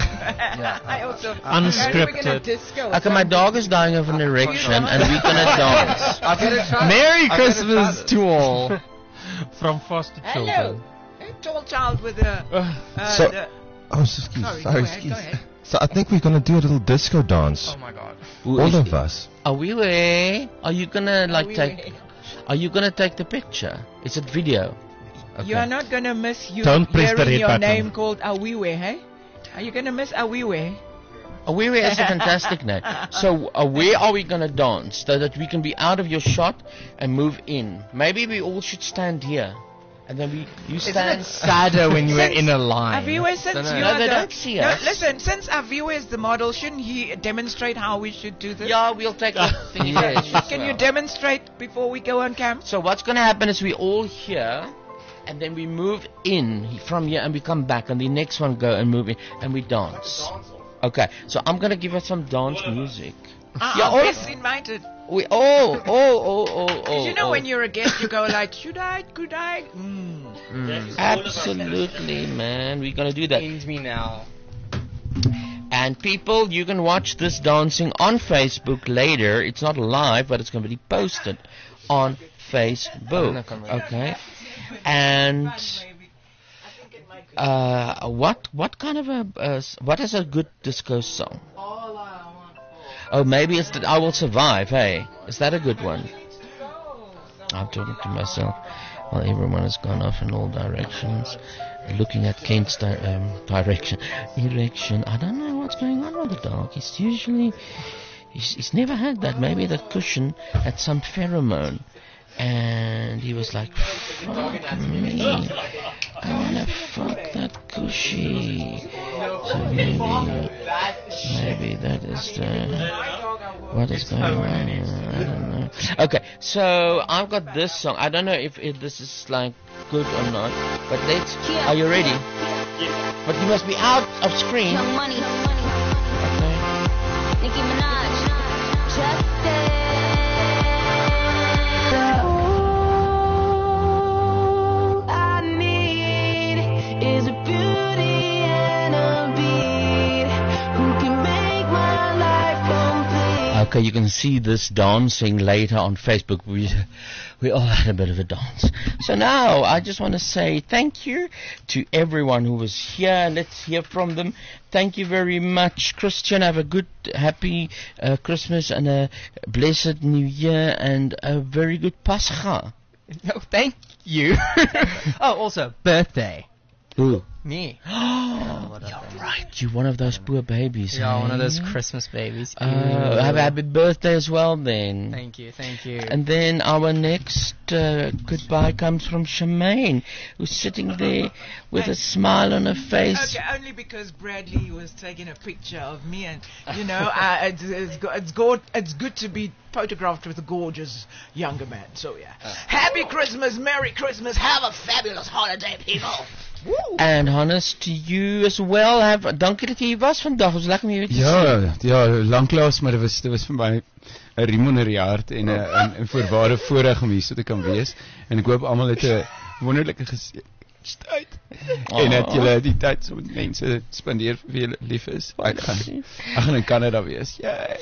I also Unscripted. Disco Okay, my dog is dying of an erection, and we're gonna dance. I'm gonna try. Merry I'm gonna Christmas try to all. From foster Hello, children. a tall child with a. Uh, So- the, Oh, excuse, Sorry, sorry, go ahead, excuse. go ahead. So I think we're gonna do a little disco dance. Oh my god. Who All is- of us. Are we where? Are you gonna like we take? where? Are you gonna take the picture? Is it video? You are not gonna miss you Don't press the hearing red your button. name called Awiwe, hey? Are you gonna miss Awiwe? Awiwe is a fantastic name. So uh, where are we gonna dance so that we can be out of your shot and move in? Maybe we all should stand here, and then we you Isn't stand. it sadder when you were in a line? Awiwe, since Dunno. you No, are they the, don't see no, us. listen, since Awiwe is the model, shouldn't he demonstrate how we should do this? Yeah, we'll take the thing. Yes. Yes. Can you demonstrate before we go on camp? So what's going to happen is we all here, and then we move in from here, and we come back, and the next one go and move in, and we dance. Okay, so I'm going to give us some dance music. Uh, Yeah, all best of- invited. We oh oh oh oh oh. Because you know oh. when you're a guest, you go like, should I, could I? Mm. Mm. Absolutely, man. We're going to do that. Pains me now. And people, you can watch this dancing on Facebook later. It's not live, but it's going to be posted on Facebook. Okay. And uh, what what kind of a uh, s- what is a good disco song? Oh, maybe it's that I Will Survive. Hey, is that a good one? I'm talking to myself. Well, everyone has gone off in all directions, looking at Kent's di- um, direction. Erection. I don't know what's going on with the dog. He's usually, he's, he's never had that. Maybe the cushion had some pheromone, and he was like, "Fuck me, I wanna fuck that cushy." So maybe, maybe that is the. What is going on? I don't know. Okay, so I've got this song. I don't know if, if this is like good or not, but let's. Are you ready? But you must be out of screen. Young Money, Okay. Nicki Minaj, Justice. All I need is a beauty and a beat who can make my life complete. Okay, you can see this dancing later on Facebook. We we all had a bit of a dance. So now I just want to say thank you to everyone who was here. Let's hear from them. Thank you very much, Christian. Have a good, happy uh, Christmas and a blessed New Year and a very good Pascha. No, thank you. Oh, also birthday. Who? Me. Oh, you're right. You're one of those poor babies. Yeah, eh? one of those Christmas babies. Uh, have a happy birthday as well, then. Thank you, thank you. And then our next uh, goodbye comes from Shemaine, who's sitting there with a smile on her face. Okay, only because Bradley was taking a picture of me, and you know, uh, it's it's, go- it's, go- it's good to be photographed with a gorgeous younger man. So yeah, Happy Christmas, Merry Christmas, have a fabulous holiday, people. Woo! And Hannes, to you as well. Have, dankie dat jy hier was vandag. Ons lekker om jou te Ja, sien. ja, lanklaas, maar dit was dit was vir my 'n remonerjaard en 'n en, en voorware voorreg om hier so te kan wees. En ek hoop almal het 'n wonderlike gestuit. Oh. En dat julle die tyd so met mense spandeer vir wie julle lief is. Ek gaan ek gaan in Kanada wees. Yay.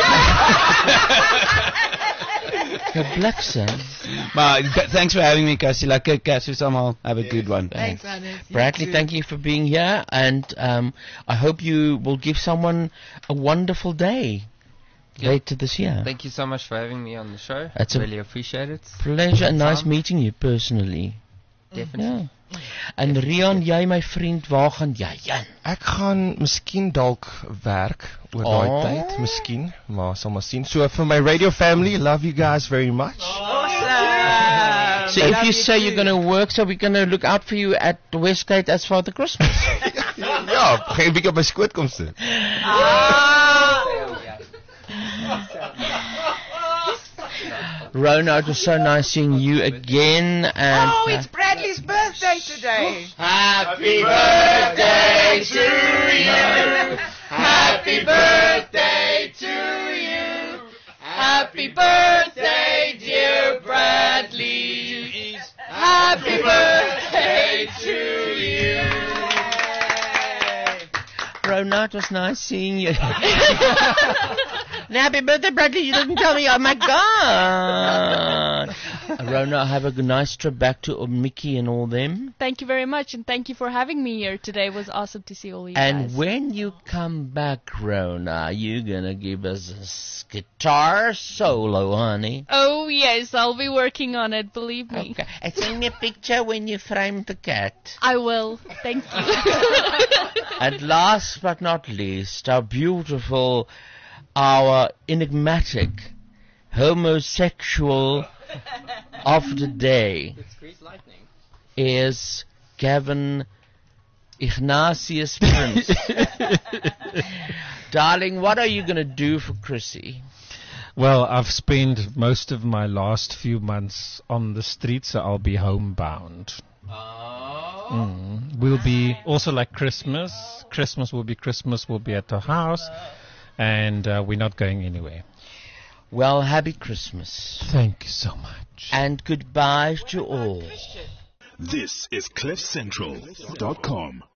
Bliksem. Maar th- thanks for having me, Cassie. Lekker Cassie almal. Have a good one. Thanks, Hannes. You Bradley, too. thank you for being here, and um, I hope you will give someone a wonderful day Yeah. later this year. Thank you so much for having me on the show. That's a really appreciate it. Pleasure and nice Time. meeting you personally. Definitely. Ja. En Rian, jy my vriend, waar gaan jy heen? Ek gaan miskien dalk werk oor Oh. daai tyd, miskien, maar sal maar sien. So for my radio family, love you guys very much. Awesome. So if you say you're going to work, so we're going to look out for you at the Westgate as Father Christmas. Ja, geen bietjie op my skoot kom sit. Rona, it was so nice seeing you again. And Oh, it's Bradley's birthday today. Happy birthday to you. Happy birthday to you. Happy birthday, dear Bradley. Happy birthday to you. Rona, it was nice seeing you. Happy birthday, Bradley. You didn't tell me. Oh, my God. Rona, have a nice trip back to uh, Mickey and all them. Thank you very much, and thank you for having me here today. It was awesome to see all you And guys. when you come back, Rona, you gonna give us a s- guitar solo, honey. Oh, yes, I'll be working on it, believe me. Okay. And send me a picture when you frame the cat. I will. Thank you. And last but not least, our beautiful, our enigmatic, homosexual of the day is Gavin Ignatius Prince. Darling, what are you going to do for Chrissy? Well, I've spent most of my last few months on the street, so I'll be homebound. Mm. We'll be also like Christmas. Christmas will be Christmas. We'll be at the house, and uh, we're not going anywhere. Well, happy Christmas. Thank you so much. And goodbye to all. This is cliff central dot com.